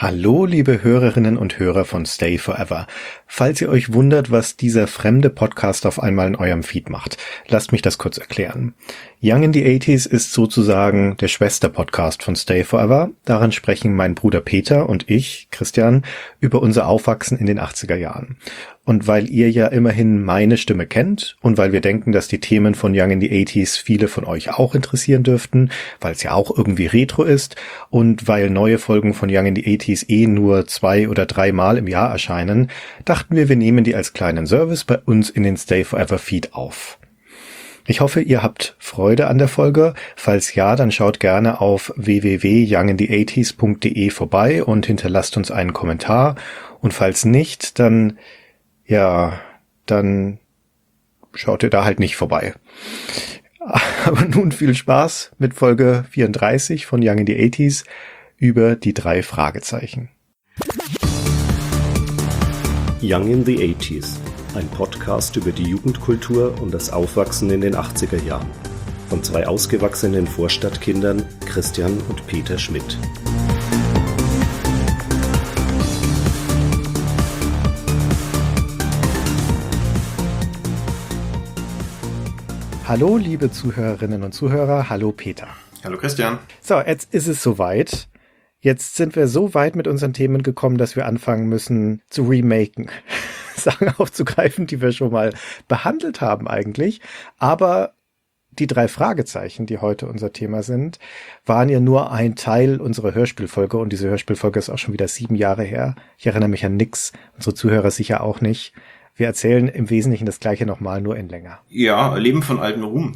Hallo, liebe Hörerinnen und Hörer von Stay Forever. Falls ihr euch wundert, was dieser fremde Podcast auf einmal in eurem Feed macht, lasst mich das kurz erklären. Young in the 80s ist sozusagen der Schwester-Podcast von Stay Forever. Darin sprechen mein Bruder Peter und ich, Christian, über unser Aufwachsen in den 80er Jahren. Und weil ihr ja immerhin meine Stimme kennt und weil wir denken, dass die Themen von Young in the 80s viele von euch auch interessieren dürften, weil es ja auch irgendwie Retro ist und weil neue Folgen von Young in the 80s nur 2 oder 3 Mal im Jahr erscheinen, dachten wir nehmen die als kleinen Service bei uns in den Stay Forever Feed auf. Ich hoffe, ihr habt Freude an der Folge. Falls ja, dann schaut gerne auf www.younginthe80s.de vorbei und hinterlasst uns einen Kommentar. Und falls nicht, dann schaut ihr da halt nicht vorbei. Aber nun viel Spaß mit Folge 34 von Young in the 80s über die 3 Fragezeichen. Young in the 80s, ein Podcast über die Jugendkultur und das Aufwachsen in den 80er Jahren. Von 2 ausgewachsenen Vorstadtkindern, Christian und Peter Schmidt. Hallo, liebe Zuhörerinnen und Zuhörer. Hallo, Peter. Hallo, Christian. So, jetzt ist es soweit. Jetzt sind wir so weit mit unseren Themen gekommen, dass wir anfangen müssen zu remaken. Sachen aufzugreifen, die wir schon mal behandelt haben eigentlich. Aber die 3 Fragezeichen, die heute unser Thema sind, waren ja nur ein Teil unserer Hörspielfolge. Und diese Hörspielfolge ist auch schon wieder 7 Jahre her. Ich erinnere mich an nix. Unsere Zuhörer sicher auch nicht. Wir erzählen im Wesentlichen das Gleiche nochmal, nur in länger. Ja, Leben von alten Ruhm.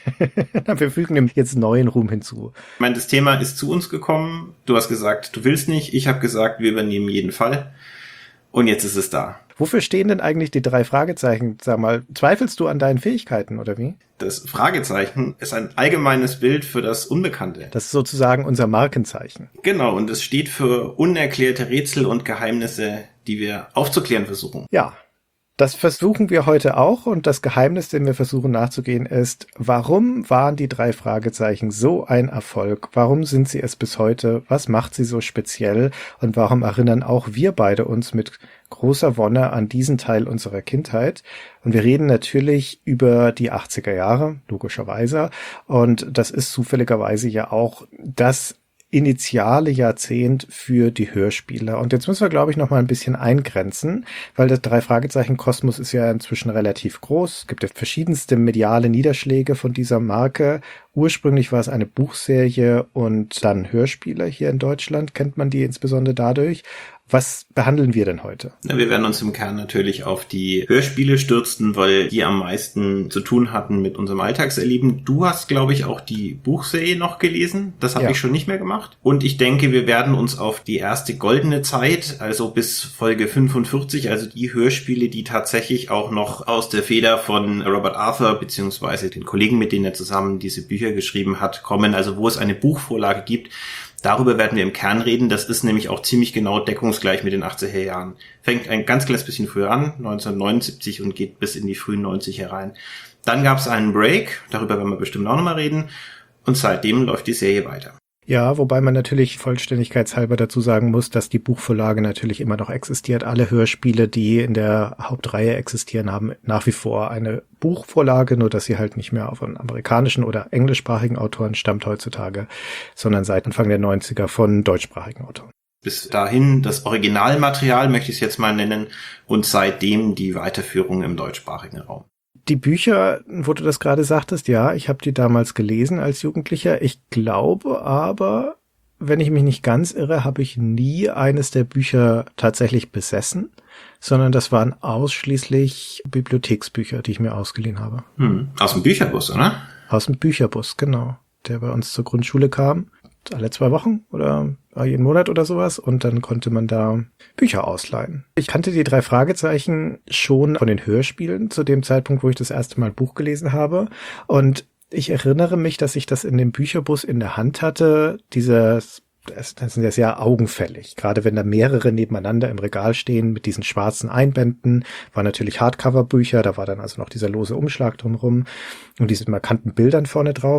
Wir fügen dem jetzt neuen Ruhm hinzu. Ich meine, das Thema ist zu uns gekommen. Du hast gesagt, du willst nicht. Ich habe gesagt, wir übernehmen jeden Fall. Und jetzt ist es da. Wofür stehen denn eigentlich die 3 Fragezeichen? Sag mal, zweifelst du an deinen Fähigkeiten, oder wie? Das Fragezeichen ist ein allgemeines Bild für das Unbekannte. Das ist sozusagen unser Markenzeichen. Genau, und es steht für unerklärte Rätsel und Geheimnisse, die wir aufzuklären versuchen. Ja. Das versuchen wir heute auch und das Geheimnis, dem wir versuchen nachzugehen, ist, warum waren die 3 Fragezeichen so ein Erfolg? Warum sind sie es bis heute? Was macht sie so speziell? Und warum erinnern auch wir beide uns mit großer Wonne an diesen Teil unserer Kindheit? Und wir reden natürlich über die 80er Jahre, logischerweise. Und das ist zufälligerweise ja auch das initiale Jahrzehnt für die Hörspiele. Und jetzt müssen wir, glaube ich, noch mal ein bisschen eingrenzen, weil das 3 Fragezeichen Kosmos ist ja inzwischen relativ groß. Es gibt ja verschiedenste mediale Niederschläge von dieser Marke. Ursprünglich war es eine Buchserie und dann Hörspiele hier in Deutschland, kennt man die insbesondere dadurch. Was behandeln wir denn heute? Wir werden uns im Kern natürlich auf die Hörspiele stürzen, weil die am meisten zu tun hatten mit unserem Alltagserleben. Du hast, glaube ich, auch die Buchserie noch gelesen. Das habe ich schon nicht mehr gemacht. Und ich denke, wir werden uns auf die erste goldene Zeit, also bis Folge 45, also die Hörspiele, die tatsächlich auch noch aus der Feder von Robert Arthur beziehungsweise den Kollegen, mit denen er zusammen diese Bücher geschrieben hat, kommen. Also wo es eine Buchvorlage gibt. Darüber werden wir im Kern reden. Das ist nämlich auch ziemlich genau deckungsgleich mit den 80er Jahren. Fängt ein ganz kleines bisschen früher an, 1979, und geht bis in die frühen 90er rein. Dann gab es einen Break, darüber werden wir bestimmt auch nochmal reden. Und seitdem läuft die Serie weiter. Ja, wobei man natürlich vollständigkeitshalber dazu sagen muss, dass die Buchvorlage natürlich immer noch existiert. Alle Hörspiele, die in der Hauptreihe existieren, haben nach wie vor eine Buchvorlage, nur dass sie halt nicht mehr von amerikanischen oder englischsprachigen Autoren stammt heutzutage, sondern seit Anfang der 90er von deutschsprachigen Autoren. Bis dahin das Originalmaterial, möchte ich es jetzt mal nennen, und seitdem die Weiterführung im deutschsprachigen Raum. Die Bücher, wo du das gerade sagtest, ja, ich habe die damals gelesen als Jugendlicher. Ich glaube aber, wenn ich mich nicht ganz irre, habe ich nie eines der Bücher tatsächlich besessen, sondern das waren ausschließlich Bibliotheksbücher, die ich mir ausgeliehen habe. Aus dem Bücherbus, oder? Aus dem Bücherbus, genau, der bei uns zur Grundschule kam. Alle 2 Wochen oder jeden Monat oder sowas, und dann konnte man da Bücher ausleihen. Ich kannte die 3 Fragezeichen schon von den Hörspielen zu dem Zeitpunkt, wo ich das erste Mal ein Buch gelesen habe, und ich erinnere mich, dass ich das in dem Bücherbus in der Hand hatte. Das sind ja sehr augenfällig, gerade wenn da mehrere nebeneinander im Regal stehen mit diesen schwarzen Einbänden, waren natürlich Hardcover-Bücher, da war dann also noch dieser lose Umschlag drumherum und diese markanten Bildern vorne drauf.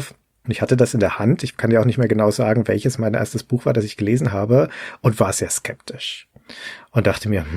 Und ich hatte das in der Hand. Ich kann ja auch nicht mehr genau sagen, welches mein erstes Buch war, das ich gelesen habe, und war sehr skeptisch. Und dachte mir,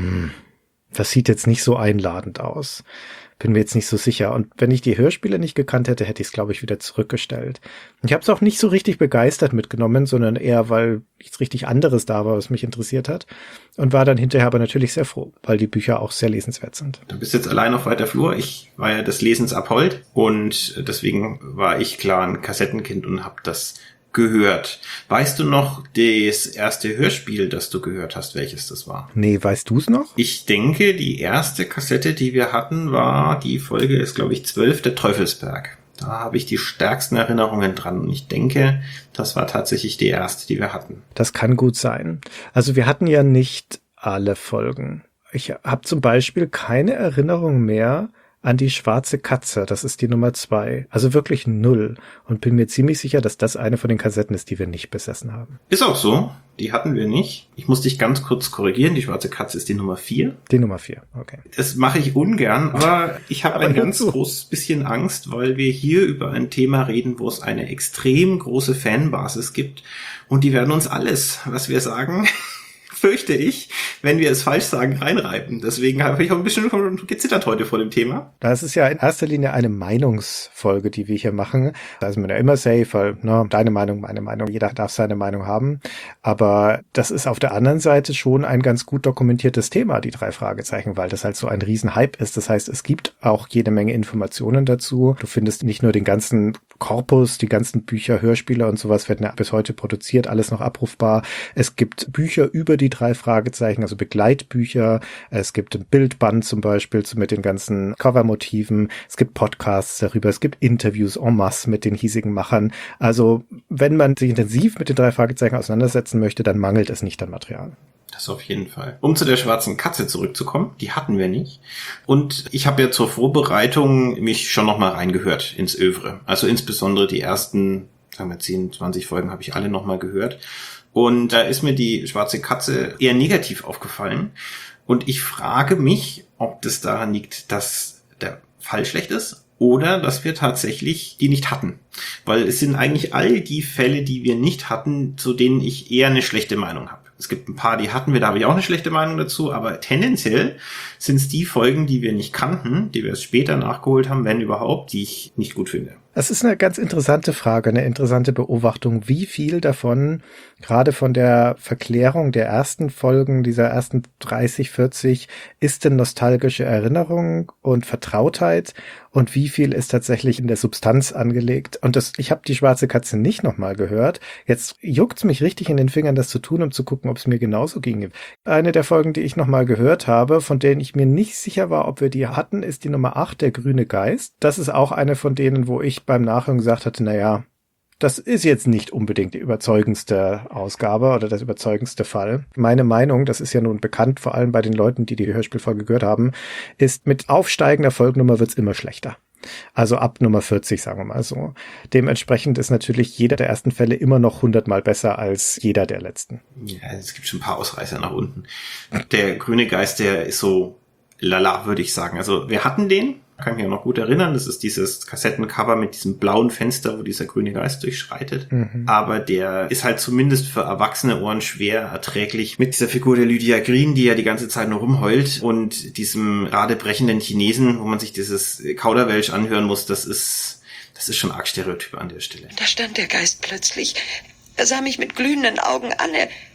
das sieht jetzt nicht so einladend aus. Bin mir jetzt nicht so sicher. Und wenn ich die Hörspiele nicht gekannt hätte, hätte ich es, glaube ich, wieder zurückgestellt. Ich habe es auch nicht so richtig begeistert mitgenommen, sondern eher, weil nichts richtig anderes da war, was mich interessiert hat. Und war dann hinterher aber natürlich sehr froh, weil die Bücher auch sehr lesenswert sind. Du bist jetzt allein auf weiter Flur. Ich war ja des Lesens abhold und deswegen war ich klar ein Kassettenkind und habe das gehört. Weißt du noch das erste Hörspiel, das du gehört hast, welches das war? Nee, weißt du es noch? Ich denke, die erste Kassette, die wir hatten, war, die Folge ist, glaube ich, 12, der Teufelsberg. Da habe ich die stärksten Erinnerungen dran. Und ich denke, das war tatsächlich die erste, die wir hatten. Das kann gut sein. Also wir hatten ja nicht alle Folgen. Ich habe zum Beispiel keine Erinnerung mehr an die schwarze Katze. Das ist die Nummer 2. Also wirklich 0. Und bin mir ziemlich sicher, dass das eine von den Kassetten ist, die wir nicht besessen haben. Ist auch so. Die hatten wir nicht. Ich muss dich ganz kurz korrigieren. Die schwarze Katze ist die Nummer 4. Die Nummer 4, okay. Das mache ich ungern, aber ich habe ein ganz großes bisschen Angst, weil wir hier über ein Thema reden, wo es eine extrem große Fanbasis gibt. Und die werden uns alles, was wir sagen, fürchte ich, wenn wir es falsch sagen, reinreiben. Deswegen habe ich auch ein bisschen gezittert heute vor dem Thema. Das ist ja in erster Linie eine Meinungsfolge, die wir hier machen. Da ist man ja immer safe, weil deine Meinung, meine Meinung, jeder darf seine Meinung haben. Aber das ist auf der anderen Seite schon ein ganz gut dokumentiertes Thema, die 3 Fragezeichen, weil das halt so ein Riesenhype ist. Das heißt, es gibt auch jede Menge Informationen dazu. Du findest nicht nur den ganzen Korpus, die ganzen Bücher, Hörspiele und sowas werden ja bis heute produziert, alles noch abrufbar. Es gibt Bücher über die 3 Fragezeichen, also Begleitbücher. Es gibt ein Bildband zum Beispiel mit den ganzen Covermotiven. Es gibt Podcasts darüber. Es gibt Interviews en masse mit den hiesigen Machern. Also wenn man sich intensiv mit den 3 Fragezeichen auseinandersetzen möchte, dann mangelt es nicht an Material. Das auf jeden Fall. Um zu der schwarzen Katze zurückzukommen, die hatten wir nicht. Und ich habe ja zur Vorbereitung mich schon nochmal reingehört ins Övre. Also insbesondere die ersten, sagen wir 10, 20 Folgen habe ich alle nochmal gehört. Und da ist mir die schwarze Katze eher negativ aufgefallen. Und ich frage mich, ob das daran liegt, dass der Fall schlecht ist oder dass wir tatsächlich die nicht hatten. Weil es sind eigentlich all die Fälle, die wir nicht hatten, zu denen ich eher eine schlechte Meinung habe. Es gibt ein paar, die hatten wir, da habe ich auch eine schlechte Meinung dazu, aber tendenziell sind es die Folgen, die wir nicht kannten, die wir erst später nachgeholt haben, wenn überhaupt, die ich nicht gut finde. Es ist eine ganz interessante Frage, eine interessante Beobachtung, wie viel davon, gerade von der Verklärung der ersten Folgen, dieser ersten 30, 40, ist denn nostalgische Erinnerung und Vertrautheit und wie viel ist tatsächlich in der Substanz angelegt. Und ich habe die schwarze Katze nicht nochmal gehört. Jetzt juckt's mich richtig in den Fingern, das zu tun, um zu gucken, ob es mir genauso ginge. Eine der Folgen, die ich nochmal gehört habe, von denen ich mir nicht sicher war, ob wir die hatten, ist die Nummer 8, der grüne Geist. Das ist auch eine von denen, wo ich beim Nachhören gesagt hatte, naja, das ist jetzt nicht unbedingt die überzeugendste Ausgabe oder das überzeugendste Fall. Meine Meinung, das ist ja nun bekannt, vor allem bei den Leuten, die die Hörspielfolge gehört haben, ist, mit aufsteigender Folgennummer wird's immer schlechter. Also ab Nummer 40, sagen wir mal so. Dementsprechend ist natürlich jeder der ersten Fälle immer noch 100-mal besser als jeder der letzten. Ja, es gibt schon ein paar Ausreißer nach unten. Der grüne Geist, der ist so lala, würde ich sagen. Also wir hatten den, kann mich ja noch gut erinnern, das ist dieses Kassettencover mit diesem blauen Fenster, wo dieser grüne Geist durchschreitet. Aber der ist halt zumindest für erwachsene Ohren schwer erträglich mit dieser Figur der Lydia Green, die ja die ganze Zeit nur rumheult und diesem radebrechenden Chinesen, wo man sich dieses Kauderwelsch anhören muss, das ist schon arg Stereotyp an der Stelle. Da stand der Geist plötzlich. Er sah mich mit glühenden Augen an.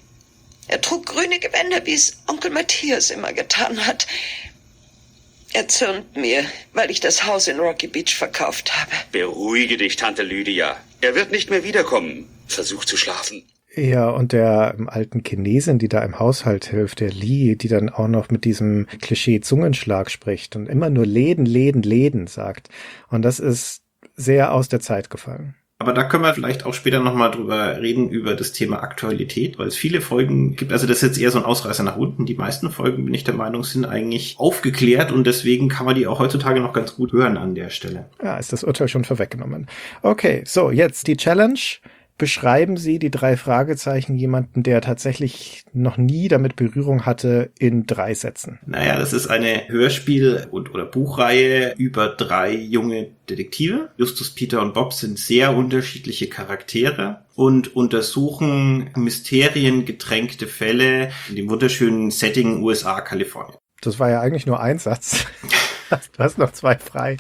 Er trug grüne Gewänder, wie es Onkel Matthias immer getan hat. Er zürnt mir, weil ich das Haus in Rocky Beach verkauft habe. Beruhige dich, Tante Lydia. Er wird nicht mehr wiederkommen. Versuch zu schlafen. Ja, und der alten Chinesin, die da im Haushalt hilft, der Li, die dann auch noch mit diesem Klischee-Zungenschlag spricht und immer nur Läden, Läden, Läden sagt. Und das ist sehr aus der Zeit gefallen. Aber da können wir vielleicht auch später nochmal drüber reden, über das Thema Aktualität, weil es viele Folgen gibt, also das ist jetzt eher so ein Ausreißer nach unten. Die meisten Folgen, bin ich der Meinung, sind eigentlich aufgeklärt und deswegen kann man die auch heutzutage noch ganz gut hören an der Stelle. Ja, ist das Urteil schon vorweggenommen. Okay, so, jetzt die Challenge. Beschreiben Sie die 3 Fragezeichen jemanden, der tatsächlich noch nie damit Berührung hatte, in 3 Sätzen? Naja, das ist eine Hörspiel- oder Buchreihe über 3 junge Detektive. Justus, Peter und Bob sind sehr unterschiedliche Charaktere und untersuchen mysteriengetränkte Fälle in dem wunderschönen Setting USA, Kalifornien. Das war ja eigentlich nur ein Satz. Du hast noch 2 frei.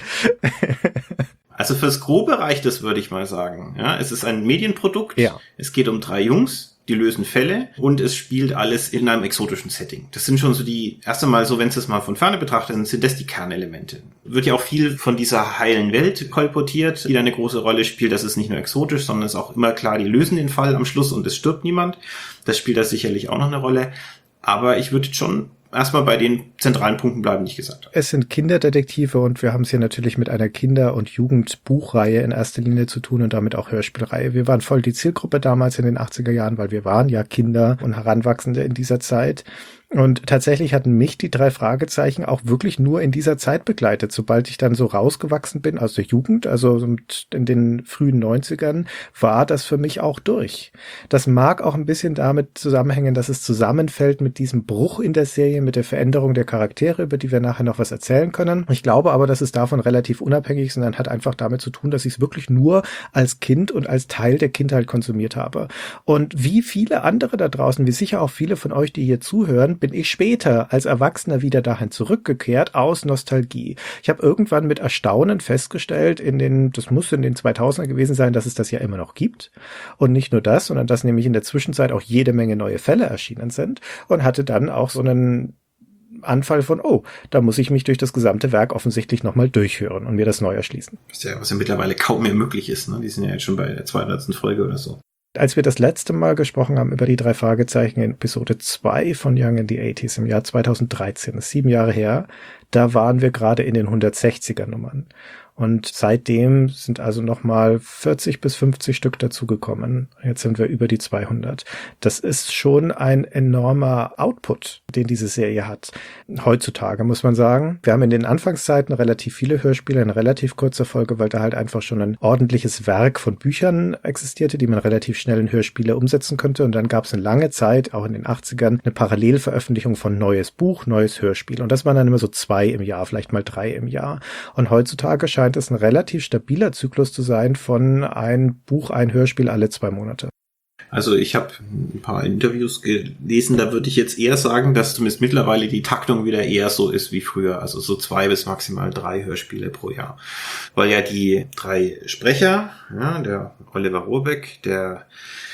Also fürs Grobe reicht es, würde ich mal sagen. Ja, es ist ein Medienprodukt. Ja. Es geht um 3 Jungs, die lösen Fälle und es spielt alles in einem exotischen Setting. Das sind schon so die, erst einmal so, wenn Sie es mal von ferne betrachten, sind das die Kernelemente. Wird ja auch viel von dieser heilen Welt kolportiert, die da eine große Rolle spielt. Das ist nicht nur exotisch, sondern es ist auch immer klar, die lösen den Fall am Schluss und es stirbt niemand. Das spielt da sicherlich auch noch eine Rolle. Aber ich würde schon erstmal bei den zentralen Punkten bleiben, die ich gesagt habe. Es sind Kinderdetektive und wir haben es hier natürlich mit einer Kinder- und Jugendbuchreihe in erster Linie zu tun und damit auch Hörspielreihe. Wir waren voll die Zielgruppe damals in den 80er Jahren, weil wir waren ja Kinder und Heranwachsende in dieser Zeit. Und tatsächlich hatten mich die 3 Fragezeichen auch wirklich nur in dieser Zeit begleitet. Sobald ich dann so rausgewachsen bin aus der Jugend, also in den frühen 90ern, war das für mich auch durch. Das mag auch ein bisschen damit zusammenhängen, dass es zusammenfällt mit diesem Bruch in der Serie, mit der Veränderung der Charaktere, über die wir nachher noch was erzählen können. Ich glaube aber, dass es davon relativ unabhängig ist, sondern hat einfach damit zu tun, dass ich es wirklich nur als Kind und als Teil der Kindheit konsumiert habe. Und wie viele andere da draußen, wie sicher auch viele von euch, die hier zuhören, bin ich später als Erwachsener wieder dahin zurückgekehrt aus Nostalgie. Ich habe irgendwann mit Erstaunen festgestellt, das muss in den 2000er gewesen sein, dass es das ja immer noch gibt. Und nicht nur das, sondern dass nämlich in der Zwischenzeit auch jede Menge neue Fälle erschienen sind und hatte dann auch so einen Anfall von, da muss ich mich durch das gesamte Werk offensichtlich nochmal durchhören und mir das neu erschließen. Was ja mittlerweile kaum mehr möglich ist, ne? Die sind ja jetzt schon bei der 200. Folge oder so. Als wir das letzte Mal gesprochen haben über die 3 Fragezeichen in Episode 2 von Young in the 80s im Jahr 2013, das ist 7 Jahre her, da waren wir gerade in den 160er Nummern. Und seitdem sind also nochmal 40 bis 50 Stück dazugekommen. Jetzt sind wir über die 200. Das ist schon ein enormer Output, den diese Serie hat. Heutzutage muss man sagen. Wir haben in den Anfangszeiten relativ viele Hörspiele in relativ kurzer Folge, weil da halt einfach schon ein ordentliches Werk von Büchern existierte, die man relativ schnell in Hörspiele umsetzen könnte. Und dann gab es eine lange Zeit, auch in den 80ern, eine Parallelveröffentlichung von neues Buch, neues Hörspiel. Und das waren dann immer so 2 im Jahr, vielleicht mal 3 im Jahr. Und heutzutage scheint es ein relativ stabiler Zyklus zu sein von ein Buch, ein Hörspiel alle 2 Monate. Also ich habe ein paar Interviews gelesen, da würde ich jetzt eher sagen, dass zumindest mittlerweile die Taktung wieder eher so ist wie früher, also so 2 bis maximal 3 Hörspiele pro Jahr. Weil ja die 3 Sprecher, ja, der Oliver Rohrbeck, der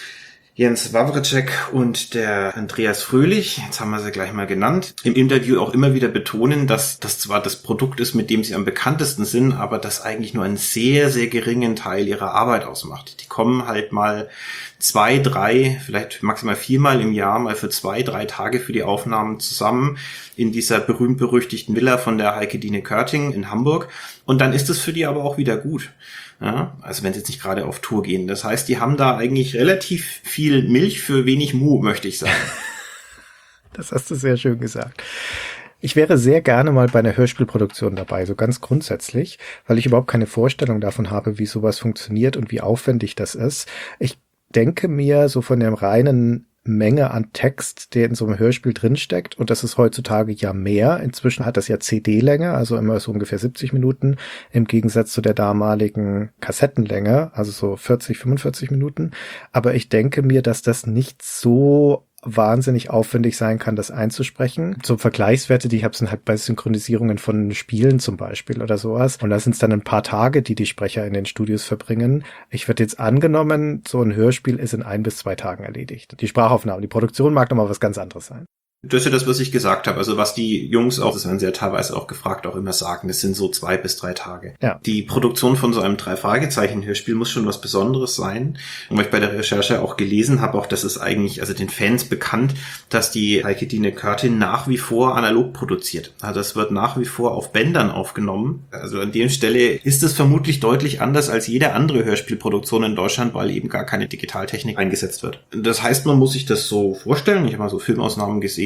Jens Wawrcek und der Andreas Fröhlich, jetzt haben wir sie gleich mal genannt, im Interview auch immer wieder betonen, dass das zwar das Produkt ist, mit dem sie am bekanntesten sind, aber das eigentlich nur einen sehr, sehr geringen Teil ihrer Arbeit ausmacht. Die kommen halt mal 2, 3, vielleicht maximal 4 Mal im Jahr mal für 2, 3 Tage für die Aufnahmen zusammen in dieser berühmt-berüchtigten Villa von der Heike-Dine Körting in Hamburg. Und dann ist es für die aber auch wieder gut. Ja, also wenn sie jetzt nicht gerade auf Tour gehen. Das heißt, die haben da eigentlich relativ viel Milch für wenig Mu, möchte ich sagen. Das hast du sehr schön gesagt. Ich wäre sehr gerne mal bei einer Hörspielproduktion dabei, so ganz grundsätzlich, weil ich überhaupt keine Vorstellung davon habe, wie sowas funktioniert und wie aufwendig das ist. Ich denke mir so von der reinen Menge an Text, der in so einem Hörspiel drinsteckt, und das ist heutzutage ja mehr. Inzwischen hat das ja CD-Länge, also immer so ungefähr 70 Minuten, im Gegensatz zu der damaligen Kassettenlänge, also so 40, 45 Minuten. Aber ich denke mir, dass das nicht so wahnsinnig aufwendig sein kann, das einzusprechen. So Vergleichswerte, die ich habe, sind halt bei Synchronisierungen von Spielen zum Beispiel oder sowas. Und da sind es dann ein paar Tage, die Sprecher in den Studios verbringen. Ich würde jetzt angenommen, so ein Hörspiel ist in 1 bis 2 Tagen erledigt. Die Sprachaufnahme, die Produktion mag nochmal was ganz anderes sein. Das ist ja das, was ich gesagt habe. Also was die Jungs auch, das werden sie ja teilweise auch gefragt, auch immer sagen, das sind so 2 bis 3 Tage. Ja. Die Produktion von so einem 3-Fragezeichen-Hörspiel muss schon was Besonderes sein. Und weil ich bei der Recherche auch gelesen habe, auch das ist eigentlich, also den Fans bekannt, dass die Heike-Dine Körting nach wie vor analog produziert. Also das wird nach wie vor auf Bändern aufgenommen. Also an der Stelle ist es vermutlich deutlich anders als jede andere Hörspielproduktion in Deutschland, weil eben gar keine Digitaltechnik eingesetzt wird. Das heißt, man muss sich das so vorstellen. Ich habe mal so Filmausnahmen gesehen,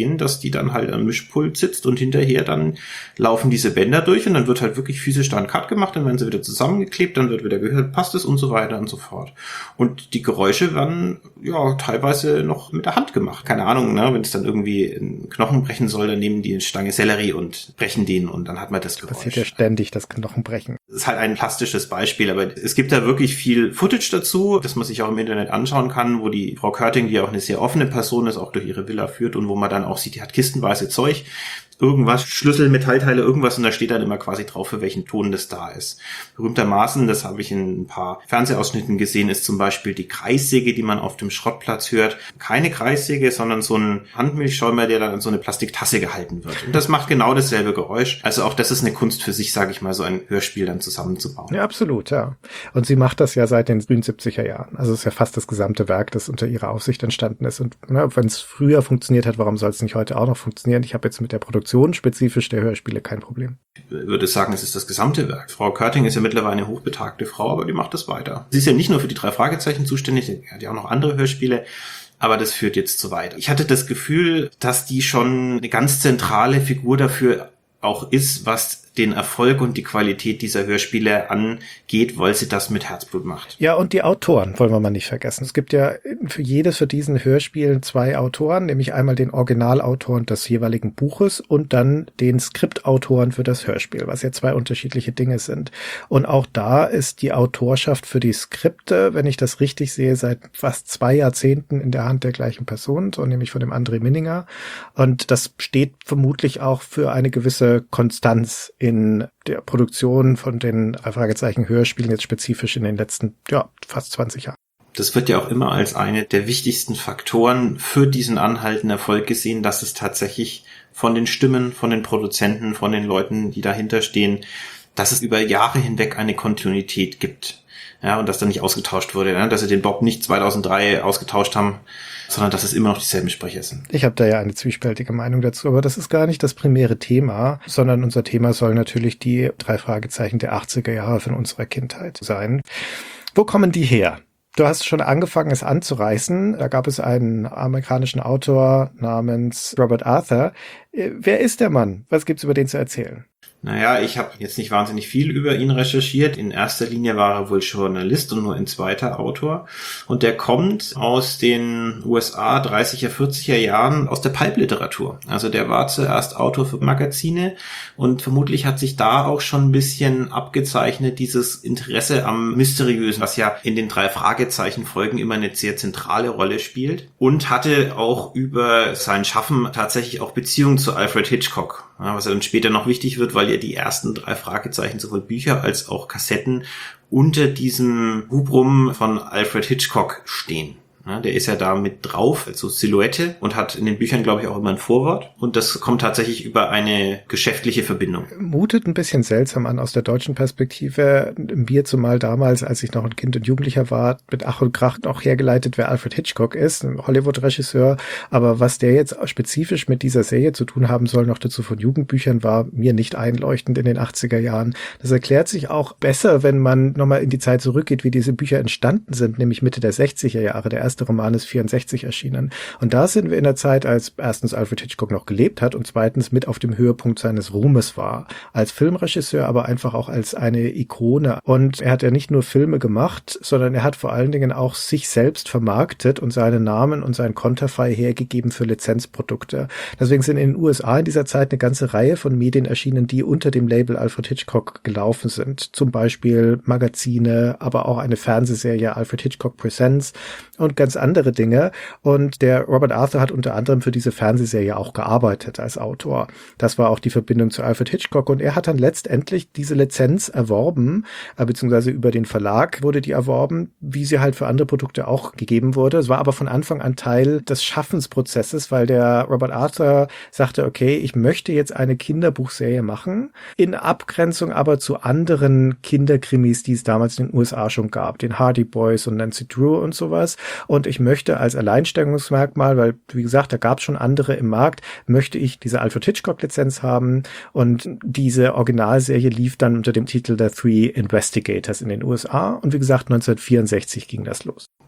sehen, dass die dann halt am Mischpult sitzt und hinterher dann laufen diese Bänder durch und dann wird halt wirklich physisch da ein Cut gemacht, dann werden sie wieder zusammengeklebt, dann wird wieder gehört, passt es und so weiter und so fort. Und die Geräusche werden ja teilweise noch mit der Hand gemacht. Keine Ahnung, ne? Wenn es dann irgendwie einen Knochen brechen soll, dann nehmen die eine Stange Sellerie und brechen den und dann hat man das Geräusch. Passiert ja ständig, das Knochenbrechen. Das ist halt ein plastisches Beispiel, aber es gibt da wirklich viel Footage dazu, das man sich auch im Internet anschauen kann, wo die Frau Körting, die auch eine sehr offene Person ist, auch durch ihre Villa führt und wo man dann auch sieht, die hat kistenweise Zeug, irgendwas, Schlüssel, Metallteile, irgendwas und da steht dann immer quasi drauf, für welchen Ton das da ist. Berühmtermaßen, das habe ich in ein paar Fernsehausschnitten gesehen, ist zum Beispiel die Kreissäge, die man auf dem Schrottplatz hört. Keine Kreissäge, sondern so ein Handmilchschäumer, der dann in so eine Plastiktasse gehalten wird. Und das macht genau dasselbe Geräusch. Also auch das ist eine Kunst für sich, sage ich mal, so ein Hörspiel dann zusammenzubauen. Ja, absolut, ja. Und sie macht das ja seit den frühen 70er Jahren. Also es ist ja fast das gesamte Werk, das unter ihrer Aufsicht entstanden ist. Und wenn es früher funktioniert hat, warum soll es nicht heute auch noch funktionieren? Ich habe jetzt mit der Produktion spezifisch der Hörspiele kein Problem. Ich würde sagen, es ist das gesamte Werk. Frau Körting ist ja mittlerweile eine hochbetagte Frau, aber die macht das weiter. Sie ist ja nicht nur für die 3 Fragezeichen zuständig, sie hat ja auch noch andere Hörspiele, aber das führt jetzt zu weit. Ich hatte das Gefühl, dass die schon eine ganz zentrale Figur dafür auch ist, was den Erfolg und die Qualität dieser Hörspiele angeht, weil sie das mit Herzblut macht. Ja, und die Autoren wollen wir mal nicht vergessen. Es gibt ja für diesen Hörspielen 2 Autoren, nämlich einmal den Originalautoren des jeweiligen Buches und dann den Skriptautoren für das Hörspiel, was ja 2 unterschiedliche Dinge sind. Und auch da ist die Autorschaft für die Skripte, wenn ich das richtig sehe, seit fast 2 Jahrzehnten in der Hand der gleichen Person, so nämlich von dem André Minninger. Und das steht vermutlich auch für eine gewisse Konstanz in der Produktion von den 3 Fragezeichen Hörspielen, jetzt spezifisch in den letzten, fast 20 Jahren. Das wird ja auch immer als eine der wichtigsten Faktoren für diesen anhaltenden Erfolg gesehen, dass es tatsächlich von den Stimmen, von den Produzenten, von den Leuten, die dahinter stehen, dass es über Jahre hinweg eine Kontinuität gibt. Ja, und dass da nicht ausgetauscht wurde, ne? Dass sie den Bob nicht 2003 ausgetauscht haben, sondern dass es immer noch dieselben Sprecher sind. Ich habe da ja eine zwiespältige Meinung dazu, aber das ist gar nicht das primäre Thema, sondern unser Thema soll natürlich die 3 Fragezeichen der 80er Jahre von unserer Kindheit sein. Wo kommen die her? Du hast schon angefangen, es anzureißen. Da gab es einen amerikanischen Autor namens Robert Arthur. Wer ist der Mann? Was gibt's über den zu erzählen? Naja, ich habe jetzt nicht wahnsinnig viel über ihn recherchiert. In erster Linie war er wohl Journalist und nur ein zweiter Autor. Und der kommt aus den USA 30er, 40er Jahren aus der Pulp-Literatur. Also der war zuerst Autor für Magazine und vermutlich hat sich da auch schon ein bisschen abgezeichnet, dieses Interesse am Mysteriösen, was ja in den 3 Fragezeichen-Folgen immer eine sehr zentrale Rolle spielt. Und hatte auch über sein Schaffen tatsächlich auch Beziehungen zu Alfred Hitchcock. Ja, was dann später noch wichtig wird, weil ja die ersten 3 Fragezeichen, sowohl Bücher als auch Kassetten, unter diesem Hubrum von Alfred Hitchcock stehen. Ja, der ist ja da mit drauf, also Silhouette, und hat in den Büchern, glaube ich, auch immer ein Vorwort. Und das kommt tatsächlich über eine geschäftliche Verbindung. Mutet ein bisschen seltsam an aus der deutschen Perspektive. Mir zumal damals, als ich noch ein Kind und Jugendlicher war, mit Ach und Krach auch hergeleitet, wer Alfred Hitchcock ist, ein Hollywood-Regisseur. Aber was der jetzt spezifisch mit dieser Serie zu tun haben soll, noch dazu von Jugendbüchern, war mir nicht einleuchtend in den 80er Jahren. Das erklärt sich auch besser, wenn man nochmal in die Zeit zurückgeht, wie diese Bücher entstanden sind, nämlich Mitte der 60er Jahre. Der erste Roman ist 64 erschienen. Und da sind wir in der Zeit, als erstens Alfred Hitchcock noch gelebt hat und zweitens mit auf dem Höhepunkt seines Ruhmes war. Als Filmregisseur, aber einfach auch als eine Ikone. Und er hat ja nicht nur Filme gemacht, sondern er hat vor allen Dingen auch sich selbst vermarktet und seinen Namen und sein Konterfei hergegeben für Lizenzprodukte. Deswegen sind in den USA in dieser Zeit eine ganze Reihe von Medien erschienen, die unter dem Label Alfred Hitchcock gelaufen sind. Zum Beispiel Magazine, aber auch eine Fernsehserie Alfred Hitchcock Presents und ganz andere Dinge. Und der Robert Arthur hat unter anderem für diese Fernsehserie auch gearbeitet als Autor. Das war auch die Verbindung zu Alfred Hitchcock. Und er hat dann letztendlich diese Lizenz erworben, beziehungsweise über den Verlag wurde die erworben, wie sie halt für andere Produkte auch gegeben wurde. Es war aber von Anfang an Teil des Schaffensprozesses, weil der Robert Arthur sagte, okay, ich möchte jetzt eine Kinderbuchserie machen, in Abgrenzung aber zu anderen Kinderkrimis, die es damals in den USA schon gab, den Hardy Boys und Nancy Drew und sowas. Und ich möchte als Alleinstellungsmerkmal, weil, wie gesagt, da gab es schon andere im Markt, möchte ich diese Alfred Hitchcock-Lizenz haben. Und diese Originalserie lief dann unter dem Titel The Three Investigators in den USA. Und wie gesagt, 1964 ging das los.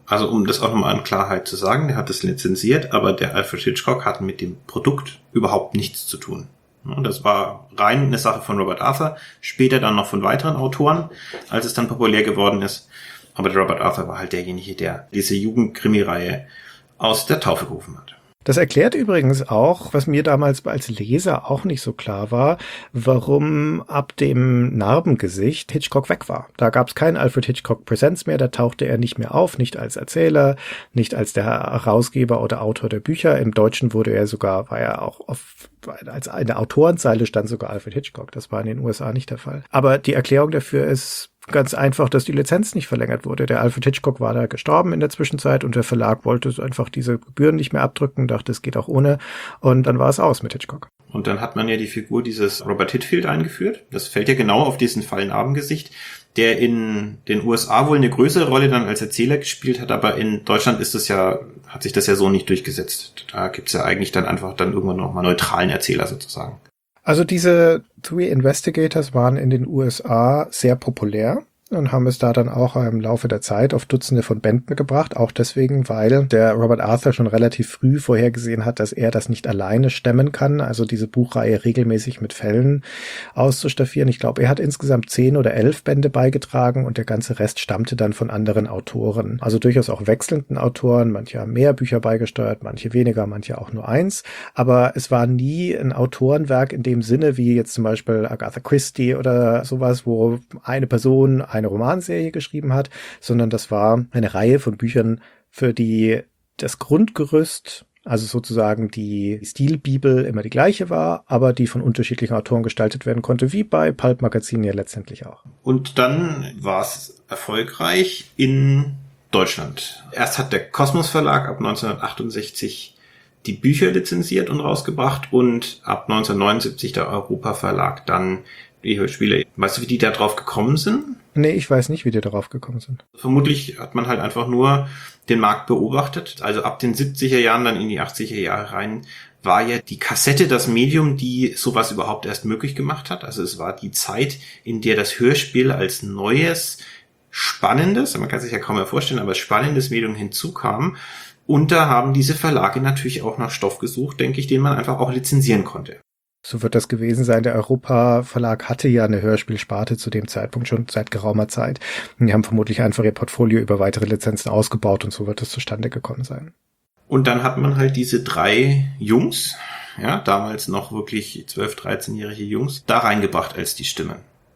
Also um das auch nochmal in Klarheit zu sagen, der hat es lizenziert, aber der Alfred Hitchcock hat mit dem Produkt überhaupt nichts zu tun. Das war rein eine Sache von Robert Arthur, später dann noch von weiteren Autoren, als es dann populär geworden ist. Aber der Robert Arthur war halt derjenige, der diese Jugendkrimi-Reihe aus der Taufe gerufen hat. Das erklärt übrigens auch, was mir damals als Leser auch nicht so klar war, warum ab dem Narbengesicht Hitchcock weg war. Da gab es keinen Alfred Hitchcock Presents mehr, da tauchte er nicht mehr auf, nicht als Erzähler, nicht als der Herausgeber oder Autor der Bücher. Im Deutschen war er auch als eine Autorenzeile stand sogar Alfred Hitchcock. Das war in den USA nicht der Fall. Aber die Erklärung dafür ist ganz einfach, dass die Lizenz nicht verlängert wurde. Der Alfred Hitchcock war da gestorben in der Zwischenzeit und der Verlag wollte einfach diese Gebühren nicht mehr abdrücken, dachte, es geht auch ohne. Und dann war es aus mit Hitchcock. Und dann hat man ja die Figur dieses Robert Hitfield eingeführt. Das fällt ja genau auf diesen Fall Narbengesicht, der in den USA wohl eine größere Rolle dann als Erzähler gespielt hat, aber in Deutschland hat sich das ja so nicht durchgesetzt. Da gibt's ja eigentlich dann einfach dann irgendwann nochmal neutralen Erzähler sozusagen. Also diese Three Investigators waren in den USA sehr populär und haben es da dann auch im Laufe der Zeit auf Dutzende von Bänden gebracht, auch deswegen, weil der Robert Arthur schon relativ früh vorhergesehen hat, dass er das nicht alleine stemmen kann, also diese Buchreihe regelmäßig mit Fällen auszustaffieren. Ich glaube, er hat insgesamt 10 oder 11 Bände beigetragen und der ganze Rest stammte dann von anderen Autoren, also durchaus auch wechselnden Autoren, manche haben mehr Bücher beigesteuert, manche weniger, manche auch nur 1, aber es war nie ein Autorenwerk in dem Sinne, wie jetzt zum Beispiel Agatha Christie oder sowas, wo eine Person eine Romanserie geschrieben hat, sondern das war eine Reihe von Büchern, für die das Grundgerüst, also sozusagen die Stilbibel immer die gleiche war, aber die von unterschiedlichen Autoren gestaltet werden konnte, wie bei Pulp Magazin ja letztendlich auch. Und dann war es erfolgreich in Deutschland. Erst hat der Kosmos Verlag ab 1968 die Bücher lizenziert und rausgebracht und ab 1979 der Europa Verlag dann die Hörspiele. Weißt du, wie die da drauf gekommen sind? Nee, ich weiß nicht, wie die darauf gekommen sind. Vermutlich hat man halt einfach nur den Markt beobachtet. Also ab den 70er Jahren, dann in die 80er Jahre rein, war ja die Kassette das Medium, die sowas überhaupt erst möglich gemacht hat. Also es war die Zeit, in der das Hörspiel als neues, spannendes, man kann sich ja kaum mehr vorstellen, aber spannendes Medium hinzukam. Und da haben diese Verlage natürlich auch nach Stoff gesucht, denke ich, den man einfach auch lizenzieren konnte. So wird das gewesen sein. Der Europa Verlag hatte ja eine Hörspielsparte zu dem Zeitpunkt schon seit geraumer Zeit. Und die haben vermutlich einfach ihr Portfolio über weitere Lizenzen ausgebaut und so wird es zustande gekommen sein. Und dann hat man halt diese 3 Jungs, ja, damals noch wirklich 12-, 13-jährige Jungs, da reingebracht als die Stimmen.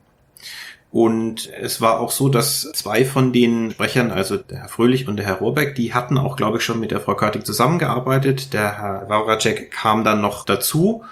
Und es war auch so, dass 2 von den Sprechern, also der Herr Fröhlich und der Herr Rohrbeck, die hatten auch, glaube ich, schon mit der Frau Körting zusammengearbeitet. Der Herr Wawracek kam dann noch dazu.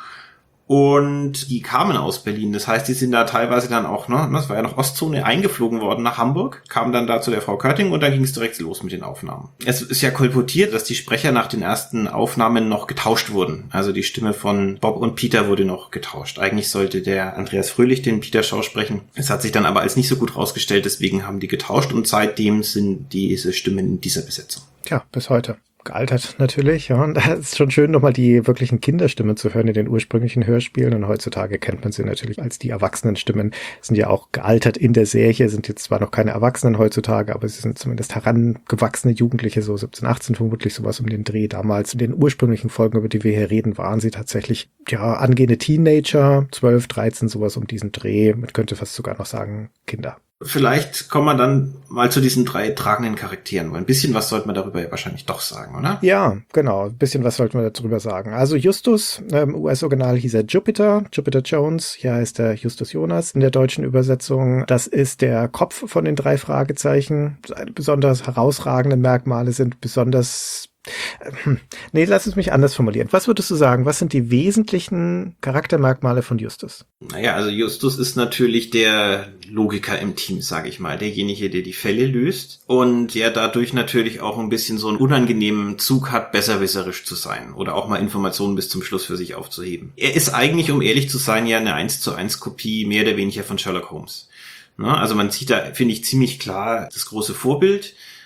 Und die kamen aus Berlin. Das heißt, die sind da teilweise dann auch, das war ja noch Ostzone, eingeflogen worden nach Hamburg, kamen dann da zu der Frau Körting und dann ging es direkt los mit den Aufnahmen. Es ist ja kolportiert, dass die Sprecher nach den ersten Aufnahmen noch getauscht wurden. Also die Stimme von Bob und Peter wurde noch getauscht. Eigentlich sollte der Andreas Fröhlich den Peter Shaw sprechen. Es hat sich dann aber als nicht so gut rausgestellt, deswegen haben die getauscht und seitdem sind diese Stimmen in dieser Besetzung. Tja, bis heute. Gealtert natürlich, ja. Und da ist schon schön, nochmal die wirklichen Kinderstimmen zu hören in den ursprünglichen Hörspielen. Und heutzutage kennt man sie natürlich als die Erwachsenenstimmen. Sind ja auch gealtert in der Serie, sind jetzt zwar noch keine Erwachsenen heutzutage, aber sie sind zumindest herangewachsene Jugendliche, so 17, 18 vermutlich, sowas um den Dreh. Damals in den ursprünglichen Folgen, über die wir hier reden, waren sie tatsächlich, ja, angehende Teenager, 12, 13, sowas um diesen Dreh. Man könnte fast sogar noch sagen, Kinder. Vielleicht kommen wir dann mal zu diesen 3 tragenden Charakteren. Ein bisschen was sollte man darüber ja wahrscheinlich doch sagen, oder? Ja, genau. Ein bisschen was sollten wir darüber sagen. Also Justus, im US-Original hieß er Jupiter Jones. Hier heißt er Justus Jonas in der deutschen Übersetzung. Das ist der Kopf von den 3 Fragezeichen. Seine besonders herausragenden Merkmale sind besonders... Nee, lass es mich anders formulieren. Was würdest du sagen? Was sind die wesentlichen Charaktermerkmale von Justus? Naja, also Justus ist natürlich der Logiker im Team, sage ich mal. Derjenige, der die Fälle löst und der dadurch natürlich auch ein bisschen so einen unangenehmen Zug hat, besserwisserisch zu sein oder auch mal Informationen bis zum Schluss für sich aufzuheben. Er ist eigentlich, um ehrlich zu sein, ja eine 1:1 Kopie mehr oder weniger von Sherlock Holmes. Also man sieht da, finde ich, ziemlich klar das große Vorbild.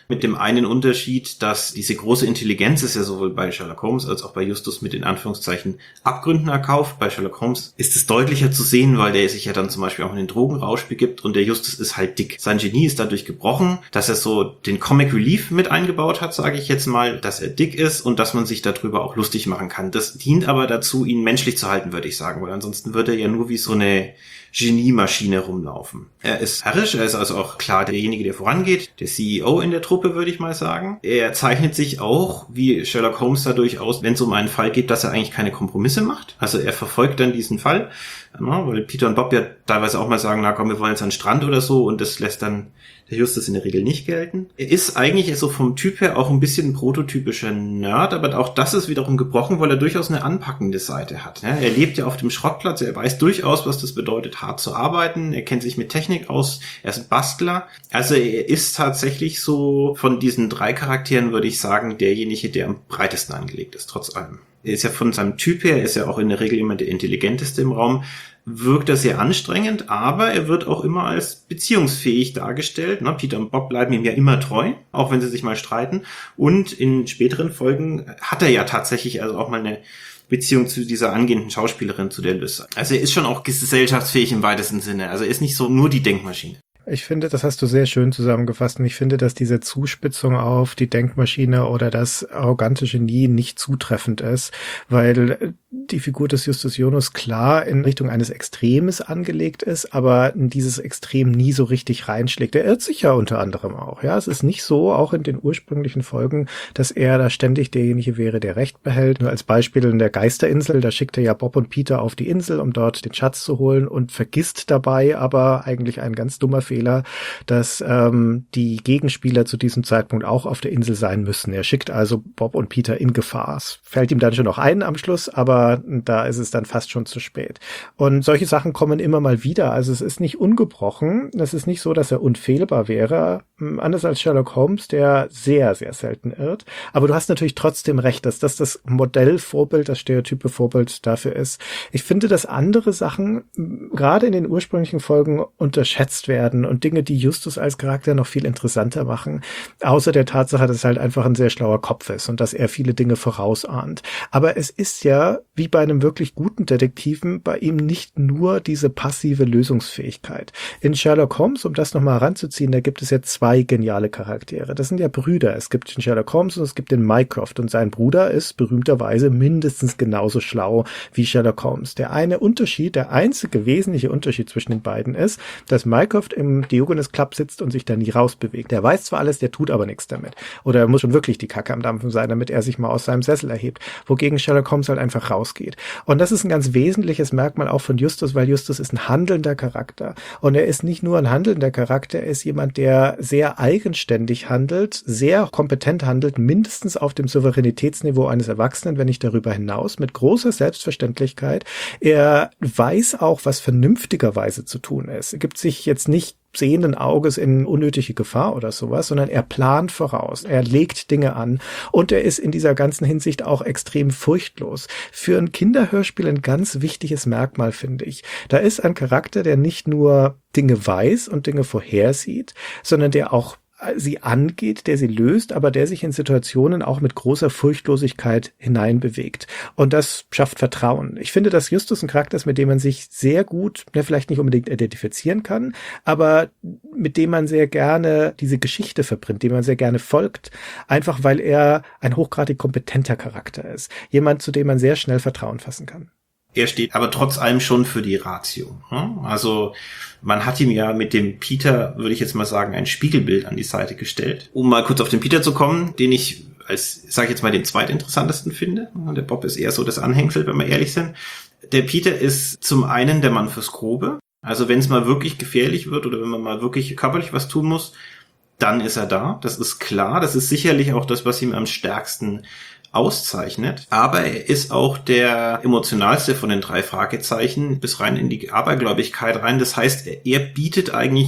Mit dem einen Unterschied, dass diese große Intelligenz ist ja sowohl bei Sherlock Holmes als auch bei Justus mit in Anführungszeichen Abgründen erkauft. Bei Sherlock Holmes ist es deutlicher zu sehen, weil der sich ja dann zum Beispiel auch in den Drogenrausch begibt und der Justus ist halt dick. Sein Genie ist dadurch gebrochen, dass er so den Comic Relief mit eingebaut hat, sage ich jetzt mal, dass er dick ist und dass man sich darüber auch lustig machen kann. Das dient aber dazu, ihn menschlich zu halten, würde ich sagen, weil ansonsten würde er ja nur wie so eine Genie-Maschine rumlaufen. Er ist herrisch, er ist also auch klar derjenige, der vorangeht, der CEO in der Truppe, würde ich mal sagen. Er zeichnet sich auch, wie Sherlock Holmes dadurch aus, wenn es um einen Fall geht, dass er eigentlich keine Kompromisse macht. Also er verfolgt dann diesen Fall, weil Peter und Bob ja teilweise auch mal sagen, na komm, wir wollen jetzt an den Strand oder so und das lässt dann der Justus in der Regel nicht gelten. Er ist eigentlich so vom Typ her auch ein bisschen ein prototypischer Nerd, aber auch das ist wiederum gebrochen, weil er durchaus eine anpackende Seite hat. Er lebt ja auf dem Schrottplatz, er weiß durchaus, was das bedeutet, hart zu arbeiten, er kennt sich mit Technik aus, er ist ein Bastler. Also er ist tatsächlich so von diesen 3 Charakteren, würde ich sagen, derjenige, der am breitesten angelegt ist, trotz allem. Er ist ja von seinem Typ her, ist ja auch in der Regel immer der intelligenteste im Raum, wirkt er sehr anstrengend, aber er wird auch immer als beziehungsfähig dargestellt. Peter und Bob bleiben ihm ja immer treu, auch wenn sie sich mal streiten. Und in späteren Folgen hat er ja tatsächlich also auch mal eine Beziehung zu dieser angehenden Schauspielerin, zu der Liz. Also er ist schon auch gesellschaftsfähig im weitesten Sinne. Also er ist nicht so nur die Denkmaschine. Ich finde, das hast du sehr schön zusammengefasst und ich finde, dass diese Zuspitzung auf die Denkmaschine oder das arrogante Genie nicht zutreffend ist, weil die Figur des Justus Jonas klar in Richtung eines Extremes angelegt ist, aber in dieses Extrem nie so richtig reinschlägt. Er irrt sich ja unter anderem auch. Ja, es ist nicht so, auch in den ursprünglichen Folgen, dass er da ständig derjenige wäre, der Recht behält. Nur als Beispiel in der Geisterinsel, da schickt er ja Bob und Peter auf die Insel, um dort den Schatz zu holen und vergisst dabei aber eigentlich ein ganz dummer Fehler, dass die Gegenspieler zu diesem Zeitpunkt auch auf der Insel sein müssen. Er schickt also Bob und Peter in Gefahr. Es fällt ihm dann schon noch ein am Schluss, aber da ist es dann fast schon zu spät. Und solche Sachen kommen immer mal wieder. Also es ist nicht ungebrochen. Es ist nicht so, dass er unfehlbar wäre. Anders als Sherlock Holmes, der sehr, sehr selten irrt. Aber du hast natürlich trotzdem recht, dass das Modellvorbild, das stereotype Vorbild dafür ist. Ich finde, dass andere Sachen gerade in den ursprünglichen Folgen unterschätzt werden und Dinge, die Justus als Charakter noch viel interessanter machen. Außer der Tatsache, dass er halt einfach ein sehr schlauer Kopf ist und dass er viele Dinge vorausahnt. Aber es ist ja, wie bei einem wirklich guten Detektiven, bei ihm nicht nur diese passive Lösungsfähigkeit. In Sherlock Holmes, um das nochmal heranzuziehen, da gibt es ja 2 geniale Charaktere. Das sind ja Brüder. Es gibt den Sherlock Holmes und es gibt den Mycroft. Und sein Bruder ist berühmterweise mindestens genauso schlau wie Sherlock Holmes. Der einzige wesentliche Unterschied zwischen den beiden ist, dass Mycroft im Diogenes Club sitzt und sich da nie rausbewegt. Der weiß zwar alles, der tut aber nichts damit. Oder er muss schon wirklich die Kacke am Dampfen sein, damit er sich mal aus seinem Sessel erhebt. Wogegen Sherlock Holmes halt einfach rausgeht. Und das ist ein ganz wesentliches Merkmal auch von Justus, weil Justus ist ein handelnder Charakter. Und er ist nicht nur ein handelnder Charakter, er ist jemand, der sehr eigenständig handelt, sehr kompetent handelt, mindestens auf dem Souveränitätsniveau eines Erwachsenen, wenn nicht darüber hinaus, mit großer Selbstverständlichkeit. Er weiß auch, was vernünftigerweise zu tun ist. Er gibt sich jetzt nicht sehenden Auges in unnötige Gefahr oder sowas, sondern er plant voraus, er legt Dinge an und er ist in dieser ganzen Hinsicht auch extrem furchtlos. Für ein Kinderhörspiel ein ganz wichtiges Merkmal, finde ich. Da ist ein Charakter, der nicht nur Dinge weiß und Dinge vorhersieht, sondern der auch sie angeht, der sie löst, aber der sich in Situationen auch mit großer Furchtlosigkeit hineinbewegt. Und das schafft Vertrauen. Ich finde, dass Justus ein Charakter ist, mit dem man sich sehr gut, vielleicht nicht unbedingt identifizieren kann, aber mit dem man sehr gerne diese Geschichte verbringt, dem man sehr gerne folgt, einfach weil er ein hochgradig kompetenter Charakter ist. Jemand, zu dem man sehr schnell Vertrauen fassen kann. Er steht aber trotz allem schon für die Ratio. Also man hat ihm ja mit dem Peter, würde ich jetzt mal sagen, ein Spiegelbild an die Seite gestellt. Um mal kurz auf den Peter zu kommen, den ich als, sage ich jetzt mal, den zweitinteressantesten finde. Der Bob ist eher so das Anhängsel, wenn wir ehrlich sind. Der Peter ist zum einen der Mann fürs Grobe. Also wenn es mal wirklich gefährlich wird oder wenn man mal wirklich körperlich was tun muss, dann ist er da. Das ist klar. Das ist sicherlich auch das, was ihm am stärksten auszeichnet, aber er ist auch der emotionalste von den 3 Fragezeichen bis rein in die Abergläubigkeit rein. Das heißt, er bietet eigentlich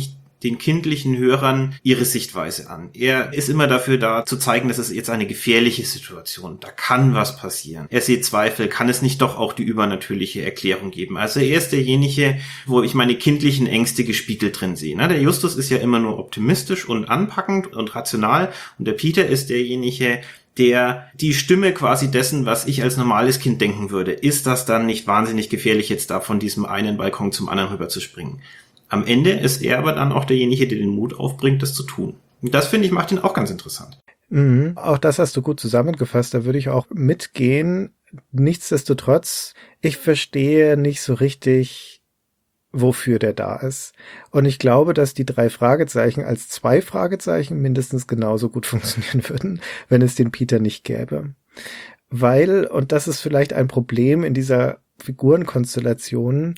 den kindlichen Hörern ihre Sichtweise an. Er ist immer dafür da, zu zeigen, dass es jetzt eine gefährliche Situation, da kann was passieren. Er sieht Zweifel, kann es nicht doch auch die übernatürliche Erklärung geben. Also er ist derjenige, wo ich meine kindlichen Ängste gespiegelt drin sehe. Der Justus ist ja immer nur optimistisch und anpackend und rational und der Peter ist derjenige, der die Stimme quasi dessen, was ich als normales Kind denken würde. Ist das dann nicht wahnsinnig gefährlich, jetzt da von diesem einen Balkon zum anderen rüber zu springen? Am Ende ist er aber dann auch derjenige, der den Mut aufbringt, das zu tun. Und das, finde ich, macht ihn auch ganz interessant. Auch das hast du gut zusammengefasst. Da würde ich auch mitgehen. Nichtsdestotrotz, ich verstehe nicht so richtig, wofür der da ist. Und ich glaube, dass die 3 Fragezeichen als 2 Fragezeichen mindestens genauso gut funktionieren würden, wenn es den Peter nicht gäbe. Weil, und das ist vielleicht ein Problem in dieser Figurenkonstellation,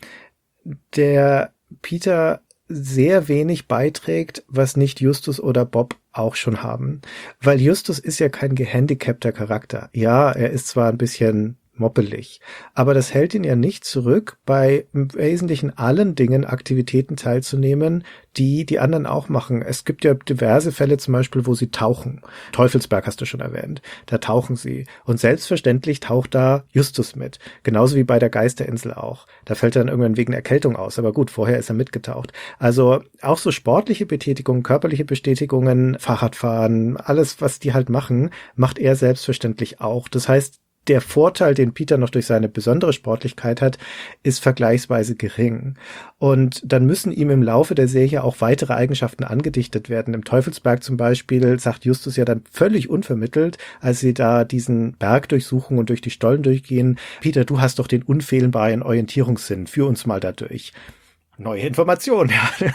der Peter sehr wenig beiträgt, was nicht Justus oder Bob auch schon haben. Weil Justus ist ja kein gehandicapter Charakter. Ja, er ist zwar ein bisschen moppelig. Aber das hält ihn ja nicht zurück, bei im Wesentlichen allen Dingen Aktivitäten teilzunehmen, die die anderen auch machen. Es gibt ja diverse Fälle zum Beispiel, wo sie tauchen. Teufelsberg hast du schon erwähnt. Da tauchen sie. Und selbstverständlich taucht da Justus mit. Genauso wie bei der Geisterinsel auch. Da fällt er dann irgendwann wegen Erkältung aus. Aber gut, vorher ist er mitgetaucht. Also auch so sportliche Betätigungen, körperliche Betätigungen, Fahrradfahren, alles, was die halt machen, macht er selbstverständlich auch. Das heißt, der Vorteil, den Peter noch durch seine besondere Sportlichkeit hat, ist vergleichsweise gering. Und dann müssen ihm im Laufe der Serie auch weitere Eigenschaften angedichtet werden. Im Teufelsberg zum Beispiel sagt Justus ja dann völlig unvermittelt, als sie da diesen Berg durchsuchen und durch die Stollen durchgehen: Peter, du hast doch den unfehlbaren Orientierungssinn, führ uns mal da durch. Neue Information, ja,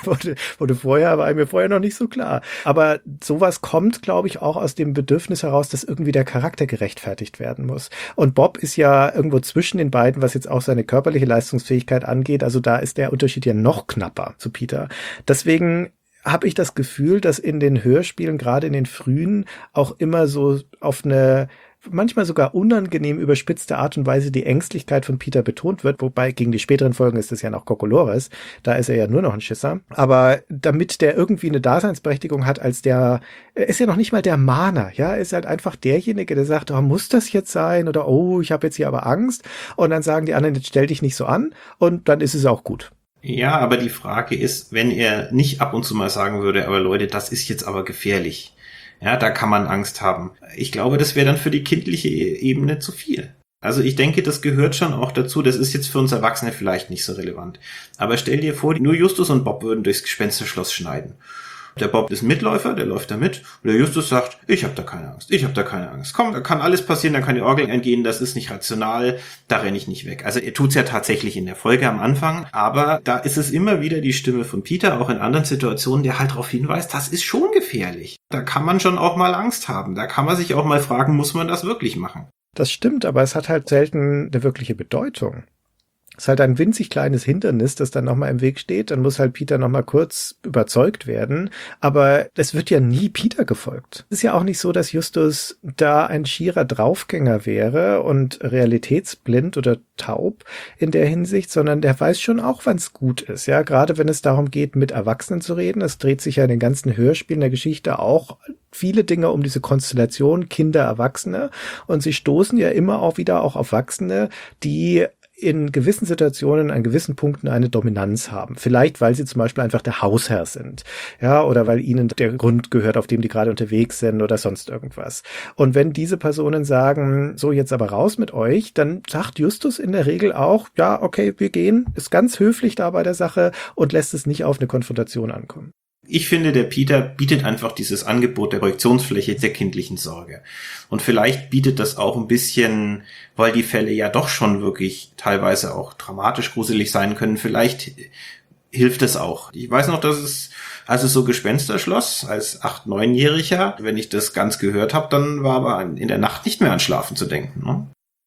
war mir vorher noch nicht so klar. Aber sowas kommt, glaube ich, auch aus dem Bedürfnis heraus, dass irgendwie der Charakter gerechtfertigt werden muss. Und Bob ist ja irgendwo zwischen den beiden, was jetzt auch seine körperliche Leistungsfähigkeit angeht. Also da ist der Unterschied ja noch knapper zu Peter. Deswegen habe ich das Gefühl, dass in den Hörspielen, gerade in den frühen, auch immer so auf eine manchmal sogar unangenehm überspitzte Art und Weise die Ängstlichkeit von Peter betont wird, wobei gegen die späteren Folgen ist es ja noch Kokolores, da ist er ja nur noch ein Schisser, aber damit der irgendwie eine Daseinsberechtigung hat, er ist ja noch nicht mal der Mahner, ja, er ist halt einfach derjenige, der sagt, oh, muss das jetzt sein, oder oh, ich habe jetzt hier aber Angst, und dann sagen die anderen, jetzt stell dich nicht so an, und dann ist es auch gut. Ja, aber die Frage ist, wenn er nicht ab und zu mal sagen würde, aber Leute, das ist jetzt aber gefährlich. Ja, da kann man Angst haben. Ich glaube, das wäre dann für die kindliche Ebene zu viel. Also ich denke, das gehört schon auch dazu. Das ist jetzt für uns Erwachsene vielleicht nicht so relevant. Aber stell dir vor, nur Justus und Bob würden durchs Gespensterschloss schneiden. Der Bob ist Mitläufer, der läuft da mit. Und der Justus sagt, ich habe da keine Angst. Komm, da kann alles passieren, da kann die Orgel entgehen, das ist nicht rational, da renne ich nicht weg. Also er tut's ja tatsächlich in der Folge am Anfang. Aber da ist es immer wieder die Stimme von Peter, auch in anderen Situationen, der halt darauf hinweist, das ist schon gefährlich. Da kann man schon auch mal Angst haben. Da kann man sich auch mal fragen, muss man das wirklich machen? Das stimmt, aber es hat halt selten eine wirkliche Bedeutung. Es ist halt ein winzig kleines Hindernis, das dann nochmal im Weg steht. Dann muss halt Peter nochmal kurz überzeugt werden. Aber es wird ja nie Peter gefolgt. Es ist ja auch nicht so, dass Justus da ein schierer Draufgänger wäre und realitätsblind oder taub in der Hinsicht, sondern der weiß schon auch, wann es gut ist. Ja, gerade wenn es darum geht, mit Erwachsenen zu reden. Es dreht sich ja in den ganzen Hörspielen der Geschichte auch viele Dinge um diese Konstellation Kinder, Erwachsene. Und sie stoßen ja immer auch wieder auch auf Erwachsene, die in gewissen Situationen an gewissen Punkten eine Dominanz haben. Vielleicht, weil sie zum Beispiel einfach der Hausherr sind. Ja, oder weil ihnen der Grund gehört, auf dem die gerade unterwegs sind oder sonst irgendwas. Und wenn diese Personen sagen, so jetzt aber raus mit euch, dann sagt Justus in der Regel auch, ja, okay, wir gehen, ist ganz höflich da bei der Sache und lässt es nicht auf eine Konfrontation ankommen. Ich finde, der Peter bietet einfach dieses Angebot der Projektionsfläche der kindlichen Sorge. Und vielleicht bietet das auch ein bisschen, weil die Fälle ja doch schon wirklich teilweise auch dramatisch gruselig sein können, vielleicht hilft es auch. Ich weiß noch, dass es, als es so Gespensterschloss als 8-, 9-Jähriger, wenn ich das ganz gehört habe, dann war aber in der Nacht nicht mehr an Schlafen zu denken. Ne?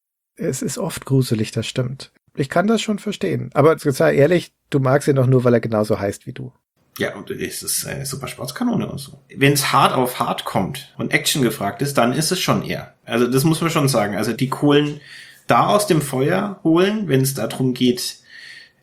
Es ist oft gruselig, das stimmt. Ich kann das schon verstehen. Aber sei ehrlich, du magst ihn doch nur, weil er genauso heißt wie du. Ja, und es ist eine super Sportskanone und so. Wenn es hart auf hart kommt und Action gefragt ist, dann ist es schon er. Also das muss man schon sagen. Also die Kohlen da aus dem Feuer holen, wenn es darum geht,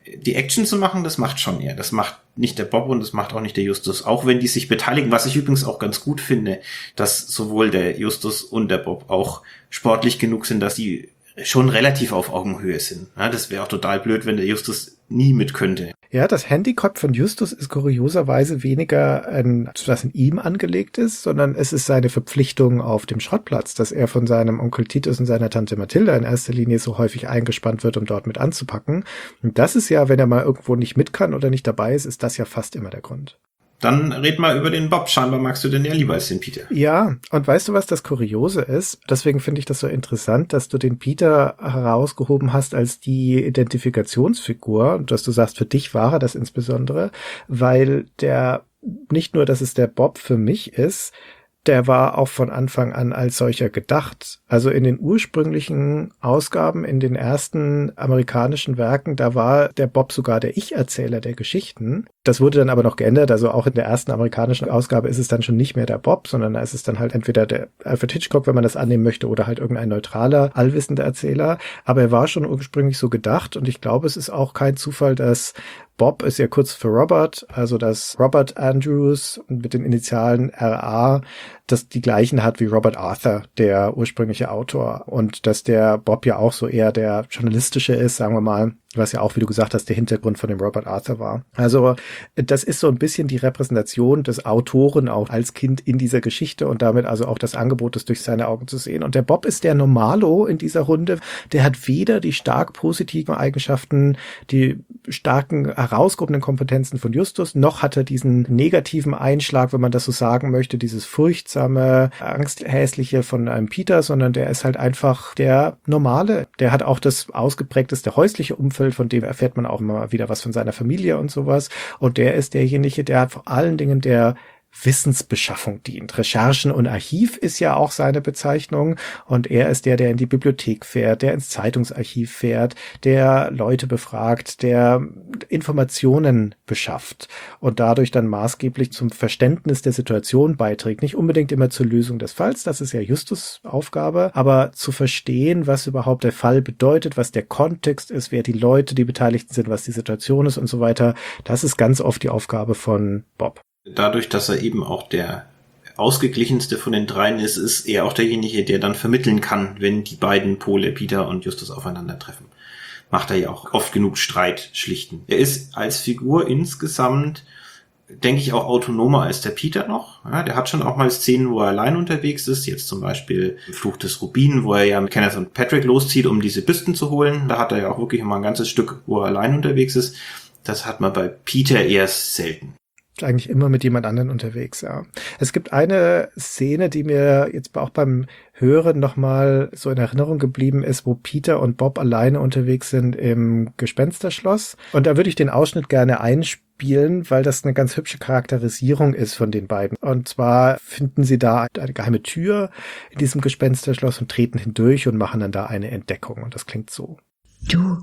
die Action zu machen, das macht schon er. Das macht nicht der Bob und das macht auch nicht der Justus. Auch wenn die sich beteiligen, was ich übrigens auch ganz gut finde, dass sowohl der Justus und der Bob auch sportlich genug sind, dass die schon relativ auf Augenhöhe sind. Ja, das wäre auch total blöd, wenn der Justus nie mit könnte. Ja, das Handicap von Justus ist kurioserweise weniger was in ihm angelegt ist, sondern es ist seine Verpflichtung auf dem Schrottplatz, dass er von seinem Onkel Titus und seiner Tante Mathilda in erster Linie so häufig eingespannt wird, um dort mit anzupacken. Und das ist ja, wenn er mal irgendwo nicht mit kann oder nicht dabei ist das ja fast immer der Grund. Dann red mal über den Bob. Scheinbar magst du den ja lieber als den Peter. Ja, und weißt du, was das Kuriose ist? Deswegen finde ich das so interessant, dass du den Peter herausgehoben hast als die Identifikationsfigur und dass du sagst, für dich war er das insbesondere, weil der nicht nur, dass es der Bob für mich ist, der war auch von Anfang an als solcher gedacht. Also in den ursprünglichen Ausgaben, in den ersten amerikanischen Werken, da war der Bob sogar der Ich-Erzähler der Geschichten. Das wurde dann aber noch geändert, also auch in der ersten amerikanischen Ausgabe ist es dann schon nicht mehr der Bob, sondern da ist es dann halt entweder der Alfred Hitchcock, wenn man das annehmen möchte, oder halt irgendein neutraler, allwissender Erzähler. Aber er war schon ursprünglich so gedacht und ich glaube, es ist auch kein Zufall, dass Bob ist ja kurz für Robert, also dass Robert Andrews mit den Initialen RA das die gleichen hat wie Robert Arthur, der ursprüngliche Autor. Und dass der Bob ja auch so eher der journalistische ist, sagen wir mal, was ja auch, wie du gesagt hast, der Hintergrund von dem Robert Arthur war. Also das ist so ein bisschen die Repräsentation des Autoren auch als Kind in dieser Geschichte und damit also auch das Angebot, das durch seine Augen zu sehen. Und der Bob ist der Normalo in dieser Runde. Der hat weder die stark positiven Eigenschaften, die starken herausgehobenen Kompetenzen von Justus, noch hat er diesen negativen Einschlag, wenn man das so sagen möchte, dieses furchtsame, angsthäsliche von einem Peter, sondern der ist halt einfach der Normale. Der hat auch das ausgeprägteste häusliche Umfeld, von dem erfährt man auch immer wieder was von seiner Familie und sowas. Und der ist derjenige, der hat vor allen Dingen der Wissensbeschaffung dient. Recherchen und Archiv ist ja auch seine Bezeichnung und er ist der in die Bibliothek fährt, der ins Zeitungsarchiv fährt, der Leute befragt, der Informationen beschafft und dadurch dann maßgeblich zum Verständnis der Situation beiträgt. Nicht unbedingt immer zur Lösung des Falls, das ist ja Justus' Aufgabe, aber zu verstehen, was überhaupt der Fall bedeutet, was der Kontext ist, wer die Leute, die Beteiligten sind, was die Situation ist und so weiter, das ist ganz oft die Aufgabe von Bob. Dadurch, dass er eben auch der ausgeglichenste von den dreien ist, ist er auch derjenige, der dann vermitteln kann, wenn die beiden Pole, Peter und Justus, aufeinandertreffen. Macht er ja auch oft genug Streit schlichten. Er ist als Figur insgesamt, denke ich, auch autonomer als der Peter noch. Ja, der hat schon auch mal Szenen, wo er allein unterwegs ist. Jetzt zum Beispiel Fluch des Rubin, wo er ja mit Kenneth und Patrick loszieht, um diese Büsten zu holen. Da hat er ja auch wirklich mal ein ganzes Stück, wo er allein unterwegs ist. Das hat man bei Peter eher selten. Eigentlich immer mit jemand anderen unterwegs, ja. Es gibt eine Szene, die mir jetzt auch beim Hören nochmal so in Erinnerung geblieben ist, wo Peter und Bob alleine unterwegs sind im Gespensterschloss. Und da würde ich den Ausschnitt gerne einspielen, weil das eine ganz hübsche Charakterisierung ist von den beiden. Und zwar finden sie da eine geheime Tür in diesem Gespensterschloss und treten hindurch und machen dann da eine Entdeckung. Und das klingt so. Du,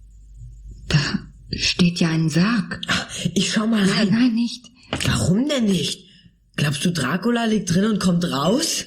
da steht ja ein Sarg. Ich schau mal rein. Nein, nicht. Warum denn nicht? Glaubst du, Dracula liegt drin und kommt raus?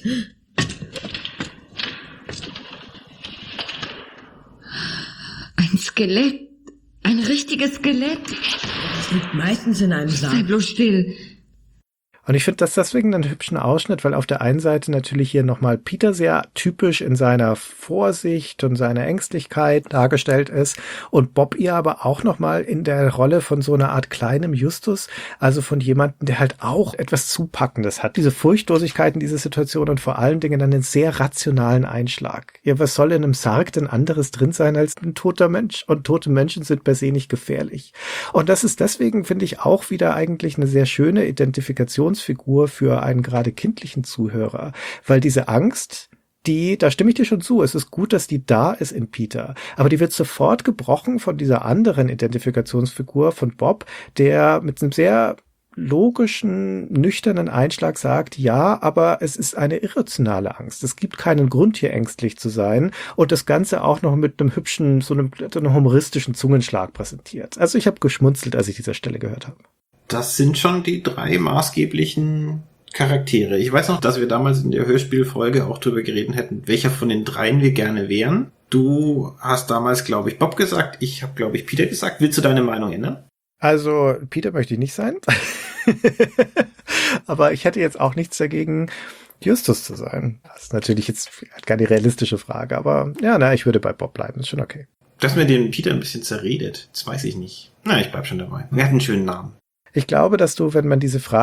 Ein Skelett. Ein richtiges Skelett. Das liegt meistens in einem Sei Sarg. bloß still. Und ich finde das deswegen einen hübschen Ausschnitt, weil auf der einen Seite natürlich hier nochmal Peter sehr typisch in seiner Vorsicht und seiner Ängstlichkeit dargestellt ist und Bob ihr aber auch nochmal in der Rolle von so einer Art kleinem Justus, also von jemandem, der halt auch etwas Zupackendes hat. Diese Furchtlosigkeit in dieser Situation und vor allen Dingen dann einen sehr rationalen Einschlag. Ja, was soll in einem Sarg denn anderes drin sein als ein toter Mensch? Und tote Menschen sind per se nicht gefährlich. Und das ist deswegen, finde ich, auch wieder eigentlich eine sehr schöne Identifikationsfigur für einen gerade kindlichen Zuhörer, weil diese Angst, da stimme ich dir schon zu, es ist gut, dass die da ist in Peter, aber die wird sofort gebrochen von dieser anderen Identifikationsfigur von Bob, der mit einem sehr logischen, nüchternen Einschlag sagt, ja, aber es ist eine irrationale Angst. Es gibt keinen Grund, hier ängstlich zu sein und das Ganze auch noch mit einem hübschen, so einem humoristischen Zungenschlag präsentiert. Also ich habe geschmunzelt, als ich diese Stelle gehört habe. Das sind schon die drei maßgeblichen Charaktere. Ich weiß noch, dass wir damals in der Hörspielfolge auch drüber geredet hätten, welcher von den dreien wir gerne wären. Du hast damals, glaube ich, Bob gesagt. Ich habe, glaube ich, Peter gesagt. Willst du deine Meinung ändern? Also, Peter möchte ich nicht sein. Aber ich hätte jetzt auch nichts dagegen, Justus zu sein. Das ist natürlich jetzt keine realistische Frage, aber ja, ich würde bei Bob bleiben. Ist schon okay. Dass mir den Peter ein bisschen zerredet, das weiß ich nicht. Na, ich bleib schon dabei. Er hat einen schönen Namen. Ich glaube, dass du, wenn wir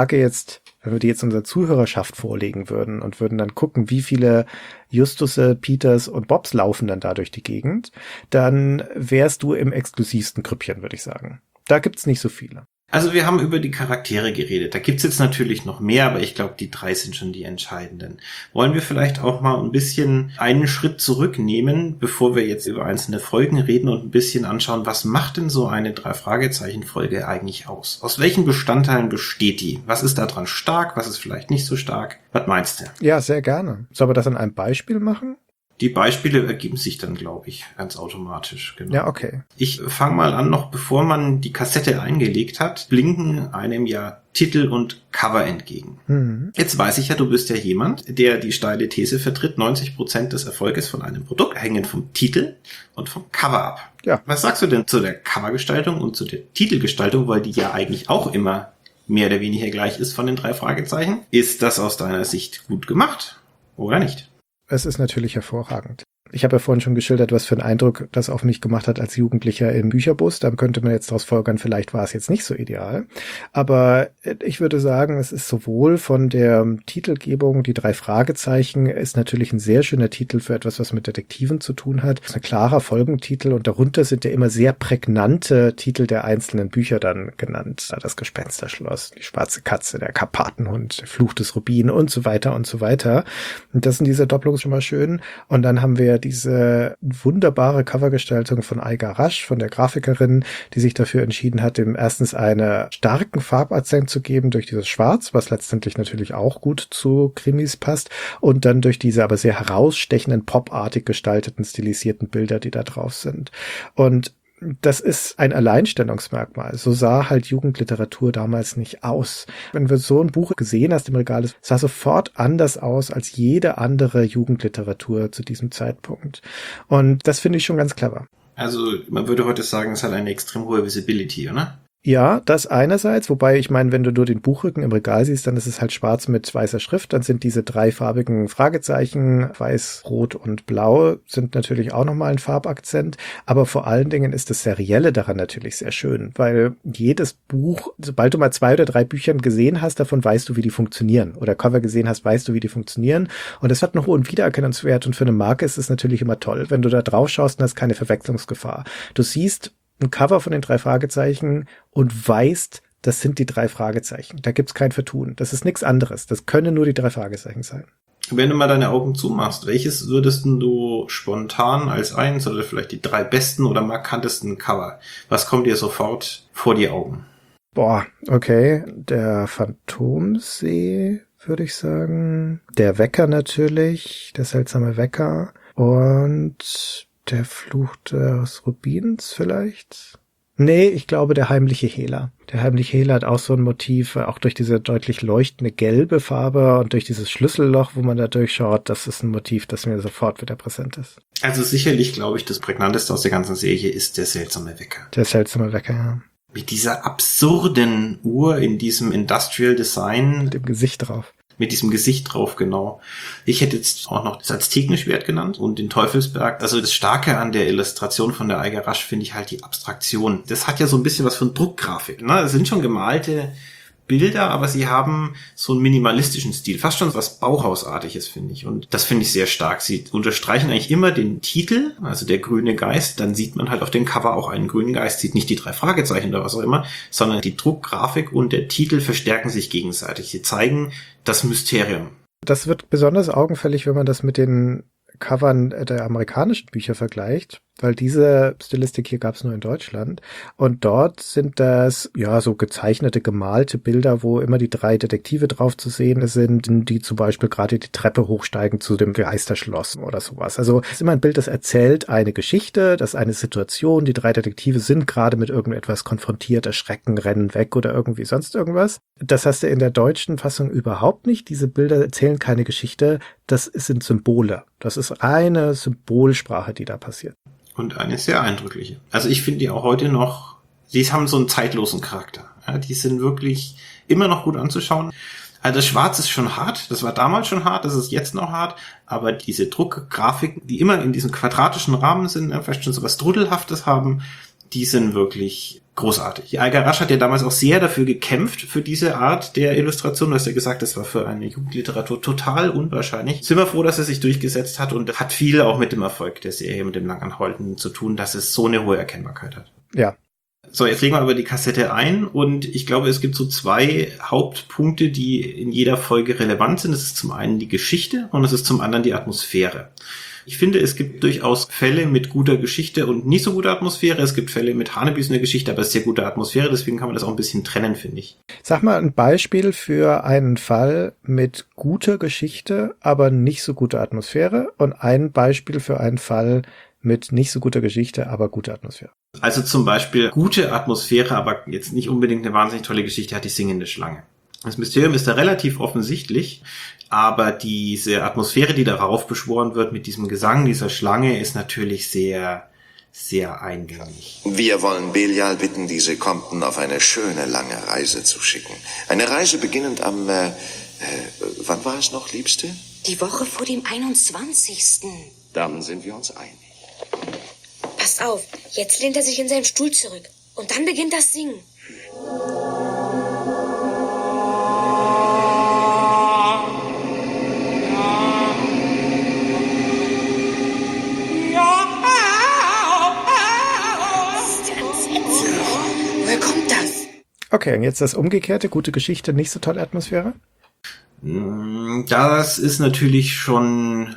die jetzt unserer Zuhörerschaft vorlegen würden und würden dann gucken, wie viele Justusse, Peters und Bobs laufen dann da durch die Gegend, dann wärst du im exklusivsten Grüppchen, würde ich sagen. Da gibt's nicht so viele. Also wir haben über die Charaktere geredet. Da gibt's jetzt natürlich noch mehr, aber ich glaube, die 3 sind schon die entscheidenden. Wollen wir vielleicht auch mal ein bisschen einen Schritt zurücknehmen, bevor wir jetzt über einzelne Folgen reden und ein bisschen anschauen, was macht denn so eine 3-Fragezeichen-Folge eigentlich aus? Aus welchen Bestandteilen besteht die? Was ist da dran stark? Was ist vielleicht nicht so stark? Was meinst du? Ja, sehr gerne. Sollen wir das an einem Beispiel machen? Die Beispiele ergeben sich dann, glaube ich, ganz automatisch. Genau. Ja, okay. Ich fange mal an, noch bevor man die Kassette eingelegt hat, blinken einem ja Titel und Cover entgegen. Mhm. Jetzt weiß ich ja, du bist ja jemand, der die steile These vertritt, 90% des Erfolges von einem Produkt hängen vom Titel und vom Cover ab. Ja. Was sagst du denn zu der Covergestaltung und zu der Titelgestaltung, weil die ja eigentlich auch immer mehr oder weniger gleich ist von den 3 Fragezeichen? Ist das aus deiner Sicht gut gemacht oder nicht? Es ist natürlich hervorragend. Ich habe ja vorhin schon geschildert, was für einen Eindruck das auf mich gemacht hat als Jugendlicher im Bücherbus. Da könnte man jetzt daraus folgern, vielleicht war es jetzt nicht so ideal. Aber ich würde sagen, es ist sowohl von der Titelgebung, die 3 Fragezeichen, ist natürlich ein sehr schöner Titel für etwas, was mit Detektiven zu tun hat. Es ist ein klarer Folgentitel und darunter sind ja immer sehr prägnante Titel der einzelnen Bücher dann genannt. Das Gespensterschloss, die schwarze Katze, der Karpatenhund, der Fluch des Rubin und so weiter und so weiter. Und das sind diese Doppelungen schon mal schön. Und dann haben wir diese wunderbare Covergestaltung von Aiga Rasch, von der Grafikerin, die sich dafür entschieden hat, dem erstens einen starken Farbakzent zu geben durch dieses Schwarz, was letztendlich natürlich auch gut zu Krimis passt, und dann durch diese aber sehr herausstechenden, popartig gestalteten, stilisierten Bilder, die da drauf sind. Und das ist ein Alleinstellungsmerkmal. So sah halt Jugendliteratur damals nicht aus. Wenn du so ein Buch gesehen hast im Regal, es sah sofort anders aus als jede andere Jugendliteratur zu diesem Zeitpunkt. Und das finde ich schon ganz clever. Also man würde heute sagen, es hat eine extrem hohe Visibility, oder? Ja, das einerseits, wobei ich meine, wenn du nur den Buchrücken im Regal siehst, dann ist es halt schwarz mit weißer Schrift, dann sind diese 3 farbigen Fragezeichen, weiß, rot und blau, sind natürlich auch nochmal ein Farbakzent, aber vor allen Dingen ist das Serielle daran natürlich sehr schön, weil jedes Buch, sobald du mal 2 oder 3 Büchern gesehen hast, davon weißt du, wie die funktionieren, oder Cover gesehen hast, weißt du, wie die funktionieren, und das hat einen hohen Wiedererkennungswert, und für eine Marke ist es natürlich immer toll, wenn du da drauf schaust und hast keine Verwechslungsgefahr. Du siehst ein Cover von den 3 Fragezeichen und weißt, das sind die 3 Fragezeichen. Da gibt's kein Vertun. Das ist nichts anderes. Das können nur die 3 Fragezeichen sein. Wenn du mal deine Augen zumachst, welches würdest du spontan als eins oder vielleicht die 3 besten oder markantesten Cover? Was kommt dir sofort vor die Augen? Boah, okay. Der Phantomsee, würde ich sagen. Der Wecker natürlich. Der seltsame Wecker. Und der Fluch des Rubins vielleicht? Nee, ich glaube der heimliche Hehler. Der heimliche Hehler hat auch so ein Motiv, auch durch diese deutlich leuchtende gelbe Farbe und durch dieses Schlüsselloch, wo man da durchschaut. Das ist ein Motiv, das mir sofort wieder präsent ist. Also sicherlich, glaube ich, das prägnanteste aus der ganzen Serie ist der seltsame Wecker. Der seltsame Wecker, ja. Mit dieser absurden Uhr in diesem Industrial Design. Mit dem Gesicht drauf. Mit diesem Gesicht drauf, genau. Ich hätte jetzt auch noch das Aztekenschwert genannt und den Teufelsberg. Also das Starke an der Illustration von der Aiga Rasch finde ich halt die Abstraktion. Das hat ja so ein bisschen was von Druckgrafik, ne? Das sind schon gemalte Bilder, aber sie haben so einen minimalistischen Stil. Fast schon was Bauhausartiges, finde ich. Und das finde ich sehr stark. Sie unterstreichen eigentlich immer den Titel, also der grüne Geist. Dann sieht man halt auf dem Cover auch einen grünen Geist. Sieht nicht die 3 Fragezeichen oder was auch immer, sondern die Druckgrafik und der Titel verstärken sich gegenseitig. Sie zeigen das Mysterium. Das wird besonders augenfällig, wenn man das mit den Covern der amerikanischen Bücher vergleicht. weil diese Stilistik hier gab es nur in Deutschland. Und dort sind das ja so gezeichnete, gemalte Bilder, wo immer die 3 Detektive drauf zu sehen sind, die zum Beispiel gerade die Treppe hochsteigen zu dem Geisterschloss oder sowas. Also es ist immer ein Bild, das erzählt eine Geschichte, das ist eine Situation, die 3 Detektive sind gerade mit irgendetwas konfrontiert, erschrecken, rennen weg oder irgendwie sonst irgendwas. Das hast du in der deutschen Fassung überhaupt nicht. Diese Bilder erzählen keine Geschichte, das sind Symbole. Das ist eine Symbolsprache, die da passiert. Und eine sehr eindrückliche. Also ich finde die auch heute noch, die haben so einen zeitlosen Charakter. Ja, die sind wirklich immer noch gut anzuschauen. Also das Schwarz ist schon hart, das war damals schon hart, das ist jetzt noch hart, aber diese Druckgrafiken, die immer in diesem quadratischen Rahmen sind, vielleicht schon so was Drudelhaftes haben, die sind wirklich großartig. Algarasch hat ja damals auch sehr dafür gekämpft, für diese Art der Illustration. Du hast ja gesagt, das war für eine Jugendliteratur total unwahrscheinlich. Sind wir froh, dass er sich durchgesetzt hat und hat viel auch mit dem Erfolg der Serie, mit dem Langanhalten zu tun, dass es so eine hohe Erkennbarkeit hat. Ja. So, jetzt legen wir aber die Kassette ein und ich glaube, es gibt so 2 Hauptpunkte, die in jeder Folge relevant sind. Das ist zum einen die Geschichte und das ist zum anderen die Atmosphäre. Ich finde, es gibt durchaus Fälle mit guter Geschichte und nicht so guter Atmosphäre. Es gibt Fälle mit hanebüsener Geschichte, aber sehr guter Atmosphäre. Deswegen kann man das auch ein bisschen trennen, finde ich. Sag mal ein Beispiel für einen Fall mit guter Geschichte, aber nicht so guter Atmosphäre und ein Beispiel für einen Fall mit nicht so guter Geschichte, aber guter Atmosphäre. Also zum Beispiel gute Atmosphäre, aber jetzt nicht unbedingt eine wahnsinnig tolle Geschichte, hat die singende Schlange. Das Mysterium ist da relativ offensichtlich, aber diese Atmosphäre, die darauf beschworen wird mit diesem Gesang dieser Schlange, ist natürlich sehr, sehr eingängig. Wir wollen Belial bitten, diese Compton auf eine schöne, lange Reise zu schicken. Eine Reise beginnend am, wann war es noch, Liebste? Die Woche vor dem 21. Dann sind wir uns einig. Passt auf, jetzt lehnt er sich in seinen Stuhl zurück. Und dann beginnt das Singen. Woher kommt das? Okay, und jetzt das Umgekehrte, gute Geschichte, nicht so tolle Atmosphäre? Das ist natürlich schon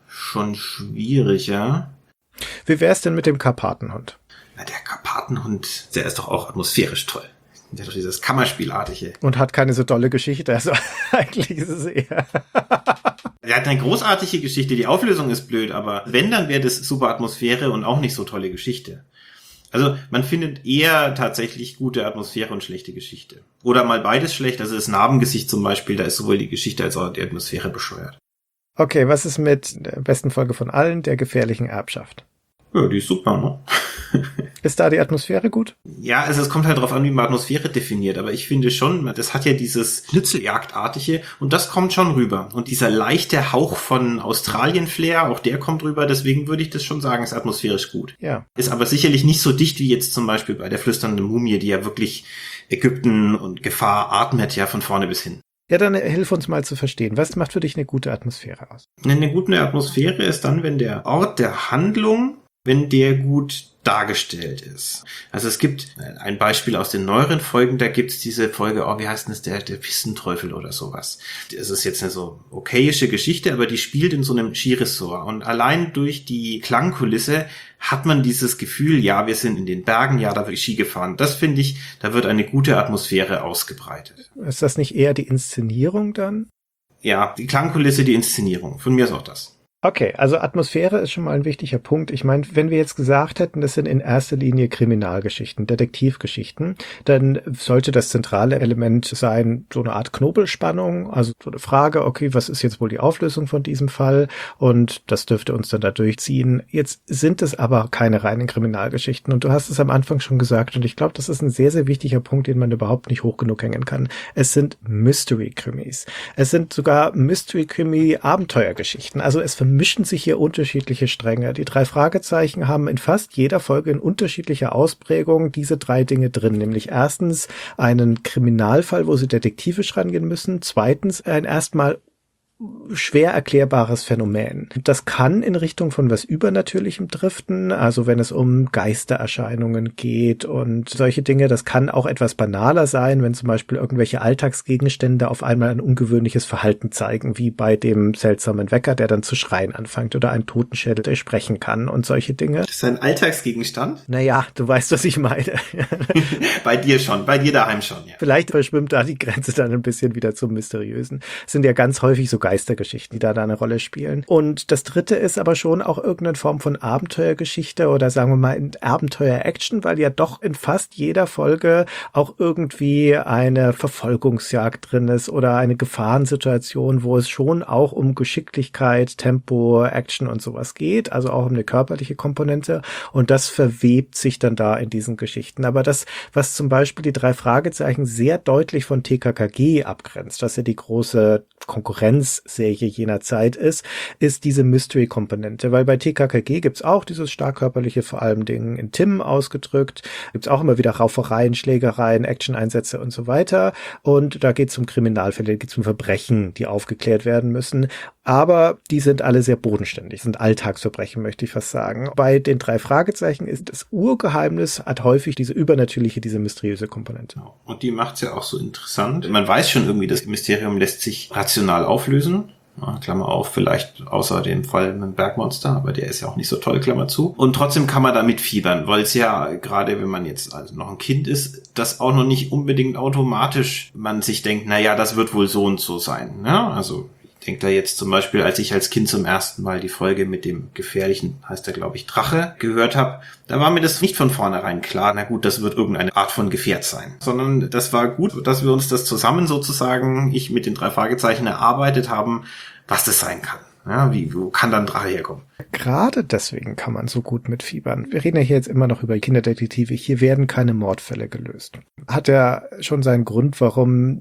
schwierig, ja. Wie wär's denn mit dem Karpatenhund? Na, der Karpatenhund, der ist doch auch atmosphärisch toll. Der hat doch dieses Kammerspielartige. Und hat keine so dolle Geschichte, also eigentlich ist es eher... Er hat eine großartige Geschichte, die Auflösung ist blöd, aber wenn, dann wäre das super Atmosphäre und auch nicht so tolle Geschichte. Also man findet eher tatsächlich gute Atmosphäre und schlechte Geschichte. Oder mal beides schlecht, also das Narbengesicht zum Beispiel, da ist sowohl die Geschichte als auch die Atmosphäre bescheuert. Okay, was ist mit der besten Folge von allen, der gefährlichen Erbschaft? Ja, die ist super, ne? Ist da die Atmosphäre gut? Ja, also es kommt halt drauf an, wie man Atmosphäre definiert, aber ich finde schon, das hat ja dieses Schnitzeljagdartige und das kommt schon rüber. Und dieser leichte Hauch von Australien-Flair, auch der kommt rüber, deswegen würde ich das schon sagen, ist atmosphärisch gut. Ja. Ist aber sicherlich nicht so dicht wie jetzt zum Beispiel bei der flüsternden Mumie, die ja wirklich Ägypten und Gefahr atmet, ja von vorne bis hin. Ja, dann hilf uns mal zu verstehen. Was macht für dich eine gute Atmosphäre aus? Eine gute Atmosphäre ist dann, wenn der Ort der Handlung, wenn der gut dargestellt ist. Also es gibt ein Beispiel aus den neueren Folgen, da gibt's diese Folge, wie heißt denn das, der Pissenteufel oder sowas. Das ist jetzt eine so okayische Geschichte, aber die spielt in so einem Skiresort und allein durch die Klangkulisse hat man dieses Gefühl, ja, wir sind in den Bergen, ja, da wird Ski gefahren. Das finde ich, da wird eine gute Atmosphäre ausgebreitet. Ist das nicht eher die Inszenierung dann? Ja, die Klangkulisse, die Inszenierung. Von mir ist auch das. Okay, also Atmosphäre ist schon mal ein wichtiger Punkt. Ich meine, wenn wir jetzt gesagt hätten, das sind in erster Linie Kriminalgeschichten, Detektivgeschichten, dann sollte das zentrale Element sein, so eine Art Knobelspannung, also so eine Frage, okay, was ist jetzt wohl die Auflösung von diesem Fall? Und das dürfte uns dann da durchziehen. Jetzt sind es aber keine reinen Kriminalgeschichten und du hast es am Anfang schon gesagt und ich glaube, das ist ein sehr, sehr wichtiger Punkt, den man überhaupt nicht hoch genug hängen kann. Es sind Mystery-Krimis. Es sind sogar Mystery-Krimi-Abenteuergeschichten. Also es mischen sich hier unterschiedliche Stränge. Die 3 Fragezeichen haben in fast jeder Folge in unterschiedlicher Ausprägung diese 3 Dinge drin. Nämlich erstens einen Kriminalfall, wo sie detektivisch rangehen müssen. Zweitens ein erstmal schwer erklärbares Phänomen. Das kann in Richtung von was Übernatürlichem driften, also wenn es um Geistererscheinungen geht und solche Dinge. Das kann auch etwas banaler sein, wenn zum Beispiel irgendwelche Alltagsgegenstände auf einmal ein ungewöhnliches Verhalten zeigen, wie bei dem seltsamen Wecker, der dann zu schreien anfängt, oder ein Totenschädel, der sprechen kann und solche Dinge. Das ist ein Alltagsgegenstand? Naja, du weißt, was ich meine. Bei dir schon, bei dir daheim schon, ja. Vielleicht verschwimmt da die Grenze dann ein bisschen wieder zum Mysteriösen. Es sind ja ganz häufig so Geistergeschichten, die da eine Rolle spielen. Und das dritte ist aber schon auch irgendeine Form von Abenteuergeschichte oder sagen wir mal in Abenteuer-Action, weil ja doch in fast jeder Folge auch irgendwie eine Verfolgungsjagd drin ist oder eine Gefahrensituation, wo es schon auch um Geschicklichkeit, Tempo, Action und sowas geht, also auch um eine körperliche Komponente. Und das verwebt sich dann da in diesen Geschichten. Aber das, was zum Beispiel die 3 Fragezeichen sehr deutlich von TKKG abgrenzt, dass ja die große Konkurrenzserie jener Zeit ist diese Mystery-Komponente, weil bei TKKG gibt's auch dieses stark körperliche, vor allem Dingen in Tim ausgedrückt, gibt's auch immer wieder Raufereien, Schlägereien, Action-Einsätze und so weiter und da geht's um Kriminalfälle, geht's um Verbrechen, die aufgeklärt werden müssen, aber die sind alle sehr bodenständig, sind Alltagsverbrechen, möchte ich fast sagen. Bei den 3 Fragezeichen ist das Urgeheimnis, hat häufig diese übernatürliche, diese mysteriöse Komponente. Und die macht's ja auch so interessant. Man weiß schon irgendwie, das Mysterium lässt sich rational auflösen. Klammer auf, vielleicht außer dem Fall mit dem Bergmonster, aber der ist ja auch nicht so toll, Klammer zu. Und trotzdem kann man da mitfiebern, weil es ja, gerade wenn man jetzt also noch ein Kind ist, das auch noch nicht unbedingt automatisch man sich denkt, naja, das wird wohl so und so sein. Ne? Also ich denke da jetzt zum Beispiel, als ich als Kind zum ersten Mal die Folge mit dem gefährlichen, heißt er glaube ich, Drache gehört habe, da war mir das nicht von vornherein klar, na gut, das wird irgendeine Art von Gefährt sein. Sondern das war gut, dass wir uns das zusammen sozusagen, ich mit den 3 Fragezeichen erarbeitet haben, was das sein kann. Ja, wo kann dann Drache herkommen? Gerade deswegen kann man so gut mitfiebern. Wir reden ja hier jetzt immer noch über Kinderdetektive. Hier werden keine Mordfälle gelöst. Hat ja schon seinen Grund, warum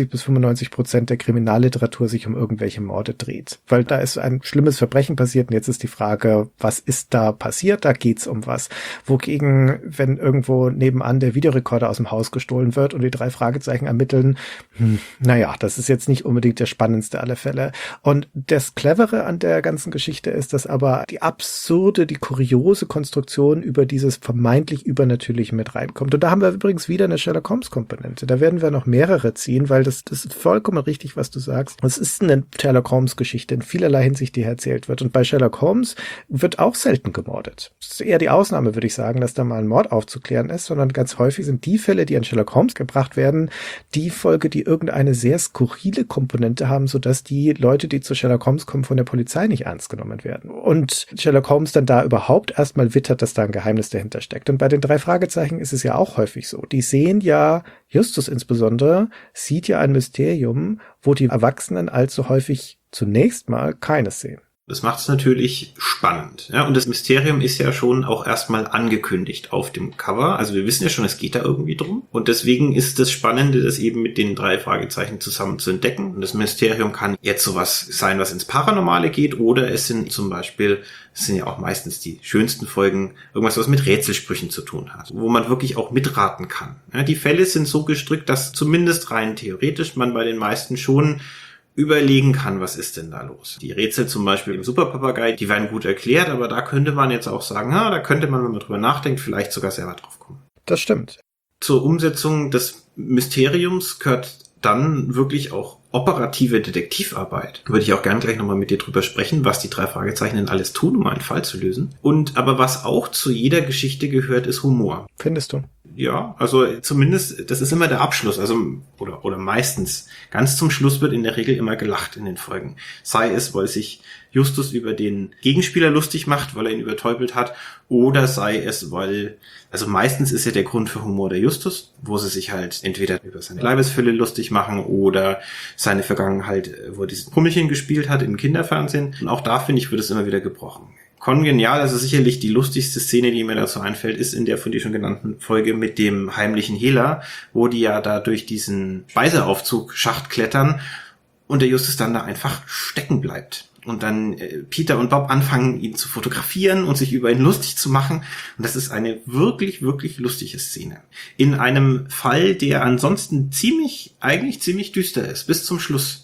90-95% der Kriminalliteratur sich um irgendwelche Morde dreht. Weil da ist ein schlimmes Verbrechen passiert und jetzt ist die Frage, was ist da passiert? Da geht's um was. Wogegen, wenn irgendwo nebenan der Videorekorder aus dem Haus gestohlen wird und die 3 Fragezeichen ermitteln, naja, das ist jetzt nicht unbedingt der spannendste aller Fälle. Und das Clevere an der ganzen Geschichte ist, dass aber die absurde, die kuriose Konstruktion über dieses vermeintlich Übernatürliche mit reinkommt. Und da haben wir übrigens wieder eine Sherlock Holmes-Komponente. Da werden wir noch mehrere ziehen, weil das ist vollkommen richtig, was du sagst. Es ist eine Sherlock Holmes-Geschichte in vielerlei Hinsicht, die erzählt wird. Und bei Sherlock Holmes wird auch selten gemordet. Das ist eher die Ausnahme, würde ich sagen, dass da mal ein Mord aufzuklären ist, sondern ganz häufig sind die Fälle, die an Sherlock Holmes gebracht werden, die Folge, die irgendeine sehr skurrile Komponente haben, sodass die Leute, die zu Sherlock Holmes kommen, von der Polizei nicht ernst genommen werden. Und Sherlock Holmes dann da überhaupt erstmal wittert, dass da ein Geheimnis dahinter steckt. Und bei den 3 Fragezeichen ist es ja auch häufig so. Die sehen ja, Justus insbesondere, sieht ja ein Mysterium, wo die Erwachsenen allzu häufig zunächst mal keines sehen. Das macht es natürlich spannend. Ja, und das Mysterium ist ja schon auch erstmal angekündigt auf dem Cover. Also wir wissen ja schon, es geht da irgendwie drum. Und deswegen ist das Spannende, das eben mit den 3 Fragezeichen zusammen zu entdecken. Und das Mysterium kann jetzt sowas sein, was ins Paranormale geht. Oder es sind zum Beispiel, es sind ja auch meistens die schönsten Folgen, irgendwas, was mit Rätselsprüchen zu tun hat. Wo man wirklich auch mitraten kann. Ja, die Fälle sind so gestrickt, dass zumindest rein theoretisch man bei den meisten schon überlegen kann, was ist denn da los. Die Rätsel zum Beispiel im Superpapagei, die werden gut erklärt, aber da könnte man jetzt auch sagen, da könnte man, wenn man drüber nachdenkt, vielleicht sogar selber drauf kommen. Das stimmt. Zur Umsetzung des Mysteriums gehört dann wirklich auch operative Detektivarbeit. Würde ich auch gern gleich nochmal mit dir drüber sprechen, was die 3 Fragezeichen denn alles tun, um einen Fall zu lösen. Aber was auch zu jeder Geschichte gehört, ist Humor. Findest du? Ja, also zumindest, das ist immer der Abschluss, also oder meistens. Ganz zum Schluss wird in der Regel immer gelacht in den Folgen. Sei es, weil sich Justus über den Gegenspieler lustig macht, weil er ihn übertäubelt hat, oder sei es, weil, also meistens ist ja der Grund für Humor der Justus, wo sie sich halt entweder über seine Leibesfülle lustig machen oder seine Vergangenheit, wo er dieses Pummelchen gespielt hat im Kinderfernsehen. Und auch da, finde ich, wird es immer wieder gebrochen. Kongenial, also sicherlich die lustigste Szene, die mir dazu einfällt, ist in der von dir schon genannten Folge mit dem heimlichen Hehler, wo die ja da durch diesen Speiseaufzug-Schacht klettern und der Justus dann da einfach stecken bleibt. Und dann Peter und Bob anfangen, ihn zu fotografieren und sich über ihn lustig zu machen. Und das ist eine wirklich, wirklich lustige Szene. In einem Fall, der ansonsten ziemlich düster ist, bis zum Schluss.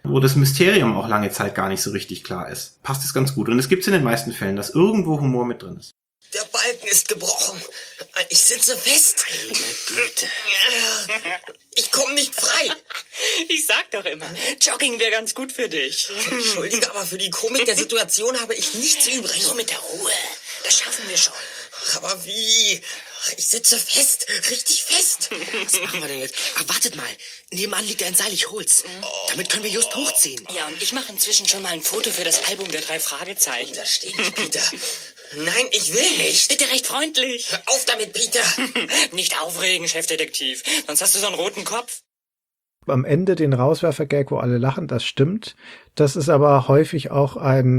wo das Mysterium auch lange Zeit gar nicht so richtig klar ist. Passt es ganz gut. Und es gibt es in den meisten Fällen, dass irgendwo Humor mit drin ist. Der Balken ist gebrochen. Ich sitze fest. Ich komme nicht frei. Ich sag doch immer, Jogging wäre ganz gut für dich. Entschuldige, aber für die Komik der Situation habe ich nichts übrig. Nur mit der Ruhe. Das schaffen wir schon. Aber wie? Ich sitze fest. Richtig fest. Was machen wir denn jetzt? Ach, wartet mal. Nebenan liegt ein Seil, ich hol's. Damit können wir just hochziehen. Ja, und ich mache inzwischen schon mal ein Foto für das Album der 3 Fragezeichen. Da steht nicht, Peter. Nein, ich will nicht. Bitte recht freundlich. Hör auf damit, Peter. Nicht aufregen, Chefdetektiv. Sonst hast du so einen roten Kopf. Am Ende den Rauswerfer-Gag, wo alle lachen, das stimmt. Das ist aber häufig auch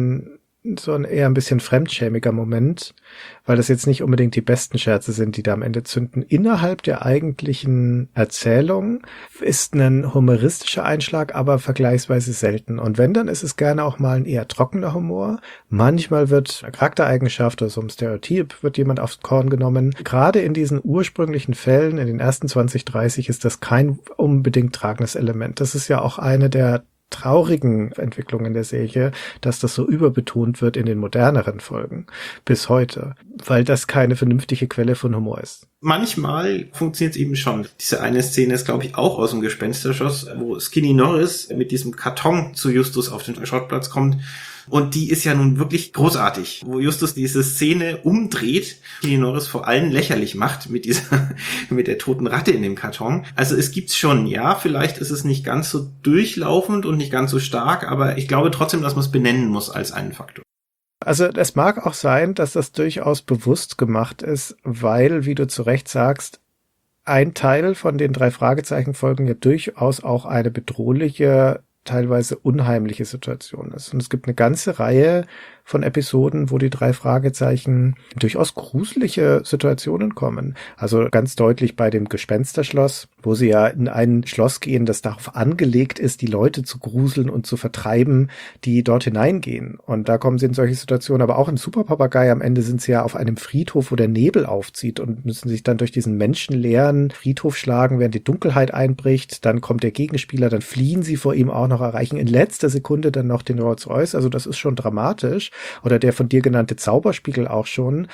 so ein eher ein bisschen fremdschämiger Moment, weil das jetzt nicht unbedingt die besten Scherze sind, die da am Ende zünden. Innerhalb der eigentlichen Erzählung ist ein humoristischer Einschlag, aber vergleichsweise selten. Und wenn, dann ist es gerne auch mal ein eher trockener Humor. Manchmal wird eine Charaktereigenschaft oder so ein Stereotyp wird jemand aufs Korn genommen. Gerade in diesen ursprünglichen Fällen, in den ersten 20, 30, ist das kein unbedingt tragendes Element. Das ist ja auch eine der traurigen Entwicklungen der Serie, dass das so überbetont wird in den moderneren Folgen bis heute, weil das keine vernünftige Quelle von Humor ist. Manchmal funktioniert es eben schon. Diese eine Szene ist, glaube ich, auch aus dem Gespensterschoss, wo Skinny Norris mit diesem Karton zu Justus auf den Schrottplatz kommt. Und die ist ja nun wirklich großartig, wo Justus diese Szene umdreht, die Norris vor allem lächerlich macht mit mit der toten Ratte in dem Karton. Also es gibt's schon, ja, vielleicht ist es nicht ganz so durchlaufend und nicht ganz so stark, aber ich glaube trotzdem, dass man es benennen muss als einen Faktor. Also es mag auch sein, dass das durchaus bewusst gemacht ist, weil, wie du zu Recht sagst, ein Teil von den 3 Fragezeichen-Folgen ja durchaus auch eine bedrohliche, teilweise unheimliche Situation ist. Und es gibt eine ganze Reihe von Episoden, wo die 3 Fragezeichen durchaus gruselige Situationen kommen. Also ganz deutlich bei dem Gespensterschloss, wo sie ja in ein Schloss gehen, das darauf angelegt ist, die Leute zu gruseln und zu vertreiben, die dort hineingehen. Und da kommen sie in solche Situationen. Aber auch in Superpapagei am Ende sind sie ja auf einem Friedhof, wo der Nebel aufzieht und müssen sich dann durch diesen menschenleeren Friedhof schlagen, während die Dunkelheit einbricht. Dann kommt der Gegenspieler, dann fliehen sie vor ihm auch noch, erreichen in letzter Sekunde dann noch den Rolls-Royce. Also das ist schon dramatisch. Oder der von dir genannte Zauberspiegel auch schon,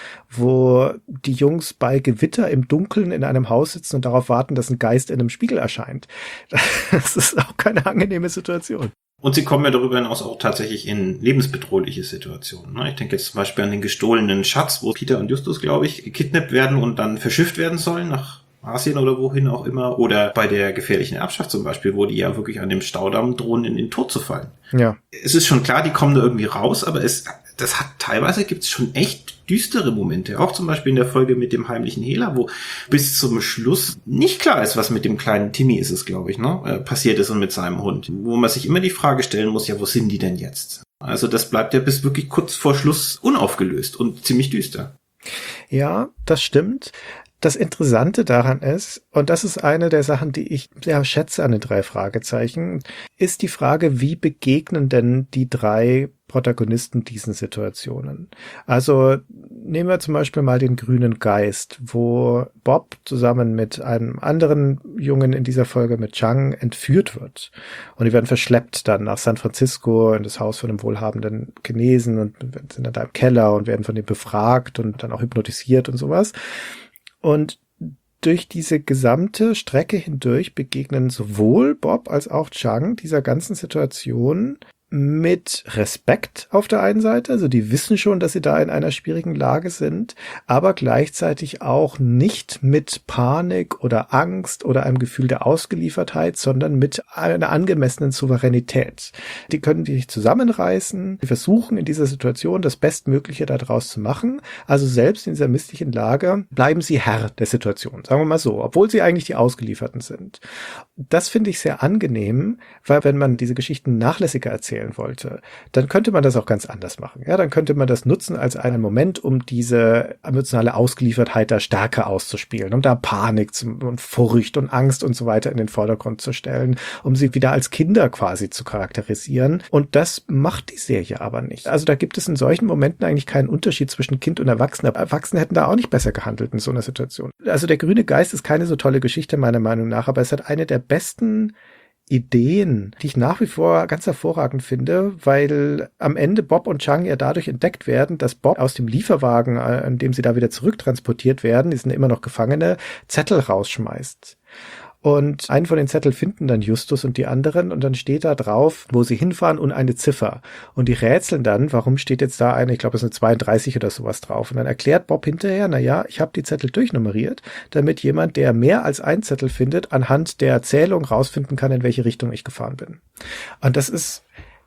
wo die Jungs bei Gewitter im Dunkeln in einem Haus sitzen und darauf warten, dass ein Geist in einem Spiegel erscheint. Das ist auch keine angenehme Situation. Und sie kommen ja darüber hinaus auch tatsächlich in lebensbedrohliche Situationen. Ich denke jetzt zum Beispiel an den gestohlenen Schatz, wo Peter und Justus, glaube ich, gekidnappt werden und dann verschifft werden sollen nach Asien oder wohin auch immer. Oder bei der gefährlichen Erbschaft zum Beispiel, wo die ja wirklich an dem Staudamm drohen, in den Tod zu fallen. Ja. Es ist schon klar, die kommen da irgendwie raus, aber teilweise gibt es schon echt düstere Momente. Auch zum Beispiel in der Folge mit dem heimlichen Hehler, wo bis zum Schluss nicht klar ist, was mit dem kleinen Timmy ist es, glaube ich, passiert ist und mit seinem Hund. Wo man sich immer die Frage stellen muss, ja, wo sind die denn jetzt? Also das bleibt ja bis wirklich kurz vor Schluss unaufgelöst und ziemlich düster. Ja, das stimmt. Das Interessante daran ist, und das ist eine der Sachen, die ich sehr schätze an den 3 Fragezeichen, ist die Frage, wie begegnen denn die 3 Protagonisten diesen Situationen? Also nehmen wir zum Beispiel mal den grünen Geist, wo Bob zusammen mit einem anderen Jungen in dieser Folge mit Chang entführt wird. Und die werden verschleppt dann nach San Francisco in das Haus von einem wohlhabenden Chinesen und sind dann da im Keller und werden von dem befragt und dann auch hypnotisiert und sowas. Und durch diese gesamte Strecke hindurch begegnen sowohl Bob als auch Chang dieser ganzen Situation mit Respekt auf der einen Seite, also die wissen schon, dass sie da in einer schwierigen Lage sind, aber gleichzeitig auch nicht mit Panik oder Angst oder einem Gefühl der Ausgeliefertheit, sondern mit einer angemessenen Souveränität. Die können sich zusammenreißen, die versuchen in dieser Situation das Bestmögliche daraus zu machen, also selbst in dieser misslichen Lage bleiben sie Herr der Situation, sagen wir mal so, obwohl sie eigentlich die Ausgelieferten sind. Das finde ich sehr angenehm, weil wenn man diese Geschichten nachlässiger erzählen wollte, dann könnte man das auch ganz anders machen. Ja, dann könnte man das nutzen als einen Moment, um diese emotionale Ausgeliefertheit da stärker auszuspielen, um da Panik und Furcht und Angst und so weiter in den Vordergrund zu stellen, um sie wieder als Kinder quasi zu charakterisieren. Und das macht die Serie aber nicht. Also da gibt es in solchen Momenten eigentlich keinen Unterschied zwischen Kind und Erwachsener. Erwachsene hätten da auch nicht besser gehandelt in so einer Situation. Also der grüne Geist ist keine so tolle Geschichte meiner Meinung nach, aber es hat eine der besten Ideen, die ich nach wie vor ganz hervorragend finde, weil am Ende Bob und Chang ja dadurch entdeckt werden, dass Bob aus dem Lieferwagen, an dem sie da wieder zurücktransportiert werden, die sind immer noch Gefangene, Zettel rausschmeißt. Und einen von den Zetteln finden dann Justus und die anderen und dann steht da drauf, wo sie hinfahren und eine Ziffer. Und die rätseln dann, warum steht jetzt da eine, ich glaube es ist eine 32 oder sowas drauf. Und dann erklärt Bob hinterher, naja, ich habe die Zettel durchnummeriert, damit jemand, der mehr als einen Zettel findet, anhand der Zählung rausfinden kann, in welche Richtung ich gefahren bin. Und das ist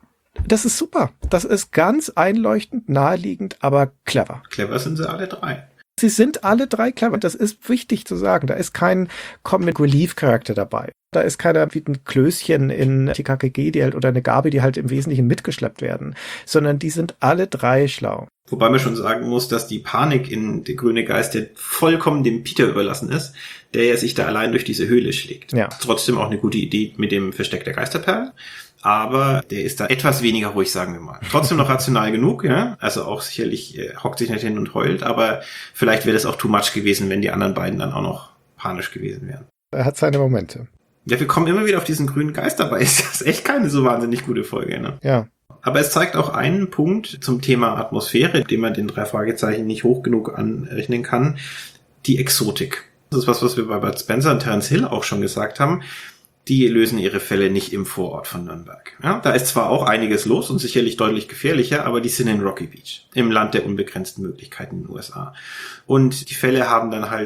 super. Das ist ganz einleuchtend, naheliegend, aber clever. Clever sind sie alle drei. Sie sind alle drei clever. Das ist wichtig zu sagen. Da ist kein Comic Relief Charakter dabei. Da ist keiner wie ein Klößchen in TKKG, die halt, oder eine Gabi, die halt im Wesentlichen mitgeschleppt werden, sondern die sind alle drei schlau. Wobei man schon sagen muss, dass die Panik in Der grüne Geist ja vollkommen dem Peter überlassen ist, der ja sich da allein durch diese Höhle schlägt. Ja. Trotzdem auch eine gute Idee mit dem Versteck der Geisterperlen. Aber der ist da etwas weniger ruhig, sagen wir mal. Trotzdem noch rational genug, ja. Also auch sicherlich hockt sich nicht hin und heult, aber vielleicht wäre das auch too much gewesen, wenn die anderen beiden dann auch noch panisch gewesen wären. Er hat seine Momente. Ja, wir kommen immer wieder auf diesen grünen Geist dabei. Das ist echt keine so wahnsinnig gute Folge, ne? Ja. Aber es zeigt auch einen Punkt zum Thema Atmosphäre, den man den 3 Fragezeichen nicht hoch genug anrechnen kann. Die Exotik. Das ist was wir bei Bud Spencer und Terence Hill auch schon gesagt haben. Die lösen ihre Fälle nicht im Vorort von Nürnberg. Ja, da ist zwar auch einiges los und sicherlich deutlich gefährlicher, aber die sind in Rocky Beach, im Land der unbegrenzten Möglichkeiten in den USA. Und die Fälle haben dann halt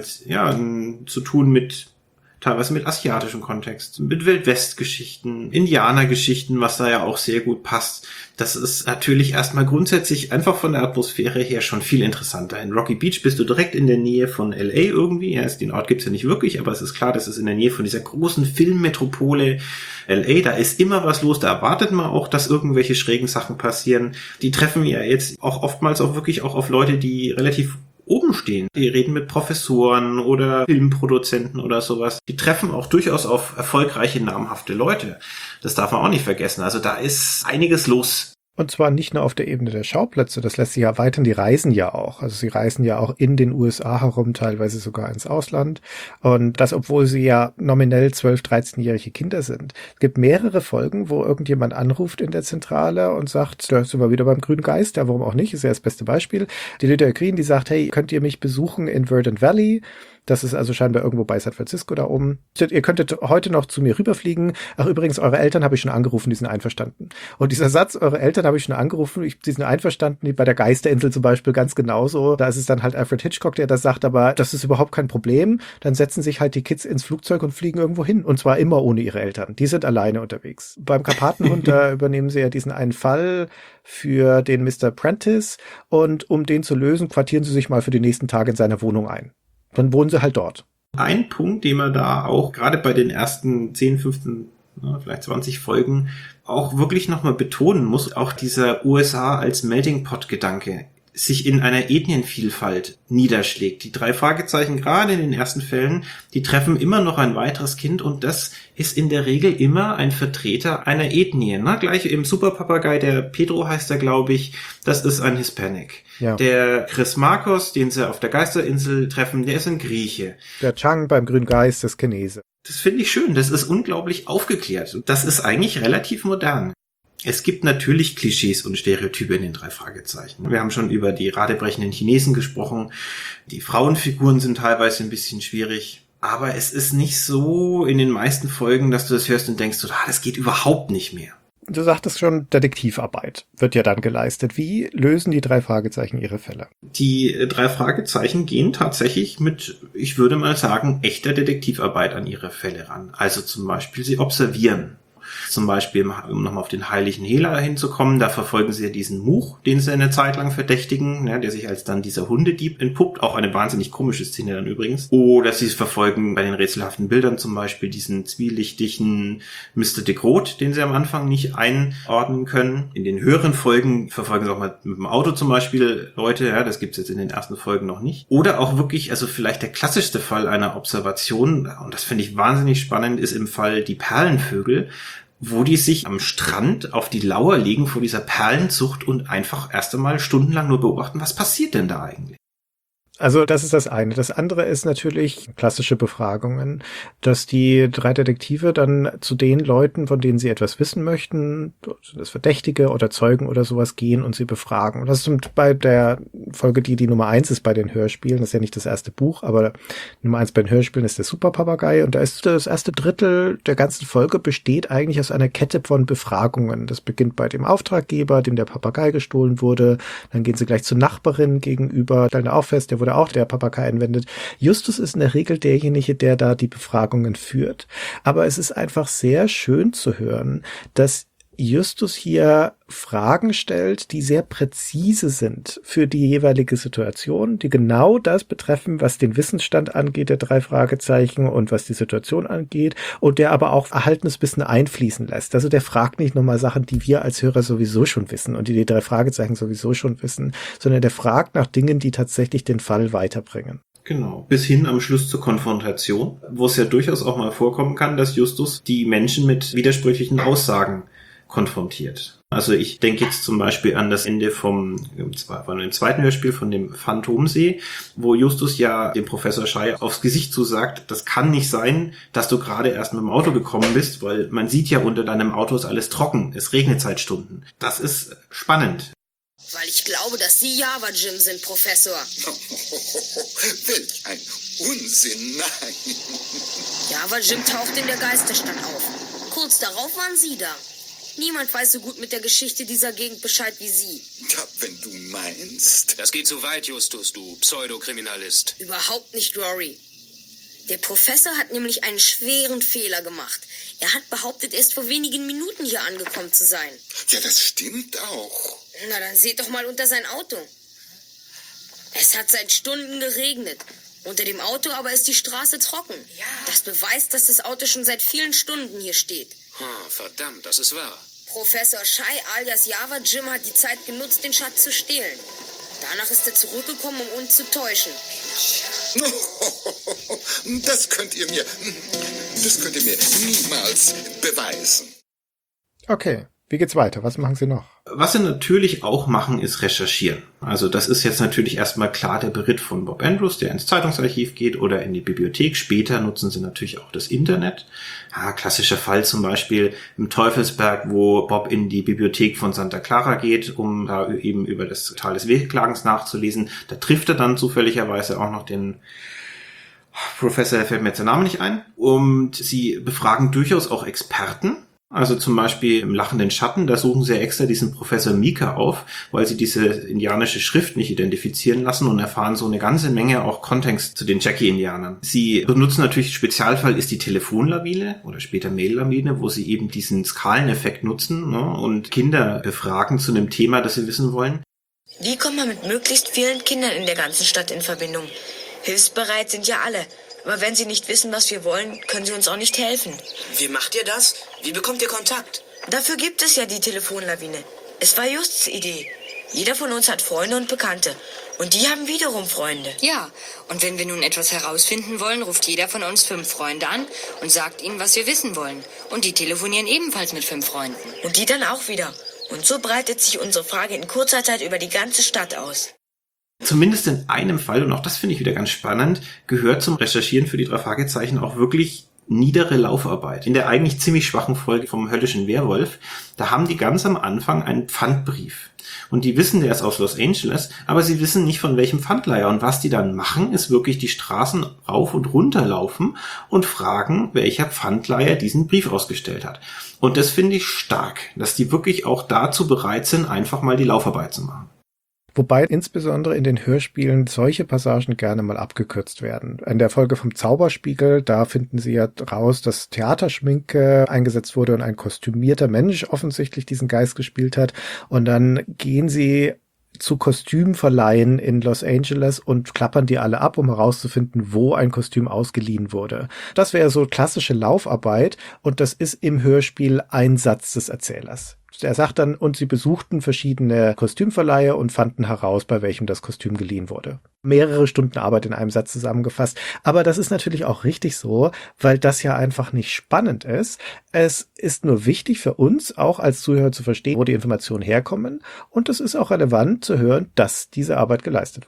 zu tun mit teilweise mit asiatischem Kontext, mit Wildwest-Geschichten, Indianergeschichten, was da ja auch sehr gut passt. Das ist natürlich erstmal grundsätzlich einfach von der Atmosphäre her schon viel interessanter. In Rocky Beach bist du direkt in der Nähe von LA irgendwie. Ja, den Ort gibt's ja nicht wirklich, aber es ist klar, das ist in der Nähe von dieser großen Filmmetropole LA. Da ist immer was los, da erwartet man auch, dass irgendwelche schrägen Sachen passieren. Die treffen ja jetzt auch oftmals auch wirklich auch auf Leute, die relativ oben stehen. Die reden mit Professoren oder Filmproduzenten oder sowas. Die treffen auch durchaus auf erfolgreiche, namhafte Leute. Das darf man auch nicht vergessen. Also da ist einiges los. Und zwar nicht nur auf der Ebene der Schauplätze, das lässt sich erweitern, die reisen ja auch. Also sie reisen ja auch in den USA herum, teilweise sogar ins Ausland. Und das, obwohl sie ja nominell 12-, 13-jährige Kinder sind. Es gibt mehrere Folgen, wo irgendjemand anruft in der Zentrale und sagt, da sind wir wieder beim grünen Geist, ja, warum auch nicht, ist ja das beste Beispiel. Die Lydia Green, die sagt, hey, könnt ihr mich besuchen in Verdant Valley? Das ist also scheinbar irgendwo bei San Francisco da oben. Ihr könntet heute noch zu mir rüberfliegen. Ach, übrigens, eure Eltern habe ich schon angerufen, die sind einverstanden. Und dieser Satz, eure Eltern habe ich schon angerufen, die sind einverstanden, bei der Geisterinsel zum Beispiel ganz genauso. Da ist es dann halt Alfred Hitchcock, der das sagt, aber das ist überhaupt kein Problem. Dann setzen sich halt die Kids ins Flugzeug und fliegen irgendwo hin. Und zwar immer ohne ihre Eltern. Die sind alleine unterwegs. Beim Karpatenhund, da übernehmen sie ja diesen einen Fall für den Mr. Prentice. Und um den zu lösen, quartieren sie sich mal für die nächsten Tage in seiner Wohnung ein. Dann wohnen sie halt dort. Ein Punkt, den man da auch gerade bei den ersten 10, 15, vielleicht 20 Folgen auch wirklich nochmal betonen muss, auch dieser USA als Melting Pot Gedanke sich in einer Ethnienvielfalt niederschlägt. Die 3 Fragezeichen, gerade in den ersten Fällen, die treffen immer noch ein weiteres Kind und das ist in der Regel immer ein Vertreter einer Ethnie. Ne? Gleich im Superpapagei, der Pedro heißt er, glaube ich, das ist ein Hispanic. Ja. Der Chris Marcos, den sie auf der Geisterinsel treffen, der ist ein Grieche. Der Chang beim grünen Geist ist Chinese. Das finde ich schön, das ist unglaublich aufgeklärt. Das ist eigentlich relativ modern. Es gibt natürlich Klischees und Stereotype in den 3 Fragezeichen. Wir haben schon über die radebrechenden Chinesen gesprochen. Die Frauenfiguren sind teilweise ein bisschen schwierig. Aber es ist nicht so in den meisten Folgen, dass du das hörst und denkst, das geht überhaupt nicht mehr. Du sagtest schon, Detektivarbeit wird ja dann geleistet. Wie lösen die 3 Fragezeichen ihre Fälle? Die 3 Fragezeichen gehen tatsächlich mit, ich würde mal sagen, echter Detektivarbeit an ihre Fälle ran. Also zum Beispiel, sie observieren. Zum Beispiel, um nochmal auf den heiligen Hehler hinzukommen, da verfolgen sie ja diesen Much, den sie eine Zeit lang verdächtigen, der sich als dann dieser Hundedieb entpuppt. Auch eine wahnsinnig komische Szene dann übrigens. Oder sie verfolgen bei den rätselhaften Bildern zum Beispiel diesen zwielichtigen Mr. de Groot, den sie am Anfang nicht einordnen können. In den höheren Folgen verfolgen sie auch mal mit dem Auto zum Beispiel Leute, das gibt's jetzt in den ersten Folgen noch nicht. Oder auch wirklich, also vielleicht der klassischste Fall einer Observation, und das finde ich wahnsinnig spannend, ist im Fall die Perlenvögel, wo die sich am Strand auf die Lauer legen vor dieser Perlenzucht und einfach erst einmal stundenlang nur beobachten, was passiert denn da eigentlich? Also das ist das eine. Das andere ist natürlich klassische Befragungen, dass die 3 Detektive dann zu den Leuten, von denen sie etwas wissen möchten, das Verdächtige oder Zeugen oder sowas, gehen und sie befragen. Und das ist bei der Folge, die Nummer 1 ist bei den Hörspielen. Das ist ja nicht das erste Buch, aber Nummer 1 bei den Hörspielen ist der Superpapagei. Und da ist das erste Drittel der ganzen Folge besteht eigentlich aus einer Kette von Befragungen. Das beginnt bei dem Auftraggeber, dem der Papagei gestohlen wurde. Dann gehen sie gleich zur Nachbarin gegenüber, stellen auch fest, der wurde auch der Papagei einwendet. Justus ist in der Regel derjenige, der da die Befragungen führt. Aber es ist einfach sehr schön zu hören, dass Justus hier Fragen stellt, die sehr präzise sind für die jeweilige Situation, die genau das betreffen, was den Wissensstand angeht, der 3 Fragezeichen und was die Situation angeht, und der aber auch erhaltenes Wissen einfließen lässt. Also der fragt nicht nochmal Sachen, die wir als Hörer sowieso schon wissen und die 3 Fragezeichen sowieso schon wissen, sondern der fragt nach Dingen, die tatsächlich den Fall weiterbringen. Genau. Bis hin am Schluss zur Konfrontation, wo es ja durchaus auch mal vorkommen kann, dass Justus die Menschen mit widersprüchlichen Aussagen konfrontiert. Also ich denke jetzt zum Beispiel an das Ende vom zweiten Hörspiel von dem Phantomsee, wo Justus ja dem Professor Schei aufs Gesicht zusagt, das kann nicht sein, dass du gerade erst mit dem Auto gekommen bist, weil man sieht ja, unter deinem Auto ist alles trocken, es regnet seit Stunden. Das ist spannend. Weil ich glaube, dass Sie Java Jim sind, Professor. Welch ein Unsinn, nein. Java Jim tauchte in der Geisterstadt auf. Kurz darauf waren Sie da. Niemand weiß so gut mit der Geschichte dieser Gegend Bescheid wie Sie. Ja, wenn du meinst. Das geht zu weit, Justus, du Pseudokriminalist. Überhaupt nicht, Rory. Der Professor hat nämlich einen schweren Fehler gemacht. Er hat behauptet, erst vor wenigen Minuten hier angekommen zu sein. Ja, das stimmt auch. Na, dann seht doch mal unter sein Auto. Es hat seit Stunden geregnet. Unter dem Auto aber ist die Straße trocken. Ja. Das beweist, dass das Auto schon seit vielen Stunden hier steht. Verdammt, das ist wahr. Professor Schei alias Java Jim hat die Zeit genutzt, den Schatz zu stehlen. Danach ist er zurückgekommen, um uns zu täuschen. Das könnt ihr mir niemals beweisen. Okay. Wie geht's weiter? Was machen Sie noch? Was Sie natürlich auch machen, ist recherchieren. Also das ist jetzt natürlich erstmal klar der Beritt von Bob Andrews, der ins Zeitungsarchiv geht oder in die Bibliothek. Später nutzen Sie natürlich auch das Internet. Ja, klassischer Fall zum Beispiel im Teufelsberg, wo Bob in die Bibliothek von Santa Clara geht, um da eben über das Tal des Wehklagens nachzulesen. Da trifft er dann zufälligerweise auch noch den Professor, fällt mir jetzt der Name nicht ein. Und Sie befragen durchaus auch Experten. Also zum Beispiel im Lachenden Schatten, da suchen sie extra diesen Professor Mika auf, weil sie diese indianische Schrift nicht identifizieren lassen und erfahren so eine ganze Menge auch Kontext zu den Jackie-Indianern. Sie benutzen natürlich, Spezialfall ist die Telefonlawine oder später Mail-Lawine, wo sie eben diesen Skaleneffekt nutzen, ne, und Kinder befragen zu einem Thema, das sie wissen wollen. Wie kommt man mit möglichst vielen Kindern in der ganzen Stadt in Verbindung? Hilfsbereit sind ja alle. Aber wenn Sie nicht wissen, was wir wollen, können Sie uns auch nicht helfen. Wie macht ihr das? Wie bekommt ihr Kontakt? Dafür gibt es ja die Telefonlawine. Es war Justs Idee. Jeder von uns hat Freunde und Bekannte. Und die haben wiederum Freunde. Ja, und wenn wir nun etwas herausfinden wollen, ruft jeder von uns 5 Freunde an und sagt ihnen, was wir wissen wollen. Und die telefonieren ebenfalls mit 5 Freunden. Und die dann auch wieder. Und so breitet sich unsere Frage in kurzer Zeit über die ganze Stadt aus. Zumindest in einem Fall, und auch das finde ich wieder ganz spannend, gehört zum Recherchieren für die 3 Fragezeichen auch wirklich niedere Laufarbeit. In der eigentlich ziemlich schwachen Folge vom Höllischen Werwolf, da haben die ganz am Anfang einen Pfandbrief. Und die wissen, der ist aus Los Angeles, aber sie wissen nicht, von welchem Pfandleiher. Und was die dann machen, ist wirklich die Straßen rauf und runter laufen und fragen, welcher Pfandleiher diesen Brief ausgestellt hat. Und das finde ich stark, dass die wirklich auch dazu bereit sind, einfach mal die Laufarbeit zu machen. Wobei insbesondere in den Hörspielen solche Passagen gerne mal abgekürzt werden. In der Folge vom Zauberspiegel, da finden Sie ja raus, dass Theaterschminke eingesetzt wurde und ein kostümierter Mensch offensichtlich diesen Geist gespielt hat. Und dann gehen Sie zu Kostümverleihen in Los Angeles und klappern die alle ab, um herauszufinden, wo ein Kostüm ausgeliehen wurde. Das wäre so klassische Laufarbeit und das ist im Hörspiel ein Satz des Erzählers. Er sagt dann, und sie besuchten verschiedene Kostümverleihe und fanden heraus, bei welchem das Kostüm geliehen wurde. Mehrere Stunden Arbeit in einem Satz zusammengefasst. Aber das ist natürlich auch richtig so, weil das ja einfach nicht spannend ist. Es ist nur wichtig für uns, auch als Zuhörer zu verstehen, wo die Informationen herkommen. Und es ist auch relevant zu hören, dass diese Arbeit geleistet wurde.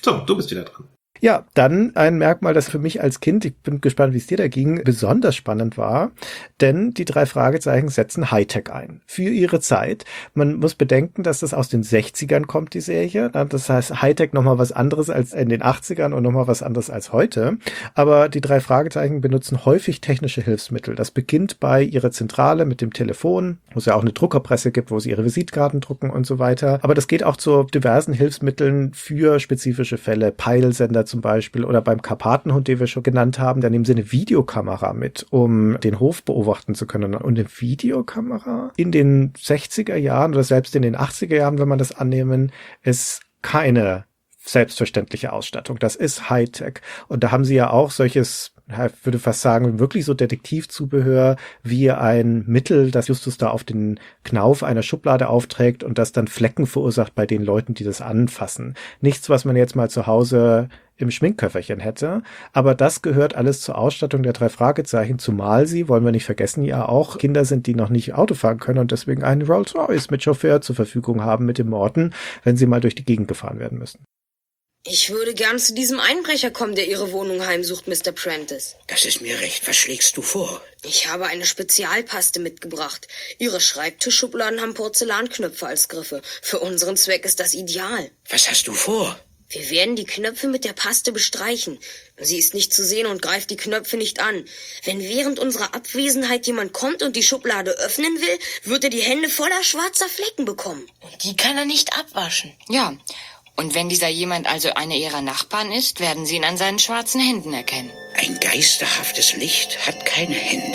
So, du bist wieder dran. Ja, dann ein Merkmal, das für mich als Kind, ich bin gespannt, wie es dir da ging, besonders spannend war, denn die 3 Fragezeichen setzen Hightech ein. Für ihre Zeit. Man muss bedenken, dass das aus den 60ern kommt, die Serie. Das heißt, Hightech nochmal was anderes als in den 80ern und nochmal was anderes als heute. Aber die 3 Fragezeichen benutzen häufig technische Hilfsmittel. Das beginnt bei ihrer Zentrale mit dem Telefon, wo es ja auch eine Druckerpresse gibt, wo sie ihre Visitkarten drucken und so weiter. Aber das geht auch zu diversen Hilfsmitteln für spezifische Fälle, Peilsender zum Beispiel oder beim Karpatenhund, den wir schon genannt haben, da nehmen sie eine Videokamera mit, um den Hof beobachten zu können. Und eine Videokamera in den 60er Jahren oder selbst in den 80er Jahren, wenn man das annehmen, ist keine selbstverständliche Ausstattung. Das ist Hightech. Und da haben sie ja auch solches, ich würde fast sagen, wirklich so Detektivzubehör wie ein Mittel, das Justus da auf den Knauf einer Schublade aufträgt und das dann Flecken verursacht bei den Leuten, die das anfassen. Nichts, was man jetzt mal zu Hause im Schminkköfferchen hätte, aber das gehört alles zur Ausstattung der 3 Fragezeichen, zumal sie, wollen wir nicht vergessen, ja auch Kinder sind, die noch nicht Auto fahren können und deswegen einen Rolls-Royce mit Chauffeur zur Verfügung haben mit dem Morton, wenn sie mal durch die Gegend gefahren werden müssen. Ich würde gern zu diesem Einbrecher kommen, der Ihre Wohnung heimsucht, Mr. Prentice. Das ist mir recht. Was schlägst du vor? Ich habe eine Spezialpaste mitgebracht. Ihre Schreibtischschubladen haben Porzellanknöpfe als Griffe. Für unseren Zweck ist das ideal. Was hast du vor? Wir werden die Knöpfe mit der Paste bestreichen. Sie ist nicht zu sehen und greift die Knöpfe nicht an. Wenn während unserer Abwesenheit jemand kommt und die Schublade öffnen will, wird er die Hände voller schwarzer Flecken bekommen. Und die kann er nicht abwaschen. Ja, und wenn dieser jemand also einer ihrer Nachbarn ist, werden sie ihn an seinen schwarzen Händen erkennen. Ein geisterhaftes Licht hat keine Hände.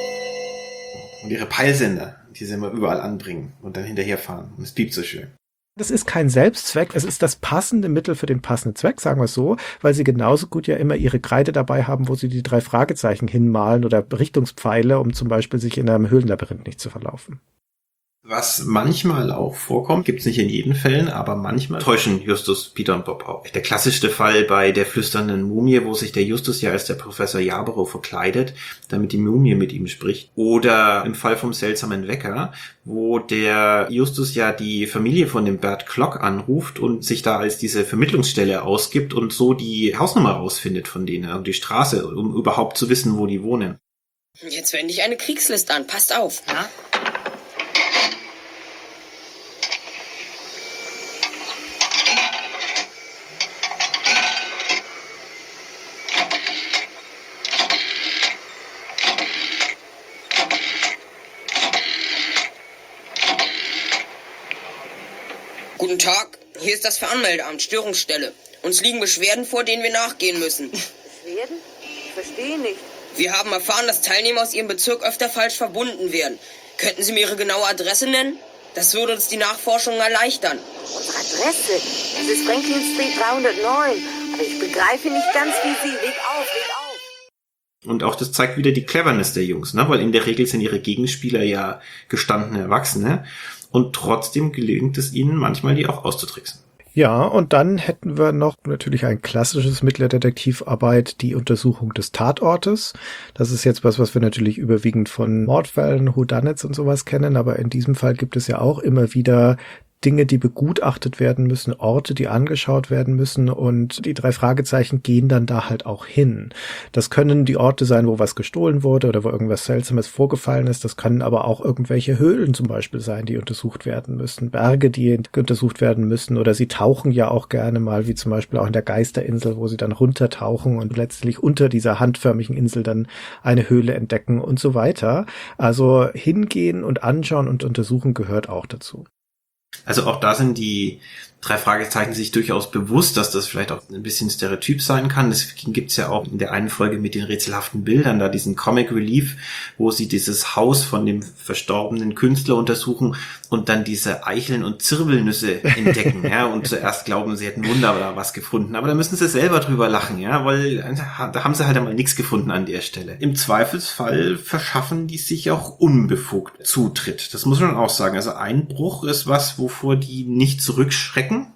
Und ihre Peilsender, die sie immer überall anbringen und dann hinterherfahren. Und es piept so schön. Das ist kein Selbstzweck, es ist das passende Mittel für den passenden Zweck, sagen wir es so, weil sie genauso gut ja immer ihre Kreide dabei haben, wo sie die 3 Fragezeichen hinmalen oder Richtungspfeile, um zum Beispiel sich in einem Höhlenlabyrinth nicht zu verlaufen. Was manchmal auch vorkommt, gibt's nicht in jeden Fällen, aber manchmal täuschen Justus, Peter und Bob auch. Der klassischste Fall bei der flüsternden Mumie, wo sich der Justus ja als der Professor Yarborough verkleidet, damit die Mumie mit ihm spricht. Oder im Fall vom seltsamen Wecker, wo der Justus ja die Familie von dem Bert Klock anruft und sich da als diese Vermittlungsstelle ausgibt und so die Hausnummer rausfindet von denen und die Straße, um überhaupt zu wissen, wo die wohnen. Jetzt wende ich eine Kriegslist an. Passt auf. Ja? Guten Tag, hier ist das Fernmeldeamt, Störungsstelle. Uns liegen Beschwerden vor, denen wir nachgehen müssen. Beschwerden? Ich verstehe nicht. Wir haben erfahren, dass Teilnehmer aus Ihrem Bezirk öfter falsch verbunden werden. Könnten Sie mir Ihre genaue Adresse nennen? Das würde uns die Nachforschung erleichtern. Unsere Adresse? Das ist Franklin Street 309. Aber ich begreife nicht ganz, wie Sie. Leg auf. Und auch das zeigt wieder die Cleverness der Jungs, ne? Weil in der Regel sind ihre Gegenspieler ja gestandene Erwachsene. Und trotzdem gelingt es ihnen manchmal, die auch auszutricksen. Ja, und dann hätten wir noch natürlich ein klassisches Mittel der Detektivarbeit, die Untersuchung des Tatortes. Das ist jetzt was wir natürlich überwiegend von Mordfällen, Whodunits und sowas kennen, aber in diesem Fall gibt es ja auch immer wieder Dinge, die begutachtet werden müssen, Orte, die angeschaut werden müssen und die 3 Fragezeichen gehen dann da halt auch hin. Das können die Orte sein, wo was gestohlen wurde oder wo irgendwas Seltsames vorgefallen ist. Das können aber auch irgendwelche Höhlen zum Beispiel sein, die untersucht werden müssen, Berge, die untersucht werden müssen oder sie tauchen ja auch gerne mal, wie zum Beispiel auch in der Geisterinsel, wo sie dann runtertauchen und letztlich unter dieser handförmigen Insel dann eine Höhle entdecken und so weiter. Also hingehen und anschauen und untersuchen gehört auch dazu. Also auch da sind die 3 Fragezeichen sich durchaus bewusst, dass das vielleicht auch ein bisschen Stereotyp sein kann. Deswegen gibt's ja auch in der einen Folge mit den rätselhaften Bildern da diesen Comic Relief, wo sie dieses Haus von dem verstorbenen Künstler untersuchen und dann diese Eicheln und Zirbelnüsse entdecken, ja, und zuerst glauben, sie hätten Wunder oder was gefunden. Aber da müssen sie selber drüber lachen, ja, weil da haben sie halt einmal nichts gefunden an der Stelle. Im Zweifelsfall verschaffen die sich auch unbefugt Zutritt. Das muss man auch sagen. Also Einbruch ist was, wovor die nicht zurückschrecken.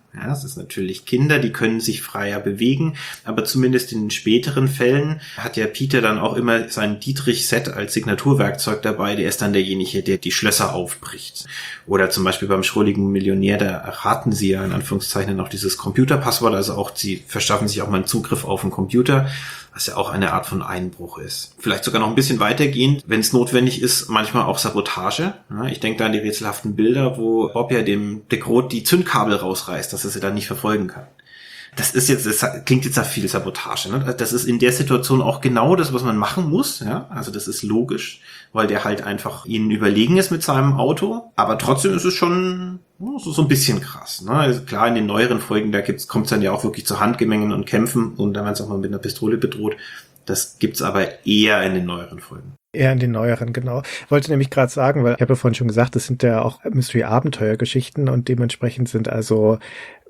Ja, das ist natürlich Kinder, die können sich freier bewegen, aber zumindest in den späteren Fällen hat ja Peter dann auch immer sein Dietrich-Set als Signaturwerkzeug dabei, der ist dann derjenige, der die Schlösser aufbricht. Oder zum Beispiel beim schrulligen Millionär, da erraten sie ja in Anführungszeichen noch dieses Computerpasswort, also auch sie verschaffen sich auch mal einen Zugriff auf den Computer, was ja auch eine Art von Einbruch ist. Vielleicht sogar noch ein bisschen weitergehend, wenn es notwendig ist, manchmal auch Sabotage. Ja, ich denke da an die rätselhaften Bilder, wo Bob ja dem Degrot die Zündkabel rausreißt, dass er sie dann nicht verfolgen kann. Das klingt jetzt nach viel Sabotage. Ne? Das ist in der Situation auch genau das, was man machen muss. Ja? Also das ist logisch, weil der halt einfach ihnen überlegen ist mit seinem Auto. Aber trotzdem ist es schon so ein bisschen krass. Ne? Also klar, in den neueren Folgen, da kommt es dann ja auch wirklich zu Handgemengen und Kämpfen und dann werden sie auch mal mit einer Pistole bedroht. Das gibt's aber eher in den neueren Folgen. Eher in den neueren, genau. Wollte nämlich gerade sagen, weil ich habe ja vorhin schon gesagt, das sind ja auch Mystery-Abenteuer-Geschichten und dementsprechend sind also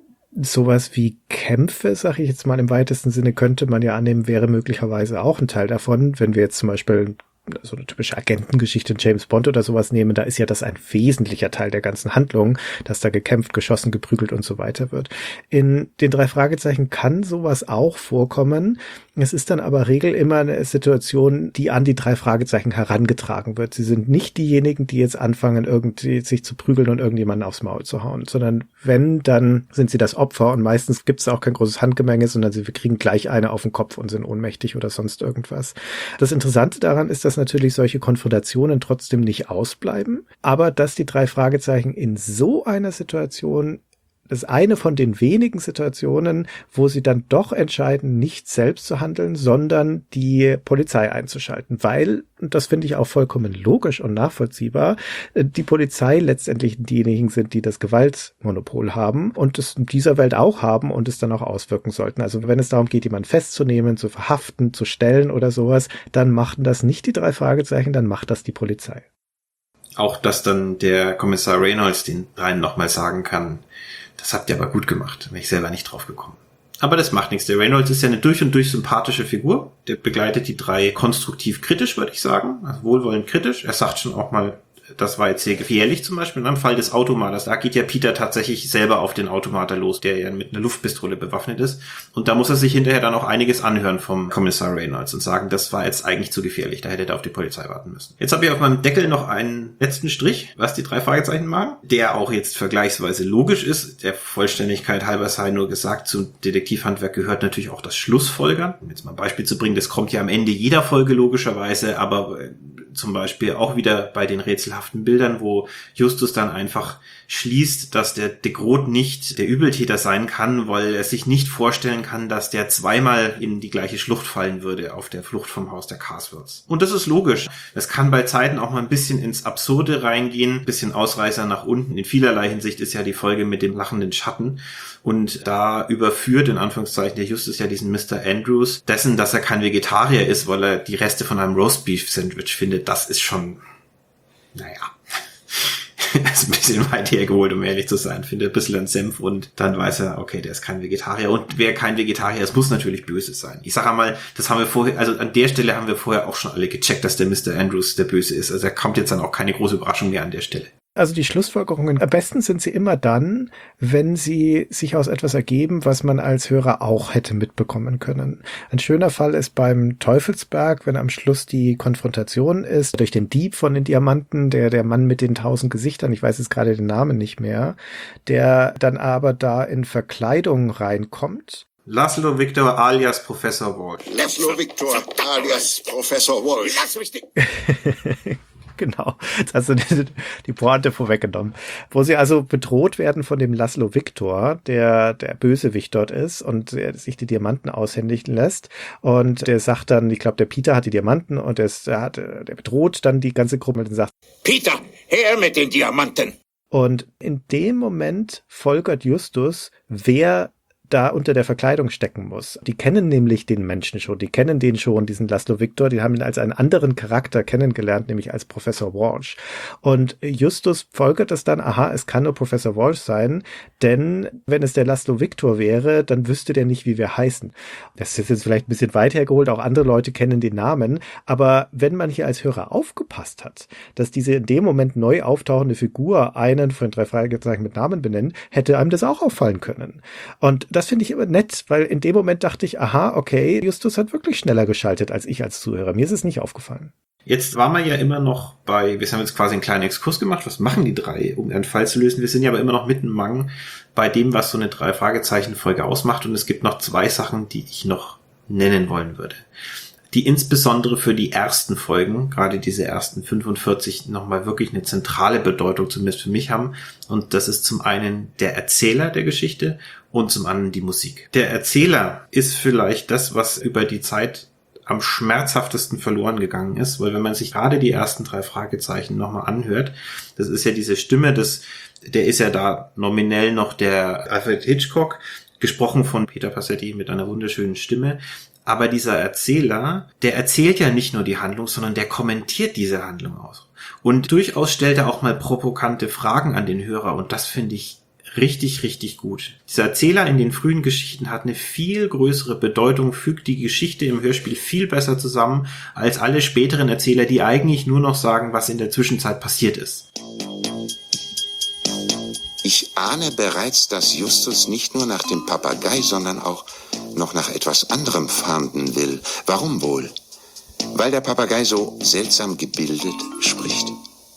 sowas wie Kämpfe, sag ich jetzt mal im weitesten Sinne, könnte man ja annehmen, wäre möglicherweise auch ein Teil davon. Wenn wir jetzt zum Beispiel so eine typische Agentengeschichte in James Bond oder sowas nehmen, da ist ja das ein wesentlicher Teil der ganzen Handlung, dass da gekämpft, geschossen, geprügelt und so weiter wird. In den 3 Fragezeichen kann sowas auch vorkommen. Es ist dann aber Regel immer eine Situation, die an die 3 Fragezeichen herangetragen wird. Sie sind nicht diejenigen, die jetzt anfangen, irgendwie sich zu prügeln und irgendjemanden aufs Maul zu hauen, sondern wenn, dann sind sie das Opfer und meistens gibt es auch kein großes Handgemenge, sondern sie kriegen gleich eine auf den Kopf und sind ohnmächtig oder sonst irgendwas. Das Interessante daran ist, dass natürlich solche Konfrontationen trotzdem nicht ausbleiben, aber dass die 3 Fragezeichen in so einer Situation, das ist eine von den wenigen Situationen, wo sie dann doch entscheiden, nicht selbst zu handeln, sondern die Polizei einzuschalten, weil, und das finde ich auch vollkommen logisch und nachvollziehbar, die Polizei letztendlich diejenigen sind, die das Gewaltmonopol haben und es in dieser Welt auch haben und es dann auch auswirken sollten. Also wenn es darum geht, jemanden festzunehmen, zu verhaften, zu stellen oder sowas, dann machen das nicht die 3 Fragezeichen, dann macht das die Polizei. Auch, dass dann der Kommissar Reynolds den dreien nochmal sagen kann, das habt ihr aber gut gemacht, bin ich selber nicht drauf gekommen. Aber das macht nichts. Der Reynolds ist ja eine durch und durch sympathische Figur. Der begleitet die 3 konstruktiv kritisch, würde ich sagen. Also wohlwollend kritisch. Er sagt schon auch mal, das war jetzt sehr gefährlich zum Beispiel. Im Fall des Automaters, da geht ja Peter tatsächlich selber auf den Automater los, der ja mit einer Luftpistole bewaffnet ist. Und da muss er sich hinterher dann auch einiges anhören vom Kommissar Reynolds und sagen, das war jetzt eigentlich zu gefährlich, da hätte er auf die Polizei warten müssen. Jetzt habe ich auf meinem Deckel noch einen letzten Strich, was die 3 Fragezeichen machen, der auch jetzt vergleichsweise logisch ist. Der Vollständigkeit halber sei nur gesagt, zum Detektivhandwerk gehört natürlich auch das Schlussfolgern. Um jetzt mal ein Beispiel zu bringen, das kommt ja am Ende jeder Folge logischerweise, aber zum Beispiel auch wieder bei den rätselhaften Bildern, wo Justus dann einfach schließt, dass der Degrot nicht der Übeltäter sein kann, weil er sich nicht vorstellen kann, dass der zweimal in die gleiche Schlucht fallen würde auf der Flucht vom Haus der Carswells. Und das ist logisch. Es kann bei Zeiten auch mal ein bisschen ins Absurde reingehen, ein bisschen Ausreißer nach unten. In vielerlei Hinsicht ist ja die Folge mit dem lachenden Schatten. Und da überführt, in Anführungszeichen, der Justus ja diesen Mr. Andrews dessen, dass er kein Vegetarier ist, weil er die Reste von einem Roastbeef-Sandwich findet. Das ist schon, naja, das ist ein bisschen weit hergeholt, um ehrlich zu sein. Findet ein bisschen an Senf und dann weiß er, okay, der ist kein Vegetarier. Und wer kein Vegetarier ist, muss natürlich böse sein. Ich sage einmal, das haben wir vorher, also an der Stelle haben wir vorher auch schon alle gecheckt, dass der Mr. Andrews der Böse ist. Also da kommt jetzt dann auch keine große Überraschung mehr an der Stelle. Also die Schlussfolgerungen, am besten sind sie immer dann, wenn sie sich aus etwas ergeben, was man als Hörer auch hätte mitbekommen können. Ein schöner Fall ist beim Teufelsberg, wenn am Schluss die Konfrontation ist durch den Dieb von den Diamanten, der Mann mit den 1000 Gesichtern, ich weiß jetzt gerade den Namen nicht mehr, der dann aber da in Verkleidung reinkommt. Laszlo Victor alias Professor Walsh. Laszlo Victor alias Professor Walsh. Lass mich Genau, jetzt hast du die Pointe vorweggenommen. Wo sie also bedroht werden von dem Laszlo Victor, der Bösewicht dort ist und der sich die Diamanten aushändigen lässt. Und der sagt dann, ich glaube, der Peter hat die Diamanten und der bedroht dann die ganze Gruppe und sagt, Peter, her mit den Diamanten! Und in dem Moment folgert Justus, wer da unter der Verkleidung stecken muss. Die kennen nämlich den Menschen schon, die kennen den schon, diesen Laszlo Victor, die haben ihn als einen anderen Charakter kennengelernt, nämlich als Professor Walsh. Und Justus folgert es dann, aha, es kann nur Professor Walsh sein, denn wenn es der Laszlo Victor wäre, dann wüsste der nicht, wie wir heißen. Das ist jetzt vielleicht ein bisschen weit hergeholt, auch andere Leute kennen den Namen, aber wenn man hier als Hörer aufgepasst hat, dass diese in dem Moment neu auftauchende Figur einen von 3 Fragezeichen mit Namen benennen, hätte einem das auch auffallen können. Und das finde ich immer nett, weil in dem Moment dachte ich, aha, okay, Justus hat wirklich schneller geschaltet als ich als Zuhörer. Mir ist es nicht aufgefallen. Jetzt waren wir ja immer noch wir haben jetzt quasi einen kleinen Exkurs gemacht, was machen die 3, um einen Fall zu lösen? Wir sind ja aber immer noch mitten im Mang bei dem, was so eine 3-Fragezeichen-Folge ausmacht, und es gibt noch 2 Sachen, die ich noch nennen wollen würde, die insbesondere für die ersten Folgen, gerade diese ersten 45, nochmal wirklich eine zentrale Bedeutung, zumindest für mich haben. Und das ist zum einen der Erzähler der Geschichte und zum anderen die Musik. Der Erzähler ist vielleicht das, was über die Zeit am schmerzhaftesten verloren gegangen ist, weil wenn man sich gerade die ersten 3 Fragezeichen nochmal anhört, das ist ja diese Stimme, der ist ja da nominell noch der Alfred Hitchcock, gesprochen von Peter Passetti mit einer wunderschönen Stimme. Aber dieser Erzähler, der erzählt ja nicht nur die Handlung, sondern der kommentiert diese Handlung aus. Und durchaus stellt er auch mal provokante Fragen an den Hörer, und das finde ich richtig, richtig gut. Dieser Erzähler in den frühen Geschichten hat eine viel größere Bedeutung, fügt die Geschichte im Hörspiel viel besser zusammen als alle späteren Erzähler, die eigentlich nur noch sagen, was in der Zwischenzeit passiert ist. Ich ahne bereits, dass Justus nicht nur nach dem Papagei, sondern auch noch nach etwas anderem fahnden will. Warum wohl? Weil der Papagei so seltsam gebildet spricht.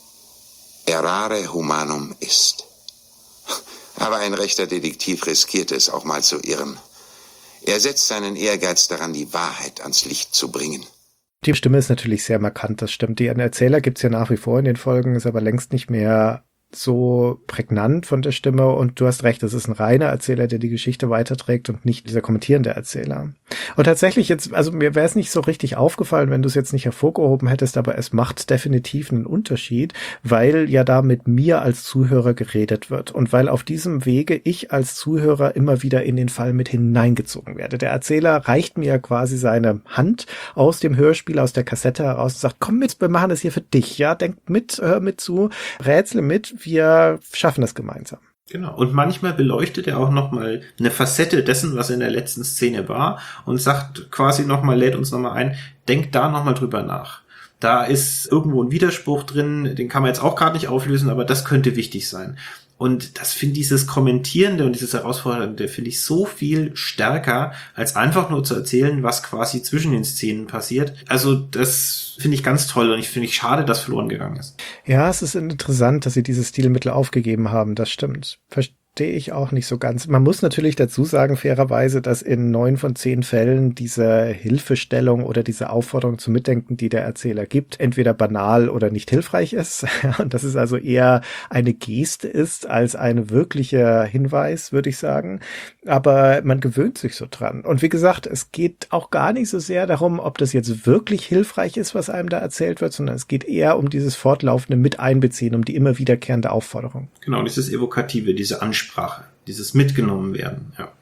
Errare humanum est. Aber ein rechter Detektiv riskiert es, auch mal zu irren. Er setzt seinen Ehrgeiz daran, die Wahrheit ans Licht zu bringen. Die Stimme ist natürlich sehr markant, das stimmt. Den Erzähler gibt's ja nach wie vor in den Folgen, ist aber längst nicht mehr so prägnant von der Stimme, und du hast recht, es ist ein reiner Erzähler, der die Geschichte weiterträgt und nicht dieser kommentierende Erzähler. Und tatsächlich jetzt, also mir wäre es nicht so richtig aufgefallen, wenn du es jetzt nicht hervorgehoben hättest, aber es macht definitiv einen Unterschied, weil ja da mit mir als Zuhörer geredet wird und weil auf diesem Wege ich als Zuhörer immer wieder in den Fall mit hineingezogen werde. Der Erzähler reicht mir quasi seine Hand aus dem Hörspiel, aus der Kassette heraus und sagt, komm mit, wir machen das hier für dich, ja, denk mit, hör mit zu, rätsle mit, wir schaffen das gemeinsam. Genau. Und manchmal beleuchtet er auch nochmal eine Facette dessen, was in der letzten Szene war, und sagt quasi nochmal, lädt uns nochmal ein, denkt da nochmal drüber nach. Da ist irgendwo ein Widerspruch drin, den kann man jetzt auch gerade nicht auflösen, aber das könnte wichtig sein. Und das finde dieses Kommentierende und dieses Herausfordernde finde ich so viel stärker, als einfach nur zu erzählen, was quasi zwischen den Szenen passiert. Also das finde ich ganz toll, und ich finde schade, dass verloren gegangen ist. Ja, es ist interessant, dass sie dieses Stilmittel aufgegeben haben, das stimmt. Verstehe ich auch nicht so ganz. Man muss natürlich dazu sagen, fairerweise, dass in 9 von 10 Fällen diese Hilfestellung oder diese Aufforderung zum Mitdenken, die der Erzähler gibt, entweder banal oder nicht hilfreich ist. Und dass es also eher eine Geste ist als ein wirklicher Hinweis, würde ich sagen. Aber man gewöhnt sich so dran. Und wie gesagt, es geht auch gar nicht so sehr darum, ob das jetzt wirklich hilfreich ist, was einem da erzählt wird, sondern es geht eher um dieses fortlaufende Miteinbeziehen, um die immer wiederkehrende Aufforderung. Genau, dieses Evokative, diese Ansprache, dieses mitgenommen werden, ja.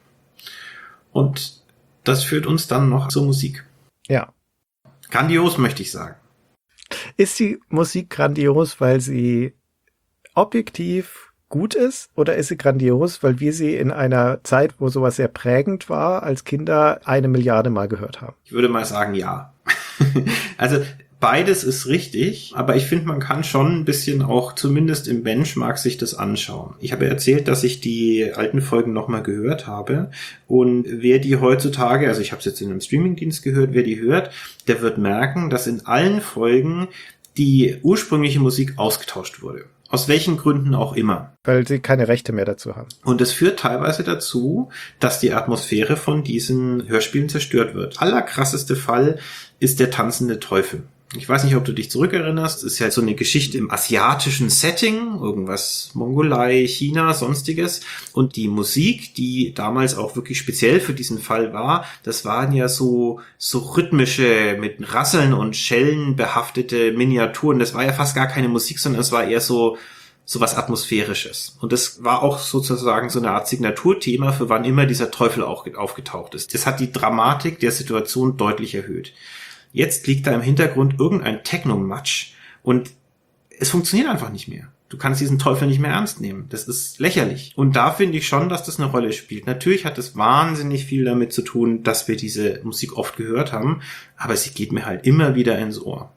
Und das führt uns dann noch zur Musik. Ja. Grandios, möchte ich sagen. Ist die Musik grandios, weil sie objektiv gut ist, oder ist sie grandios, weil wir sie in einer Zeit, wo sowas sehr prägend war, als Kinder 1 Milliarde Mal gehört haben? Ich würde mal sagen, ja. Also beides ist richtig, aber ich finde, man kann schon ein bisschen auch, zumindest im Benchmark, sich das anschauen. Ich habe erzählt, dass ich die alten Folgen nochmal gehört habe, und wer die heutzutage, also ich habe es jetzt in einem Streamingdienst gehört, wer die hört, der wird merken, dass in allen Folgen die ursprüngliche Musik ausgetauscht wurde. Aus welchen Gründen auch immer. Weil sie keine Rechte mehr dazu haben. Und es führt teilweise dazu, dass die Atmosphäre von diesen Hörspielen zerstört wird. Allerkrasseste Fall ist der tanzende Teufel. Ich weiß nicht, ob du dich zurückerinnerst. Es ist ja so eine Geschichte im asiatischen Setting, irgendwas Mongolei, China, sonstiges. Und die Musik, die damals auch wirklich speziell für diesen Fall war, das waren ja so rhythmische, mit Rasseln und Schellen behaftete Miniaturen. Das war ja fast gar keine Musik, sondern es war eher so sowas Atmosphärisches. Und das war auch sozusagen so eine Art Signaturthema, für wann immer dieser Teufel auch aufgetaucht ist. Das hat die Dramatik der Situation deutlich erhöht. Jetzt liegt da im Hintergrund irgendein Techno-Matsch und es funktioniert einfach nicht mehr. Du kannst diesen Teufel nicht mehr ernst nehmen. Das ist lächerlich. Und da finde ich schon, dass das eine Rolle spielt. Natürlich hat es wahnsinnig viel damit zu tun, dass wir diese Musik oft gehört haben, aber sie geht mir halt immer wieder ins Ohr.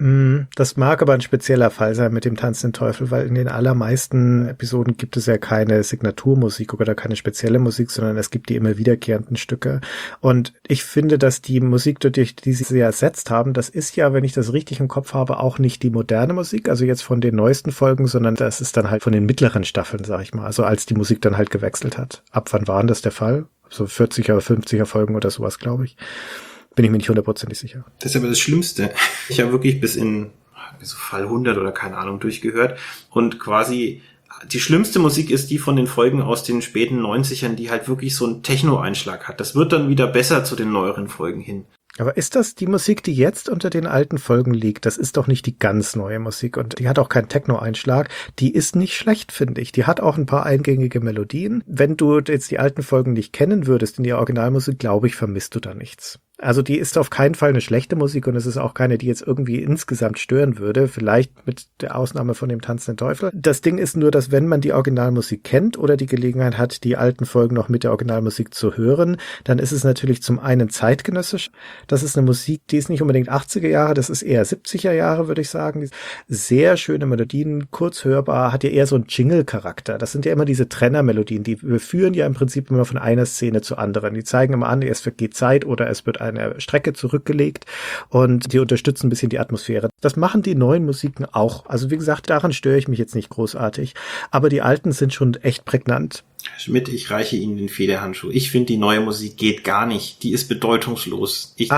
Das mag aber ein spezieller Fall sein mit dem Tanzenden Teufel, weil in den allermeisten Episoden gibt es ja keine Signaturmusik oder keine spezielle Musik, sondern es gibt die immer wiederkehrenden Stücke. Und ich finde, dass die Musik, durch die sie ersetzt haben, das ist ja, wenn ich das richtig im Kopf habe, auch nicht die moderne Musik, also jetzt von den neuesten Folgen, sondern das ist dann halt von den mittleren Staffeln, sag ich mal, also als die Musik dann halt gewechselt hat. Ab wann war denn das der Fall? So 40er, 50er Folgen oder sowas, glaube ich. Bin ich mir nicht 100% sicher. Das ist aber das Schlimmste. Ich habe wirklich bis in so Fall 100 oder keine Ahnung durchgehört und quasi die schlimmste Musik ist die von den Folgen aus den späten 90ern, die halt wirklich so einen Techno-Einschlag hat. Das wird dann wieder besser zu den neueren Folgen hin. Aber ist das die Musik, die jetzt unter den alten Folgen liegt? Das ist doch nicht die ganz neue Musik und die hat auch keinen Techno-Einschlag. Die ist nicht schlecht, finde ich. Die hat auch ein paar eingängige Melodien. Wenn du jetzt die alten Folgen nicht kennen würdest in der Originalmusik, glaube ich, vermisst du da nichts. Also die ist auf keinen Fall eine schlechte Musik und es ist auch keine, die jetzt irgendwie insgesamt stören würde, vielleicht mit der Ausnahme von dem Tanzenden Teufel. Das Ding ist nur, dass wenn man die Originalmusik kennt oder die Gelegenheit hat, die alten Folgen noch mit der Originalmusik zu hören, dann ist es natürlich zum einen zeitgenössisch. Das ist eine Musik, die ist nicht unbedingt 80er Jahre, das ist eher 70er Jahre, würde ich sagen. Sehr schöne Melodien, kurz hörbar, hat ja eher so einen Jingle-Charakter. Das sind ja immer diese Trennermelodien, die führen ja im Prinzip immer von einer Szene zur anderen. Die zeigen immer an, es vergeht Zeit oder es wird eine Strecke zurückgelegt und die unterstützen ein bisschen die Atmosphäre. Das machen die neuen Musiken auch. Also wie gesagt, daran störe ich mich jetzt nicht großartig, aber die alten sind schon echt prägnant. Herr Schmidt, ich reiche Ihnen den Federhandschuh. Ich finde, die neue Musik geht gar nicht. Die ist bedeutungslos. Ich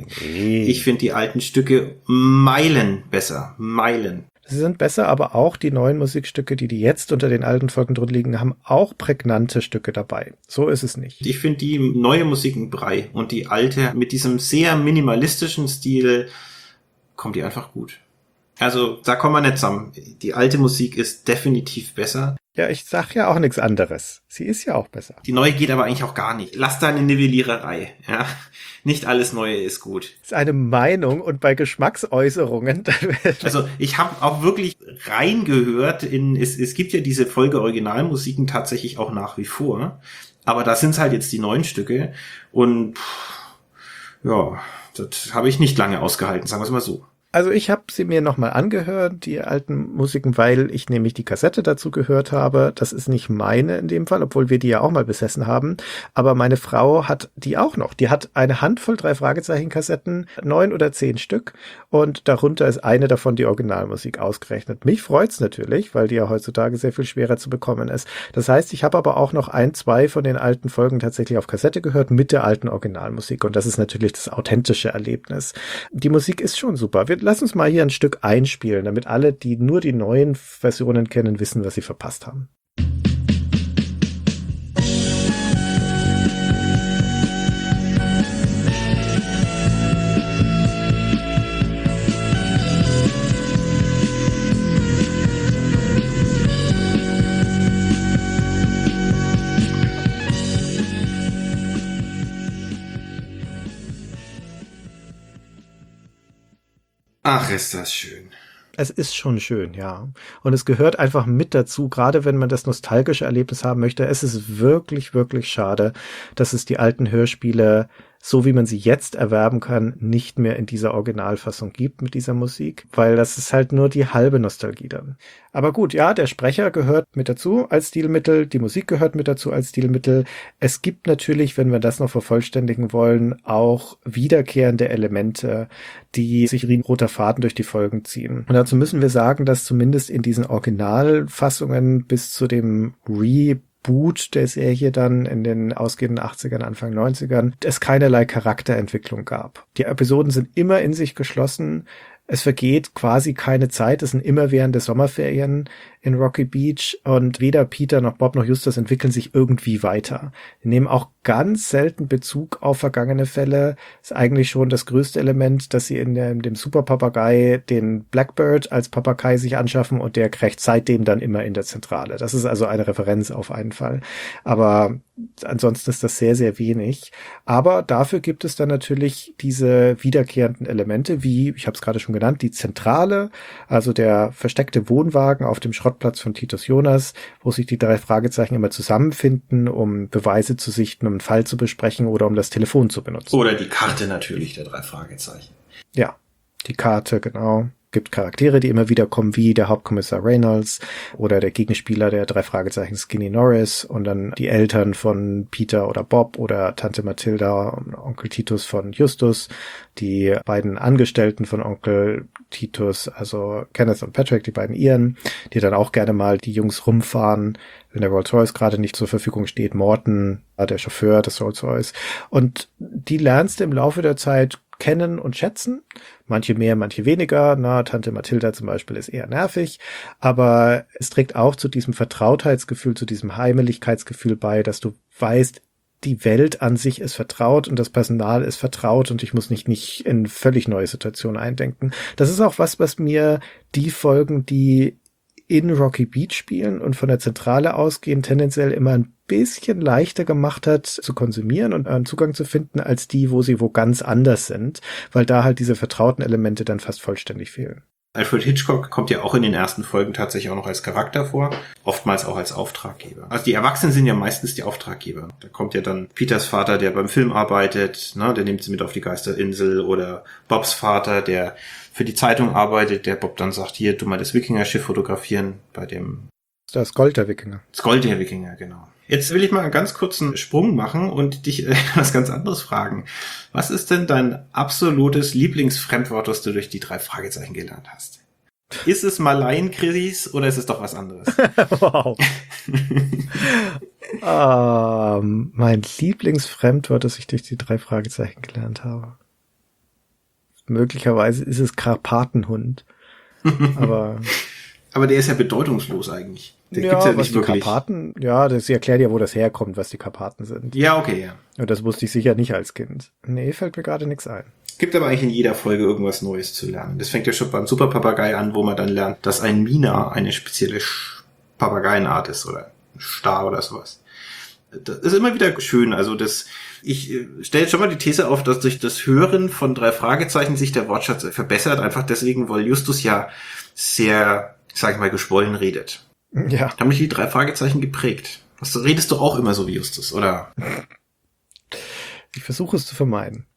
finde die alten Stücke Meilen besser. Meilen. Sie sind besser, aber auch die neuen Musikstücke, die jetzt unter den alten Folgen drunter liegen, haben auch prägnante Stücke dabei. So ist es nicht. Ich finde die neue Musik ein Brei und die alte mit diesem sehr minimalistischen Stil kommt die einfach gut. Also da kommen wir nicht zusammen. Die alte Musik ist definitiv besser. Ja, ich sag ja auch nichts anderes. Sie ist ja auch besser. Die neue geht aber eigentlich auch gar nicht. Lass da eine Nivelliererei. Ja? Nicht alles Neue ist gut. Das ist eine Meinung und bei Geschmacksäußerungen. Also ich habe auch wirklich reingehört es gibt ja diese Folge Originalmusiken tatsächlich auch nach wie vor. Aber da sind es halt jetzt die neuen Stücke. Und ja, das habe ich nicht lange ausgehalten, sagen wir es mal so. Also ich habe sie mir nochmal angehört, die alten Musiken, weil ich nämlich die Kassette dazu gehört habe. Das ist nicht meine in dem Fall, obwohl wir die ja auch mal besessen haben. Aber meine Frau hat die auch noch. Die hat eine Handvoll 3-Fragezeichen-Kassetten, 9 oder 10 Stück. Und darunter ist eine davon die Originalmusik ausgerechnet. Mich freut's natürlich, weil die ja heutzutage sehr viel schwerer zu bekommen ist. Das heißt, ich habe aber auch noch 1, 2 von den alten Folgen tatsächlich auf Kassette gehört mit der alten Originalmusik. Und das ist natürlich das authentische Erlebnis. Die Musik ist schon super. Lass uns mal hier ein Stück einspielen, damit alle, die nur die neuen Versionen kennen, wissen, was sie verpasst haben. Ach, ist das schön. Es ist schon schön, ja. Und es gehört einfach mit dazu, gerade wenn man das nostalgische Erlebnis haben möchte. Es ist wirklich, wirklich schade, dass es die alten Hörspiele, so wie man sie jetzt erwerben kann, nicht mehr in dieser Originalfassung gibt mit dieser Musik, weil das ist halt nur die halbe Nostalgie dann. Aber gut, ja, der Sprecher gehört mit dazu als Stilmittel, die Musik gehört mit dazu als Stilmittel. Es gibt natürlich, wenn wir das noch vervollständigen wollen, auch wiederkehrende Elemente, die sich wie ein roter Faden durch die Folgen ziehen. Und dazu müssen wir sagen, dass zumindest in diesen Originalfassungen bis zu dem Reboot der Serie dann in den ausgehenden 80ern, Anfang 90ern, es keinerlei Charakterentwicklung gab. Die Episoden sind immer in sich geschlossen. Es vergeht quasi keine Zeit. Es sind immerwährende Sommerferien in Rocky Beach und weder Peter noch Bob noch Justus entwickeln sich irgendwie weiter. Die nehmen auch ganz selten Bezug auf vergangene Fälle. Ist eigentlich schon das größte Element, dass sie in dem Superpapagei den Blackbird als Papagei sich anschaffen und der kriegt seitdem dann immer in der Zentrale. Das ist also eine Referenz auf einen Fall. Aber ansonsten ist das sehr, sehr wenig. Aber dafür gibt es dann natürlich diese wiederkehrenden Elemente, wie, ich habe es gerade schon genannt, die Zentrale, also der versteckte Wohnwagen auf dem Schrottplatz von Titus Jonas, wo sich die 3 Fragezeichen immer zusammenfinden, um Beweise zu sichten, um einen Fall zu besprechen oder um das Telefon zu benutzen. Oder die Karte natürlich der 3 Fragezeichen. Ja, die Karte, genau. Gibt Charaktere, die immer wieder kommen, wie der Hauptkommissar Reynolds oder der Gegenspieler der 3 Fragezeichen Skinny Norris und dann die Eltern von Peter oder Bob oder Tante Mathilda und Onkel Titus von Justus, die beiden Angestellten von Onkel Titus, also Kenneth und Patrick, die beiden Iren, die dann auch gerne mal die Jungs rumfahren, wenn der Rolls-Royce gerade nicht zur Verfügung steht. Morton, der Chauffeur des Rolls-Royce. Und die lernst du im Laufe der Zeit kennen und schätzen. Manche mehr, manche weniger. Tante Mathilda zum Beispiel ist eher nervig. Aber es trägt auch zu diesem Vertrautheitsgefühl, zu diesem Heimeligkeitsgefühl bei, dass du weißt, die Welt an sich ist vertraut und das Personal ist vertraut und ich muss nicht in völlig neue Situationen eindenken. Das ist auch was mir die Folgen, die in Rocky Beach spielen und von der Zentrale ausgehen, tendenziell immer ein bisschen leichter gemacht hat zu konsumieren und einen Zugang zu finden, als die, wo sie wo ganz anders sind, weil da halt diese vertrauten Elemente dann fast vollständig fehlen. Alfred Hitchcock kommt ja auch in den ersten Folgen tatsächlich auch noch als Charakter vor, oftmals auch als Auftraggeber. Also die Erwachsenen sind ja meistens die Auftraggeber. Da kommt ja dann Peters Vater, der beim Film arbeitet, der nimmt sie mit auf die Geisterinsel, oder Bobs Vater, der für die Zeitung arbeitet, der Bob dann sagt, hier, du mal das Wikinger-Schiff fotografieren bei dem... Das Gold der Wikinger. Das Gold der Wikinger, genau. Jetzt will ich mal einen ganz kurzen Sprung machen und dich was ganz anderes fragen. Was ist denn dein absolutes Lieblingsfremdwort, das du durch die 3 Fragezeichen gelernt hast? Ist es Malaienkrisis oder ist es doch was anderes? Wow. Mein Lieblingsfremdwort, das ich durch die 3 Fragezeichen gelernt habe. Möglicherweise ist es Karpatenhund. Aber der ist ja bedeutungslos eigentlich. Der ja, gibt's ja was nicht wirklich. Die Karpaten, ja, das erklärt ja, wo das herkommt, was die Karpaten sind. Ja, okay, ja. Und das wusste ich sicher nicht als Kind. Nee, fällt mir gerade nichts ein. Gibt aber eigentlich in jeder Folge irgendwas Neues zu lernen. Das fängt ja schon beim Superpapagei an, wo man dann lernt, dass ein Mina eine spezielle Papageienart ist oder ein Star oder sowas. Das ist immer wieder schön. Also ich stelle jetzt schon mal die These auf, dass durch das Hören von 3 Fragezeichen sich der Wortschatz verbessert. Einfach deswegen, weil Justus ja sehr, sag ich mal, geschwollen redet. Ja. Haben dich die 3 Fragezeichen geprägt? Redest du auch immer so wie Justus, oder? Ich versuche es zu vermeiden.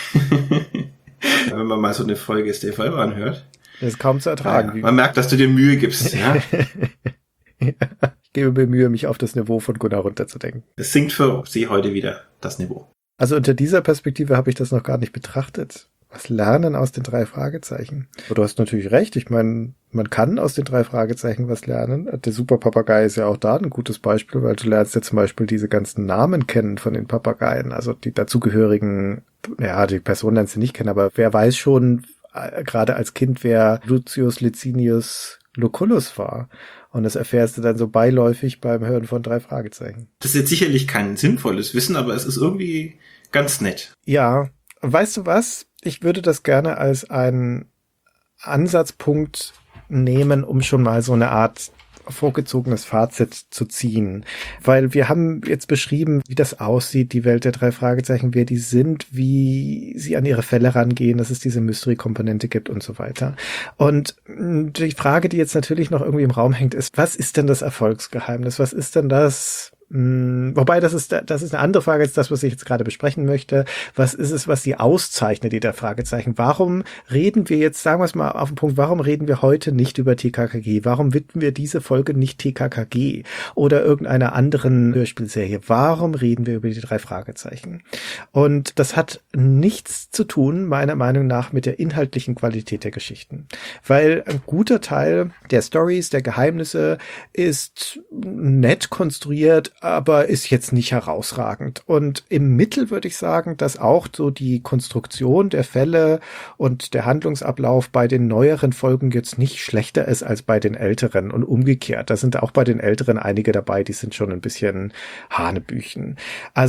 Wenn man mal so eine Folge Stay Forever anhört. Das ist kaum zu ertragen. Ja, man merkt, dass du dir Mühe gibst. Ja? Ja, ich gebe mir Mühe, mich auf das Niveau von Gunnar runterzudenken. Es sinkt für sie heute wieder das Niveau. Also unter dieser Perspektive habe ich das noch gar nicht betrachtet. Was lernen aus den 3 Fragezeichen? Aber du hast natürlich recht. Ich meine, man kann aus den 3 Fragezeichen was lernen. Der Superpapagei ist ja auch da ein gutes Beispiel, weil du lernst ja zum Beispiel diese ganzen Namen kennen von den Papageien. Also die dazugehörigen, ja, die Person lernst du nicht kennen, aber wer weiß schon, gerade als Kind, wer Lucius Licinius Lucullus war. Und das erfährst du dann so beiläufig beim Hören von 3 Fragezeichen. Das ist jetzt sicherlich kein sinnvolles Wissen, aber es ist irgendwie ganz nett. Ja, weißt du was? Ich würde das gerne als einen Ansatzpunkt nehmen, um schon mal so eine Art vorgezogenes Fazit zu ziehen. Weil wir haben jetzt beschrieben, wie das aussieht, die Welt der 3 Fragezeichen, wer die sind, wie sie an ihre Fälle rangehen, dass es diese Mystery-Komponente gibt und so weiter. Und die Frage, die jetzt natürlich noch irgendwie im Raum hängt, ist, was ist denn das Erfolgsgeheimnis? Was ist denn das? Wobei, das ist eine andere Frage als das, was ich jetzt gerade besprechen möchte. Was ist es, was sie auszeichnet, die der Fragezeichen? Warum reden wir jetzt, sagen wir es mal auf den Punkt, warum reden wir heute nicht über TKKG? Warum widmen wir diese Folge nicht TKKG oder irgendeiner anderen Hörspielserie? Warum reden wir über die 3 Fragezeichen? Und das hat nichts zu tun, meiner Meinung nach, mit der inhaltlichen Qualität der Geschichten. Weil ein guter Teil der Stories, der Geheimnisse ist nett konstruiert, aber ist jetzt nicht herausragend. Und im Mittel würde ich sagen, dass auch so die Konstruktion der Fälle und der Handlungsablauf bei den neueren Folgen jetzt nicht schlechter ist als bei den älteren und umgekehrt. Da sind auch bei den älteren einige dabei, die sind schon ein bisschen Hanebüchen. Also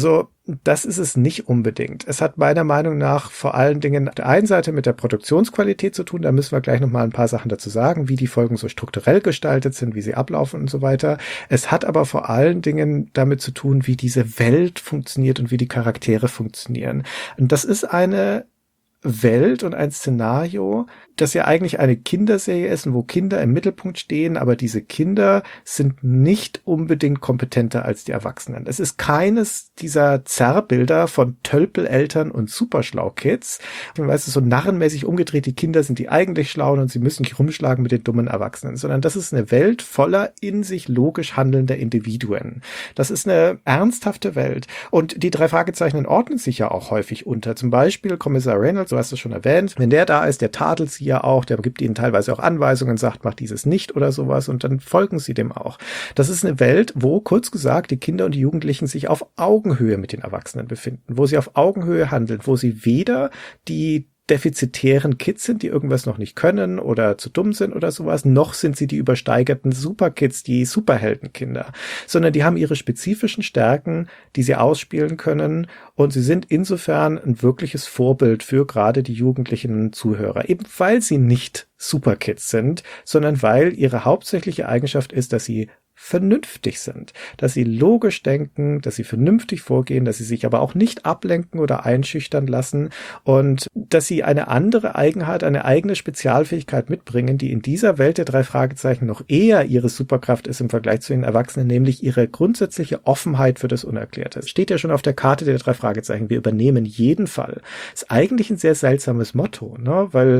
das ist es nicht unbedingt. Es hat meiner Meinung nach vor allen Dingen auf der einen Seite mit der Produktionsqualität zu tun. Da müssen wir gleich noch mal ein paar Sachen dazu sagen, wie die Folgen so strukturell gestaltet sind, wie sie ablaufen und so weiter. Es hat aber vor allen Dingen damit zu tun, wie diese Welt funktioniert und wie die Charaktere funktionieren. Und das ist eine Welt und ein Szenario, das ja eigentlich eine Kinderserie ist und wo Kinder im Mittelpunkt stehen, aber diese Kinder sind nicht unbedingt kompetenter als die Erwachsenen. Es ist keines dieser Zerrbilder von Tölpeleltern und Superschlau-Kids. Weißt du, so narrenmäßig umgedreht, die Kinder sind die eigentlich Schlauen und sie müssen sich rumschlagen mit den dummen Erwachsenen, sondern das ist eine Welt voller in sich logisch handelnder Individuen. Das ist eine ernsthafte Welt. Und die 3 Fragezeichen ordnen sich ja auch häufig unter. Zum Beispiel Kommissar Reynolds, du hast es schon erwähnt, wenn der da ist, der tadelt sie ja auch, der gibt ihnen teilweise auch Anweisungen, sagt, mach dieses nicht oder sowas und dann folgen sie dem auch. Das ist eine Welt, wo, kurz gesagt, die Kinder und die Jugendlichen sich auf Augenhöhe mit den Erwachsenen befinden, wo sie auf Augenhöhe handeln, wo sie weder die defizitären Kids sind, die irgendwas noch nicht können oder zu dumm sind oder sowas, noch sind sie die übersteigerten Superkids, die Superheldenkinder, sondern die haben ihre spezifischen Stärken, die sie ausspielen können und sie sind insofern ein wirkliches Vorbild für gerade die jugendlichen Zuhörer, eben weil sie nicht Superkids sind, sondern weil ihre hauptsächliche Eigenschaft ist, dass sie vernünftig sind, dass sie logisch denken, dass sie vernünftig vorgehen, dass sie sich aber auch nicht ablenken oder einschüchtern lassen und dass sie eine andere Eigenheit, eine eigene Spezialfähigkeit mitbringen, die in dieser Welt der 3 Fragezeichen noch eher ihre Superkraft ist im Vergleich zu den Erwachsenen, nämlich ihre grundsätzliche Offenheit für das Unerklärte. Es steht ja schon auf der Karte der 3 Fragezeichen, wir übernehmen jeden Fall. Ist eigentlich ein sehr seltsames Motto, ne? Weil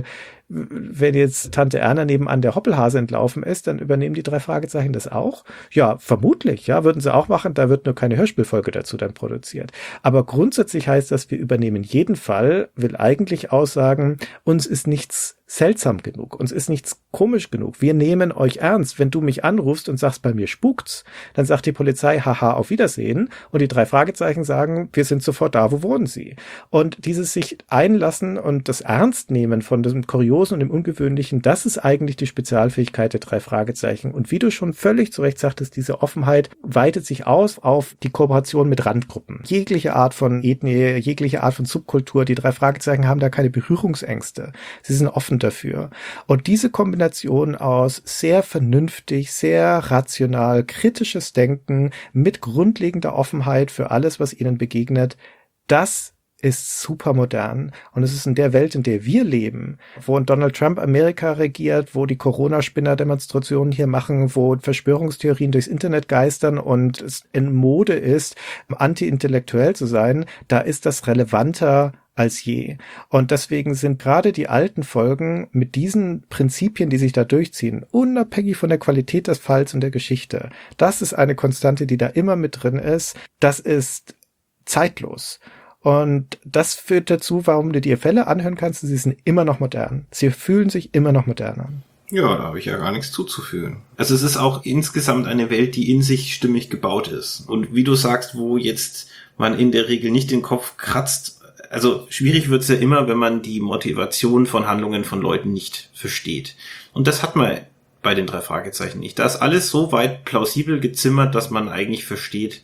wenn jetzt Tante Erna nebenan der Hoppelhase entlaufen ist, dann übernehmen die 3 Fragezeichen das auch? Ja, vermutlich, ja, würden sie auch machen, da wird nur keine Hörspielfolge dazu dann produziert. Aber grundsätzlich heißt das, wir übernehmen jeden Fall, will eigentlich aussagen, uns ist nichts seltsam genug, uns ist nichts komisch genug. Wir nehmen euch ernst. Wenn du mich anrufst und sagst, bei mir spukt's, dann sagt die Polizei, haha, auf Wiedersehen. Und die 3 Fragezeichen sagen, wir sind sofort da, wo wohnen sie? Und dieses sich einlassen und das Ernstnehmen von dem Kuriosen und dem Ungewöhnlichen, das ist eigentlich die Spezialfähigkeit der 3 Fragezeichen. Und wie du schon völlig zu Recht sagtest, diese Offenheit weitet sich aus auf die Kooperation mit Randgruppen. Jegliche Art von Ethnie, jegliche Art von Subkultur, die 3 Fragezeichen haben da keine Berührungsängste. Sie sind offen dafür. Und diese Kombination aus sehr vernünftig, sehr rational, kritisches Denken mit grundlegender Offenheit für alles, was ihnen begegnet, das ist super modern. Und es ist in der Welt, in der wir leben, wo Donald Trump Amerika regiert, wo die Corona-Spinner-Demonstrationen hier machen, wo Verschwörungstheorien durchs Internet geistern und es in Mode ist, anti-intellektuell zu sein, da ist das relevanter als je. Und deswegen sind gerade die alten Folgen mit diesen Prinzipien, die sich da durchziehen, unabhängig von der Qualität des Falls und der Geschichte. Das ist eine Konstante, die da immer mit drin ist. Das ist zeitlos. Und das führt dazu, warum du dir Fälle anhören kannst, sie sind immer noch modern. Sie fühlen sich immer noch modern an. Ja, da habe ich ja gar nichts zuzufügen. Also es ist auch insgesamt eine Welt, die in sich stimmig gebaut ist. Und wie du sagst, wo jetzt man in der Regel nicht den Kopf kratzt, also schwierig wird's ja immer, wenn man die Motivation von Handlungen von Leuten nicht versteht. Und das hat man bei den 3 Fragezeichen nicht. Da ist alles so weit plausibel gezimmert, dass man eigentlich versteht,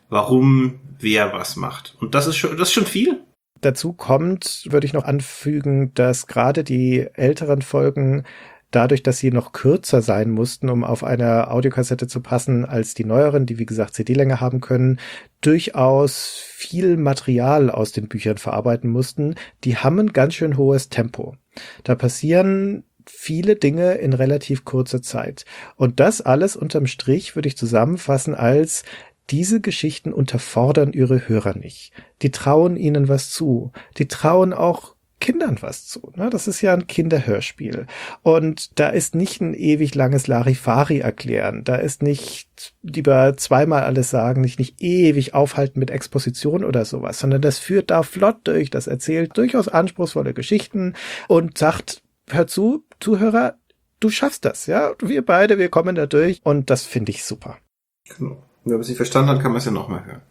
warum wer was macht. Und das ist schon viel. Dazu kommt, würde ich noch anfügen, dass gerade die älteren Folgen dadurch, dass sie noch kürzer sein mussten, um auf eine Audiokassette zu passen als die neueren, die wie gesagt CD-Länge haben können, durchaus viel Material aus den Büchern verarbeiten mussten. Die haben ein ganz schön hohes Tempo. Da passieren viele Dinge in relativ kurzer Zeit. Und das alles unterm Strich würde ich zusammenfassen als: Diese Geschichten unterfordern ihre Hörer nicht. Die trauen ihnen was zu. Die trauen auch Kindern was zu. Das ist ja ein Kinderhörspiel. Und da ist nicht ein ewig langes Larifari erklären. Da ist nicht lieber zweimal alles sagen, nicht ewig aufhalten mit Exposition oder sowas, sondern das führt da flott durch. Das erzählt durchaus anspruchsvolle Geschichten und sagt, hör zu, Zuhörer, du schaffst das, ja. Wir beide, wir kommen da durch. Und das finde ich super. Genau. Wenn man es nicht verstanden hat, kann man es ja nochmal hören.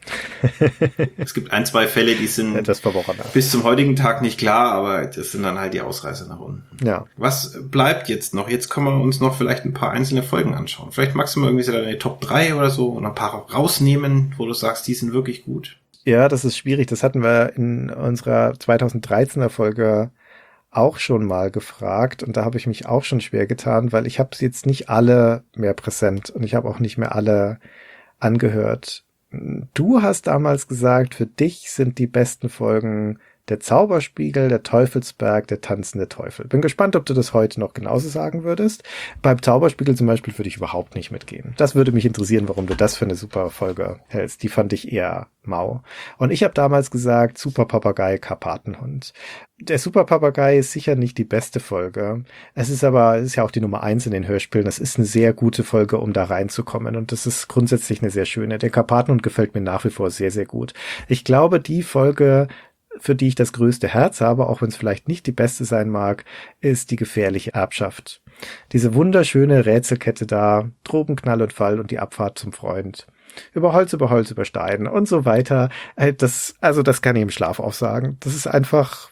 Es gibt 1, 2 Fälle, die sind etwas verworrener. Bis zum heutigen Tag nicht klar, aber das sind dann halt die Ausreißer nach unten. Ja. Was bleibt jetzt noch? Jetzt können wir uns noch vielleicht ein paar einzelne Folgen anschauen. Vielleicht magst du mal irgendwie so deine Top 3 oder so und ein paar rausnehmen, wo du sagst, die sind wirklich gut. Ja, das ist schwierig. Das hatten wir in unserer 2013er Folge auch schon mal gefragt und da habe ich mich auch schon schwer getan, weil ich habe sie jetzt nicht alle mehr präsent und ich habe auch nicht mehr alle angehört. Du hast damals gesagt, für dich sind die besten Folgen der Zauberspiegel, der Teufelsberg, der tanzende Teufel. Bin gespannt, ob du das heute noch genauso sagen würdest. Beim Zauberspiegel zum Beispiel würde ich überhaupt nicht mitgehen. Das würde mich interessieren, warum du das für eine super Folge hältst. Die fand ich eher mau. Und ich habe damals gesagt, Super Papagei, Karpatenhund. Der Super Papagei ist sicher nicht die beste Folge. Es ist ja auch die Nummer 1 in den Hörspielen. Das ist eine sehr gute Folge, um da reinzukommen. Und das ist grundsätzlich eine sehr schöne. Der Karpatenhund gefällt mir nach wie vor sehr, sehr gut. Ich glaube, die Folge, für die ich das größte Herz habe, auch wenn es vielleicht nicht die beste sein mag, ist die gefährliche Erbschaft. Diese wunderschöne Rätselkette da, Drogenknall und Fall und die Abfahrt zum Freund. Über Holz, über Stein und so weiter. Das kann ich im Schlaf auch sagen. Das ist einfach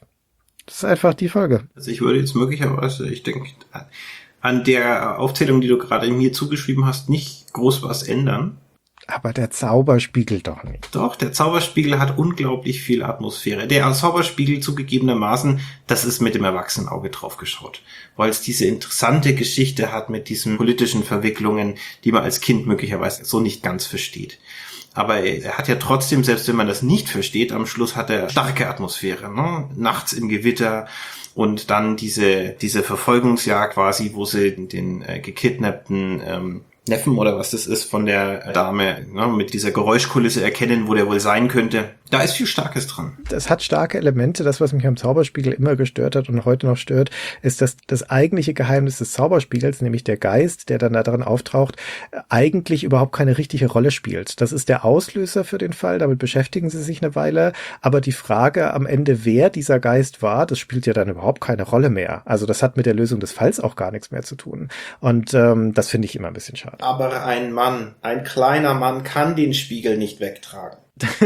die Folge. Also ich würde jetzt möglicherweise, ich denke, an der Aufzählung, die du gerade mir zugeschrieben hast, nicht groß was ändern. Aber der Zauberspiegel doch nicht. Doch, der Zauberspiegel hat unglaublich viel Atmosphäre. Der Zauberspiegel zugegebenermaßen, das ist mit dem Erwachsenenauge draufgeschaut. Weil es diese interessante Geschichte hat mit diesen politischen Verwicklungen, die man als Kind möglicherweise so nicht ganz versteht. Aber er hat ja trotzdem, selbst wenn man das nicht versteht, am Schluss hat er starke Atmosphäre, ne? Nachts im Gewitter und dann diese Verfolgungsjagd quasi, wo sie den gekidnappten Neffen oder was das ist von der Dame, ne, mit dieser Geräuschkulisse erkennen, wo der wohl sein könnte. Da ist viel Starkes dran. Das hat starke Elemente. Das, was mich am Zauberspiegel immer gestört hat und heute noch stört, ist, dass das eigentliche Geheimnis des Zauberspiegels, nämlich der Geist, der dann da drin auftaucht, eigentlich überhaupt keine richtige Rolle spielt. Das ist der Auslöser für den Fall. Damit beschäftigen sie sich eine Weile. Aber die Frage am Ende, wer dieser Geist war, das spielt ja dann überhaupt keine Rolle mehr. Also das hat mit der Lösung des Falls auch gar nichts mehr zu tun. Und das finde ich immer ein bisschen schade. Aber ein kleiner Mann kann den Spiegel nicht wegtragen.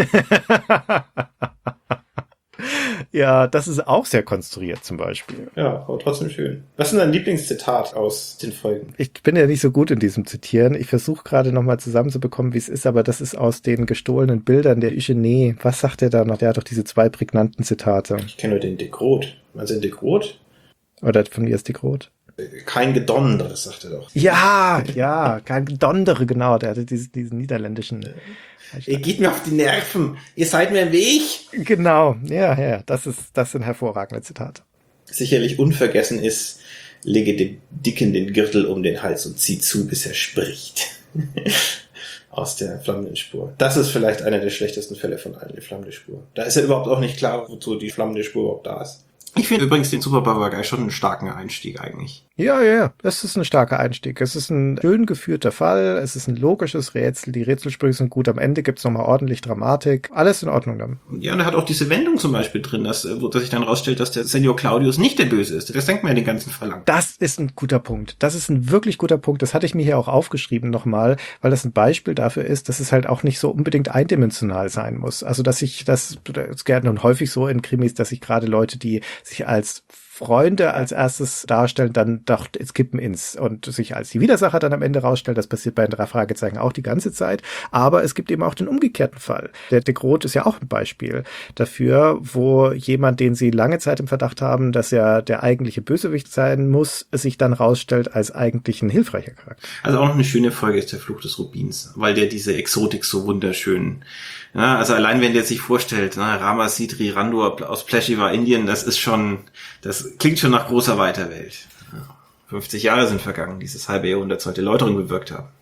Ja, das ist auch sehr konstruiert zum Beispiel. Ja, aber trotzdem schön. Was ist denn dein Lieblingszitat aus den Folgen? Ich bin ja nicht so gut in diesem Zitieren. Ich versuche gerade nochmal zusammenzubekommen, wie es ist, aber das ist aus den gestohlenen Bildern der Eugenie. Was sagt der da noch? Der hat doch diese 2 prägnanten Zitate. Ich kenne nur den De Groot. Meinst du den De Groot? Oder von mir ist De Groot. Kein Gedondere, sagt er doch. Ja, kein Gedondere, genau. Der hatte diesen niederländischen... Ihr geht mir auf die Nerven. Ihr seid mir im Weg. Genau, ja. Das sind hervorragende Zitate. Sicherlich unvergessen ist, lege dem Dicken den Gürtel um den Hals und zieh zu, bis er spricht. Aus der flammenden Spur. Das ist vielleicht einer der schlechtesten Fälle von allen, die flammende Spur. Da ist ja überhaupt auch nicht klar, wozu die flammende Spur überhaupt da ist. Ich finde übrigens den Super Papagei schon einen starken Einstieg eigentlich. Ja, das ist ein starker Einstieg. Es ist ein schön geführter Fall, es ist ein logisches Rätsel, die Rätselsprüche sind gut, am Ende gibt's nochmal ordentlich Dramatik, alles in Ordnung dann. Ja, und er hat auch diese Wendung zum Beispiel drin, dass sich dann rausstellt, dass der Senior Claudius nicht der Böse ist. Das denkt man ja den ganzen Fall lang. Das ist ein guter Punkt. Das ist ein wirklich guter Punkt. Das hatte ich mir hier auch aufgeschrieben nochmal, weil das ein Beispiel dafür ist, dass es halt auch nicht so unbedingt eindimensional sein muss. Also, das gerne und häufig so in Krimis, dass sich gerade Leute, die sich als Freunde als erstes darstellen, dann doch ins Kippen und sich als die Widersacher dann am Ende rausstellen. Das passiert bei den 3 Fragezeichen auch die ganze Zeit. Aber es gibt eben auch den umgekehrten Fall. Der De Groot ist ja auch ein Beispiel dafür, wo jemand, den sie lange Zeit im Verdacht haben, dass er der eigentliche Bösewicht sein muss, sich dann rausstellt als eigentlich ein hilfreicher Charakter. Also auch noch eine schöne Folge ist der Fluch des Rubins, weil der diese Exotik so wunderschön, ja, also allein wenn der sich vorstellt, Rama Sidri Randur aus Pleshiva, Indien, das klingt schon nach großer weiter Welt. 50 Jahre sind vergangen, dieses halbe Jahrhundert sollte Läuterung bewirkt haben.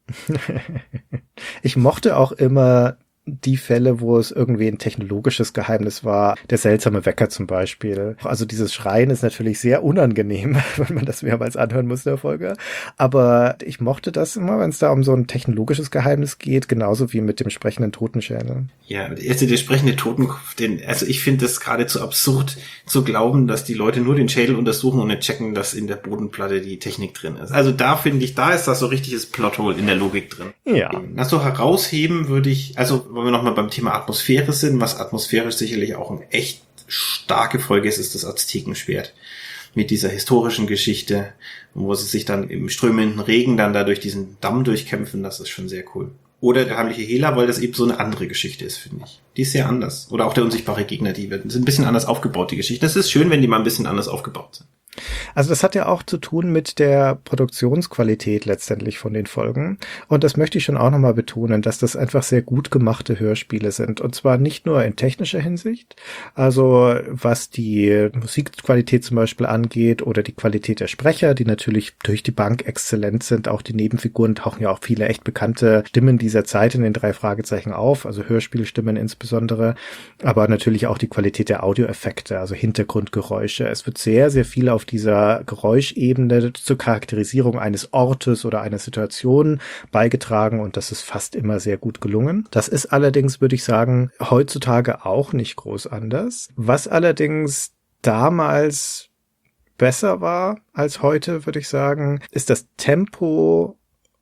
Ich mochte auch immer die Fälle, wo es irgendwie ein technologisches Geheimnis war, der seltsame Wecker zum Beispiel. Also dieses Schreien ist natürlich sehr unangenehm, wenn man das mehrmals anhören muss in der Folge. Aber ich mochte das immer, wenn es da um so ein technologisches Geheimnis geht, genauso wie mit dem sprechenden Totenschädel. Ja, der sprechende Totenkopf, also ich finde das geradezu absurd zu glauben, dass die Leute nur den Schädel untersuchen und nicht checken, dass in der Bodenplatte die Technik drin ist. Also da finde ich, da ist das so richtiges Plothole in der Logik drin. Ja. Das so herausheben würde ich, also wenn wir nochmal beim Thema Atmosphäre sind, was atmosphärisch sicherlich auch eine echt starke Folge ist das Aztekenschwert. Mit dieser historischen Geschichte, wo sie sich dann im strömenden Regen dann da durch diesen Damm durchkämpfen, das ist schon sehr cool. Oder der heimliche Hehler, weil das eben so eine andere Geschichte ist, finde ich. Die ist sehr anders. Oder auch der unsichtbare Gegner, sind ein bisschen anders aufgebaut, die Geschichten. Es ist schön, wenn die mal ein bisschen anders aufgebaut sind. Also das hat ja auch zu tun mit der Produktionsqualität letztendlich von den Folgen. Und das möchte ich schon auch nochmal betonen, dass das einfach sehr gut gemachte Hörspiele sind. Und zwar nicht nur in technischer Hinsicht, also was die Musikqualität zum Beispiel angeht oder die Qualität der Sprecher, die natürlich durch die Bank exzellent sind. Auch die Nebenfiguren tauchen ja auch viele echt bekannte Stimmen dieser Zeit in den 3 Fragezeichen auf, also Hörspielstimmen insbesondere. Aber natürlich auch die Qualität der Audioeffekte, also Hintergrundgeräusche. Es wird sehr, sehr viel auf dieser Geräuschebene zur Charakterisierung eines Ortes oder einer Situation beigetragen und das ist fast immer sehr gut gelungen. Das ist allerdings, würde ich sagen, heutzutage auch nicht groß anders. Was allerdings damals besser war als heute, würde ich sagen, ist das Tempo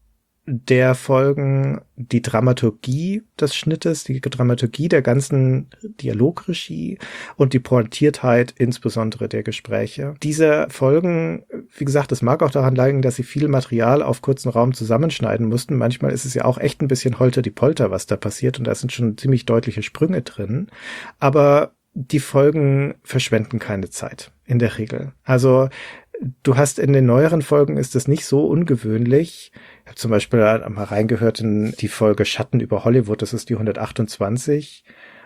der Folgen, die Dramaturgie des Schnittes, die Dramaturgie der ganzen Dialogregie und die Pointiertheit insbesondere der Gespräche. Diese Folgen, wie gesagt, das mag auch daran liegen, dass sie viel Material auf kurzen Raum zusammenschneiden mussten. Manchmal ist es ja auch echt ein bisschen Holter-die-Polter, was da passiert und da sind schon ziemlich deutliche Sprünge drin. Aber die Folgen verschwenden keine Zeit, in der Regel. Also du hast in den neueren Folgen ist es nicht so ungewöhnlich. Ich habe zum Beispiel mal reingehört in die Folge Schatten über Hollywood, das ist die 128.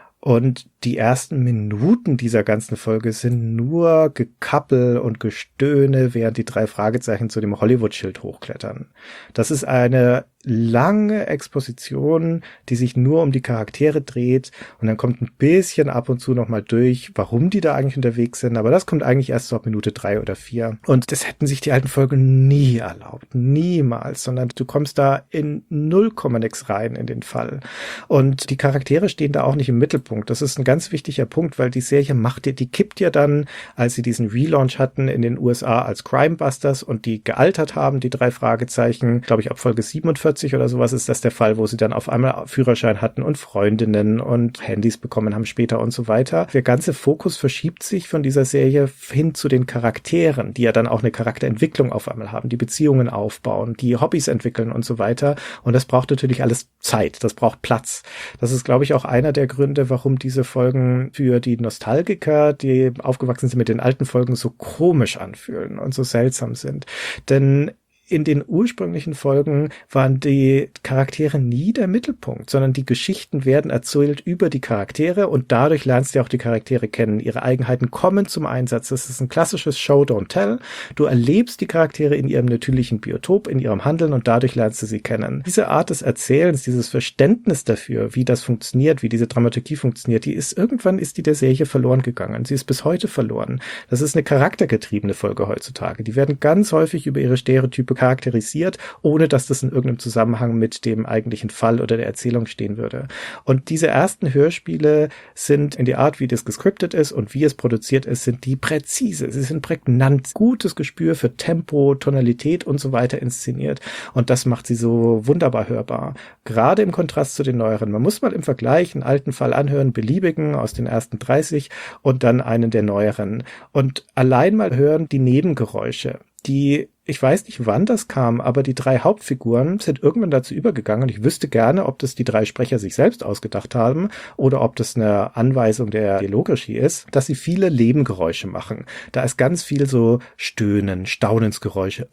Und die ersten Minuten dieser ganzen Folge sind nur Gekappel und Gestöhne, während die 3 Fragezeichen zu dem Hollywood-Schild hochklettern. Das ist eine lange Exposition, die sich nur um die Charaktere dreht und dann kommt ein bisschen ab und zu nochmal durch, warum die da eigentlich unterwegs sind, aber das kommt eigentlich erst so ab Minute 3 oder 4. Und das hätten sich die alten Folgen nie erlaubt, niemals, sondern du kommst da in 0,nix rein in den Fall. Und die Charaktere stehen da auch nicht im Mittelpunkt. Das ist ein ganz wichtiger Punkt, weil die Serie die kippt ja dann, als sie diesen Relaunch hatten in den USA als Crimebusters und die gealtert haben, die 3 Fragezeichen, glaube ich ab Folge 47 oder sowas ist das der Fall, wo sie dann auf einmal Führerschein hatten und Freundinnen und Handys bekommen haben später und so weiter. Der ganze Fokus verschiebt sich von dieser Serie hin zu den Charakteren, die ja dann auch eine Charakterentwicklung auf einmal haben, die Beziehungen aufbauen, die Hobbys entwickeln und so weiter. Und das braucht natürlich alles Zeit, das braucht Platz. Das ist, glaube ich, auch einer der Gründe, warum diese Folgen für die Nostalgiker, die aufgewachsen sind mit den alten Folgen, so komisch anfühlen und so seltsam sind. Denn in den ursprünglichen Folgen waren die Charaktere nie der Mittelpunkt, sondern die Geschichten werden erzählt über die Charaktere und dadurch lernst du auch die Charaktere kennen. Ihre Eigenheiten kommen zum Einsatz. Das ist ein klassisches Show, don't tell. Du erlebst die Charaktere in ihrem natürlichen Biotop, in ihrem Handeln und dadurch lernst du sie kennen. Diese Art des Erzählens, dieses Verständnis dafür, wie das funktioniert, wie diese Dramaturgie funktioniert, irgendwann ist die der Serie verloren gegangen. Sie ist bis heute verloren. Das ist eine charaktergetriebene Folge heutzutage. Die werden ganz häufig über ihre Stereotype charakterisiert, ohne dass das in irgendeinem Zusammenhang mit dem eigentlichen Fall oder der Erzählung stehen würde. Und diese ersten Hörspiele sind in die Art, wie das gescriptet ist und wie es produziert ist, sind die präzise. Sie sind prägnant, gutes Gespür für Tempo, Tonalität und so weiter inszeniert. Und das macht sie so wunderbar hörbar. Gerade im Kontrast zu den neueren. Man muss mal im Vergleich einen alten Fall anhören, beliebigen aus den ersten 30 und dann einen der neueren. Und allein mal hören die Nebengeräusche, ich weiß nicht, wann das kam, aber die 3 Hauptfiguren sind irgendwann dazu übergegangen. Ich wüsste gerne, ob das die 3 Sprecher sich selbst ausgedacht haben oder ob das eine Anweisung der Dialogregie ist, dass sie viele Nebengeräusche machen. Da ist ganz viel so Stöhnen, Staunensgeräusche,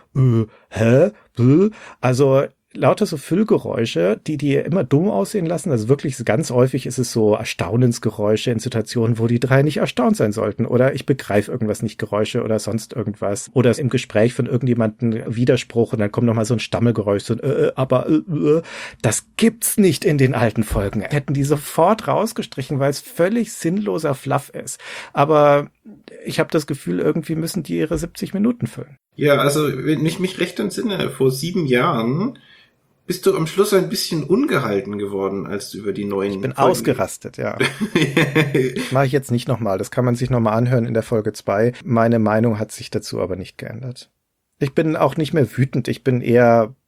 also lauter so Füllgeräusche, die immer dumm aussehen lassen. Also wirklich ganz häufig ist es so Erstaunensgeräusche in Situationen, wo die 3 nicht erstaunt sein sollten. Oder ich begreife irgendwas nicht, Geräusche oder sonst irgendwas. Oder im Gespräch von irgendjemandem Widerspruch und dann kommt nochmal so ein Stammelgeräusch, so ein Das gibt's nicht in den alten Folgen. Hätten die sofort rausgestrichen, weil es völlig sinnloser Fluff ist. Aber ich habe das Gefühl, irgendwie müssen die ihre 70 Minuten füllen. Ja, also wenn ich mich recht entsinne, vor 7 Jahren bist du am Schluss ein bisschen ungehalten geworden, als du über die neuen Ich bin ausgerastet, ja. Mache ich jetzt nicht nochmal. Das kann man sich nochmal anhören in der Folge 2. Meine Meinung hat sich dazu aber nicht geändert. Ich bin auch nicht mehr wütend. Ich bin eher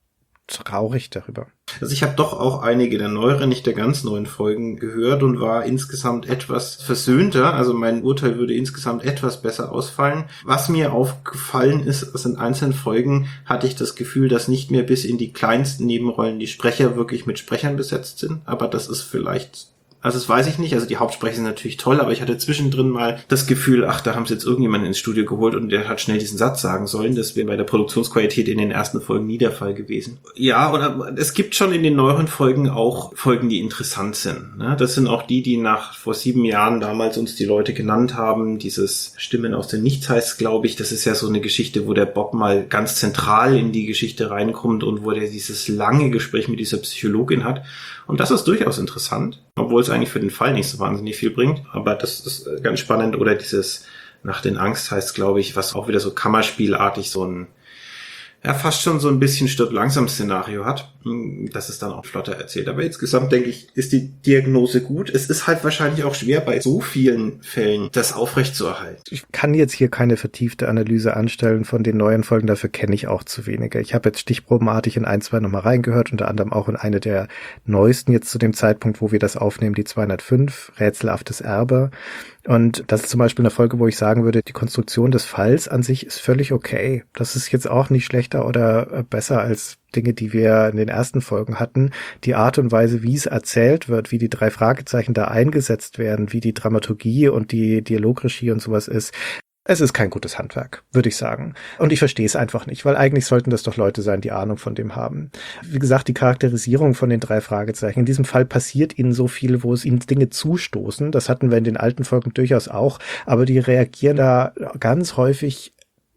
traurig darüber. Also ich habe doch auch einige der neueren, nicht der ganz neuen Folgen gehört und war insgesamt etwas versöhnter. Also mein Urteil würde insgesamt etwas besser ausfallen. Was mir aufgefallen ist, also in einzelnen Folgen hatte ich das Gefühl, dass nicht mehr bis in die kleinsten Nebenrollen die Sprecher wirklich mit Sprechern besetzt sind. Aber das ist vielleicht... Also das weiß ich nicht, also die Hauptsprecher sind natürlich toll, aber ich hatte zwischendrin mal das Gefühl, ach, da haben sie jetzt irgendjemanden ins Studio geholt und der hat schnell diesen Satz sagen sollen. Das wäre bei der Produktionsqualität in den ersten Folgen nie der Fall gewesen. Ja, oder es gibt schon in den neueren Folgen auch Folgen, die interessant sind. Ne? Das sind auch die vor 7 Jahren damals uns die Leute genannt haben. Dieses Stimmen aus dem Nichts heißt, glaube ich, das ist ja so eine Geschichte, wo der Bob mal ganz zentral in die Geschichte reinkommt und wo der dieses lange Gespräch mit dieser Psychologin hat. Und das ist durchaus interessant, obwohl es eigentlich für den Fall nicht so wahnsinnig viel bringt. Aber das ist ganz spannend. Oder dieses Nach den Angst heißt, glaube ich, was auch wieder so kammerspielartig so ein, ja, fast schon so ein bisschen Stirb-langsam-Szenario hat. Das ist dann auch flotter erzählt. Aber insgesamt, denke ich, ist die Diagnose gut. Es ist halt wahrscheinlich auch schwer, bei so vielen Fällen das aufrechtzuerhalten. Ich kann jetzt hier keine vertiefte Analyse anstellen von den neuen Folgen, dafür kenne ich auch zu wenige. Ich habe jetzt stichprobenartig in 1, 2 nochmal reingehört, unter anderem auch in eine der neuesten jetzt zu dem Zeitpunkt, wo wir das aufnehmen, die 205, Rätselhaftes Erbe. Und das ist zum Beispiel eine Folge, wo ich sagen würde, die Konstruktion des Falls an sich ist völlig okay. Das ist jetzt auch nicht schlechter oder besser als Dinge, die wir in den ersten Folgen hatten. Die Art und Weise, wie es erzählt wird, wie die 3 Fragezeichen da eingesetzt werden, wie die Dramaturgie und die Dialogregie und sowas ist. Es ist kein gutes Handwerk, würde ich sagen. Und ich verstehe es einfach nicht, weil eigentlich sollten das doch Leute sein, die Ahnung von dem haben. Wie gesagt, die Charakterisierung von den 3 Fragezeichen. In diesem Fall passiert ihnen so viel, wo es ihnen Dinge zustoßen. Das hatten wir in den alten Folgen durchaus auch. Aber die reagieren da ganz häufig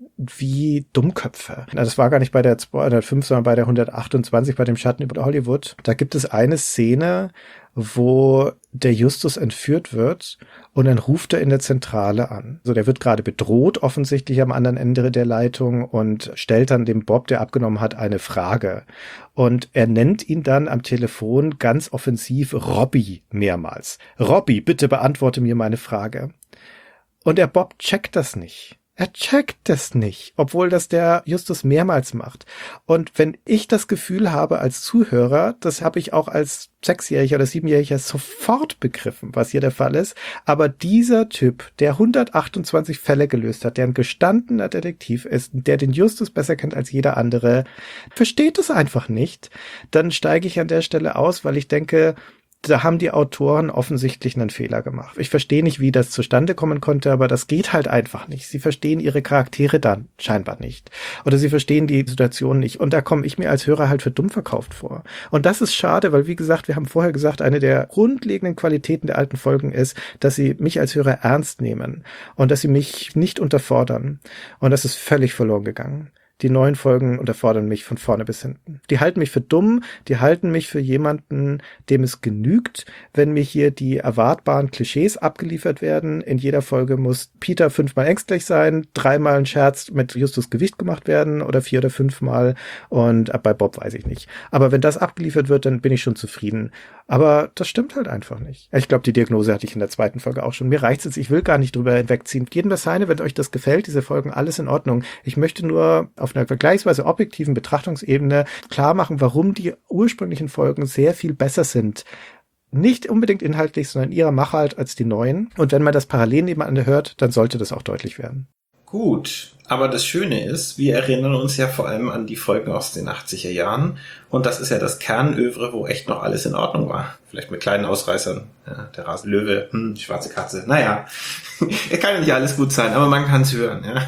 wie Dummköpfe. Das war gar nicht bei der 205, sondern bei der 128, bei dem Schatten über Hollywood. Da gibt es eine Szene, wo der Justus entführt wird und dann ruft er in der Zentrale an. Also der wird gerade bedroht, offensichtlich am anderen Ende der Leitung und stellt dann dem Bob, der abgenommen hat, eine Frage. Und er nennt ihn dann am Telefon ganz offensiv Robby mehrmals. Robby, bitte beantworte mir meine Frage. Und der Bob checkt das nicht. Er checkt das nicht, obwohl das der Justus mehrmals macht. Und wenn ich das Gefühl habe als Zuhörer, das habe ich auch als 6-Jähriger oder 7-Jähriger sofort begriffen, was hier der Fall ist. Aber dieser Typ, der 128 Fälle gelöst hat, der ein gestandener Detektiv ist, der den Justus besser kennt als jeder andere, versteht es einfach nicht. Dann steige ich an der Stelle aus, weil ich denke, da haben die Autoren offensichtlich einen Fehler gemacht. Ich verstehe nicht, wie das zustande kommen konnte, aber das geht halt einfach nicht. Sie verstehen ihre Charaktere dann scheinbar nicht. Oder sie verstehen die Situation nicht. Und da komme ich mir als Hörer halt für dumm verkauft vor. Und das ist schade, weil wie gesagt, wir haben vorher gesagt, eine der grundlegenden Qualitäten der alten Folgen ist, dass sie mich als Hörer ernst nehmen und dass sie mich nicht unterfordern. Und das ist völlig verloren gegangen. Die neuen Folgen unterfordern mich von vorne bis hinten. Die halten mich für dumm, die halten mich für jemanden, dem es genügt, wenn mir hier die erwartbaren Klischees abgeliefert werden. In jeder Folge muss Peter 5-mal ängstlich sein, 3-mal ein Scherz mit Justus Gewicht gemacht werden oder 4 oder 5-mal und bei Bob weiß ich nicht. Aber wenn das abgeliefert wird, dann bin ich schon zufrieden. Aber das stimmt halt einfach nicht. Ich glaube, die Diagnose hatte ich in der 2. Folge auch schon. Mir reicht's jetzt, ich will gar nicht drüber hinwegziehen. Jedem das seine, wenn euch das gefällt, diese Folgen, alles in Ordnung. Ich möchte nur auf einer vergleichsweise objektiven Betrachtungsebene klar machen, warum die ursprünglichen Folgen sehr viel besser sind. Nicht unbedingt inhaltlich, sondern in ihrer Machart als die neuen. Und wenn man das parallel nebeneinander hört, dann sollte das auch deutlich werden. Gut, aber das Schöne ist, wir erinnern uns ja vor allem an die Folgen aus den 80er Jahren und das ist ja das Kernövre, wo echt noch alles in Ordnung war. Vielleicht mit kleinen Ausreißern. Ja, der Rasenlöwe, die schwarze Katze. Naja, kann ja nicht alles gut sein, aber man kann es hören. Ja.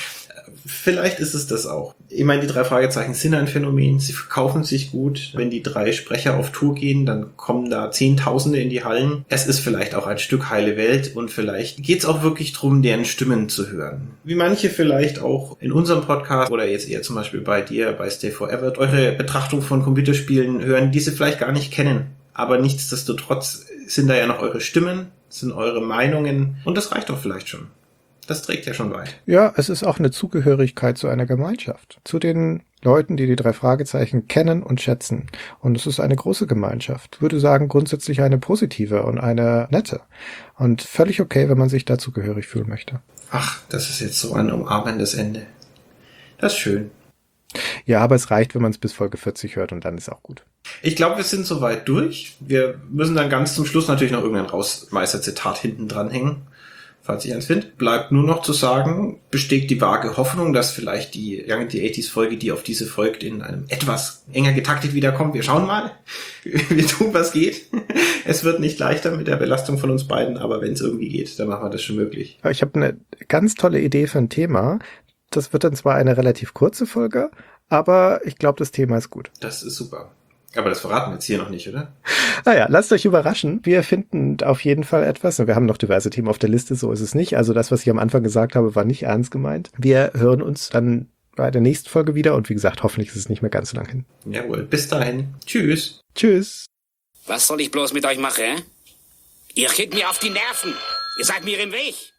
Vielleicht ist es das auch. Ich meine, die 3 Fragezeichen sind ein Phänomen. Sie verkaufen sich gut. Wenn die 3 Sprecher auf Tour gehen, dann kommen da Zehntausende in die Hallen. Es ist vielleicht auch ein Stück heile Welt und vielleicht geht es auch wirklich darum, deren Stimmen zu hören. Wie manche vielleicht auch in unserem Podcast oder jetzt eher zum Beispiel bei dir, bei Stay Forever, eure Betrachtung von Computerspielen hören, die sie vielleicht gar nicht kennen. Aber nichtsdestotrotz sind da ja noch eure Stimmen, sind eure Meinungen und das reicht doch vielleicht schon. Das trägt ja schon weit. Ja, es ist auch eine Zugehörigkeit zu einer Gemeinschaft. Zu den Leuten, die 3 Fragezeichen kennen und schätzen. Und es ist eine große Gemeinschaft. Ich würde sagen, grundsätzlich eine positive und eine nette. Und völlig okay, wenn man sich da zugehörig fühlen möchte. Ach, das ist jetzt so ein umarmendes Ende. Das ist schön. Ja, aber es reicht, wenn man es bis Folge 40 hört und dann ist auch gut. Ich glaube, wir sind soweit durch. Wir müssen dann ganz zum Schluss natürlich noch irgendein Rausmeister-Zitat hinten dran hängen, falls ich eins finde. Bleibt nur noch zu sagen, besteht die vage Hoffnung, dass vielleicht die Young in the 80s Folge, die auf diese folgt, in einem etwas enger getaktet wiederkommt. Wir schauen mal. Wir tun, was geht. Es wird nicht leichter mit der Belastung von uns beiden, aber wenn es irgendwie geht, dann machen wir das schon möglich. Ich habe eine ganz tolle Idee für ein Thema. Das wird dann zwar eine relativ kurze Folge, aber ich glaube, das Thema ist gut. Das ist super. Aber das verraten wir jetzt hier noch nicht, oder? Naja, lasst euch überraschen. Wir finden auf jeden Fall etwas. Wir haben noch diverse Themen auf der Liste, so ist es nicht. Also das, was ich am Anfang gesagt habe, war nicht ernst gemeint. Wir hören uns dann bei der nächsten Folge wieder und wie gesagt, hoffentlich ist es nicht mehr ganz so lang hin. Jawohl, bis dahin. Tschüss. Tschüss. Was soll ich bloß mit euch machen? Ihr geht mir auf die Nerven. Ihr seid mir im Weg.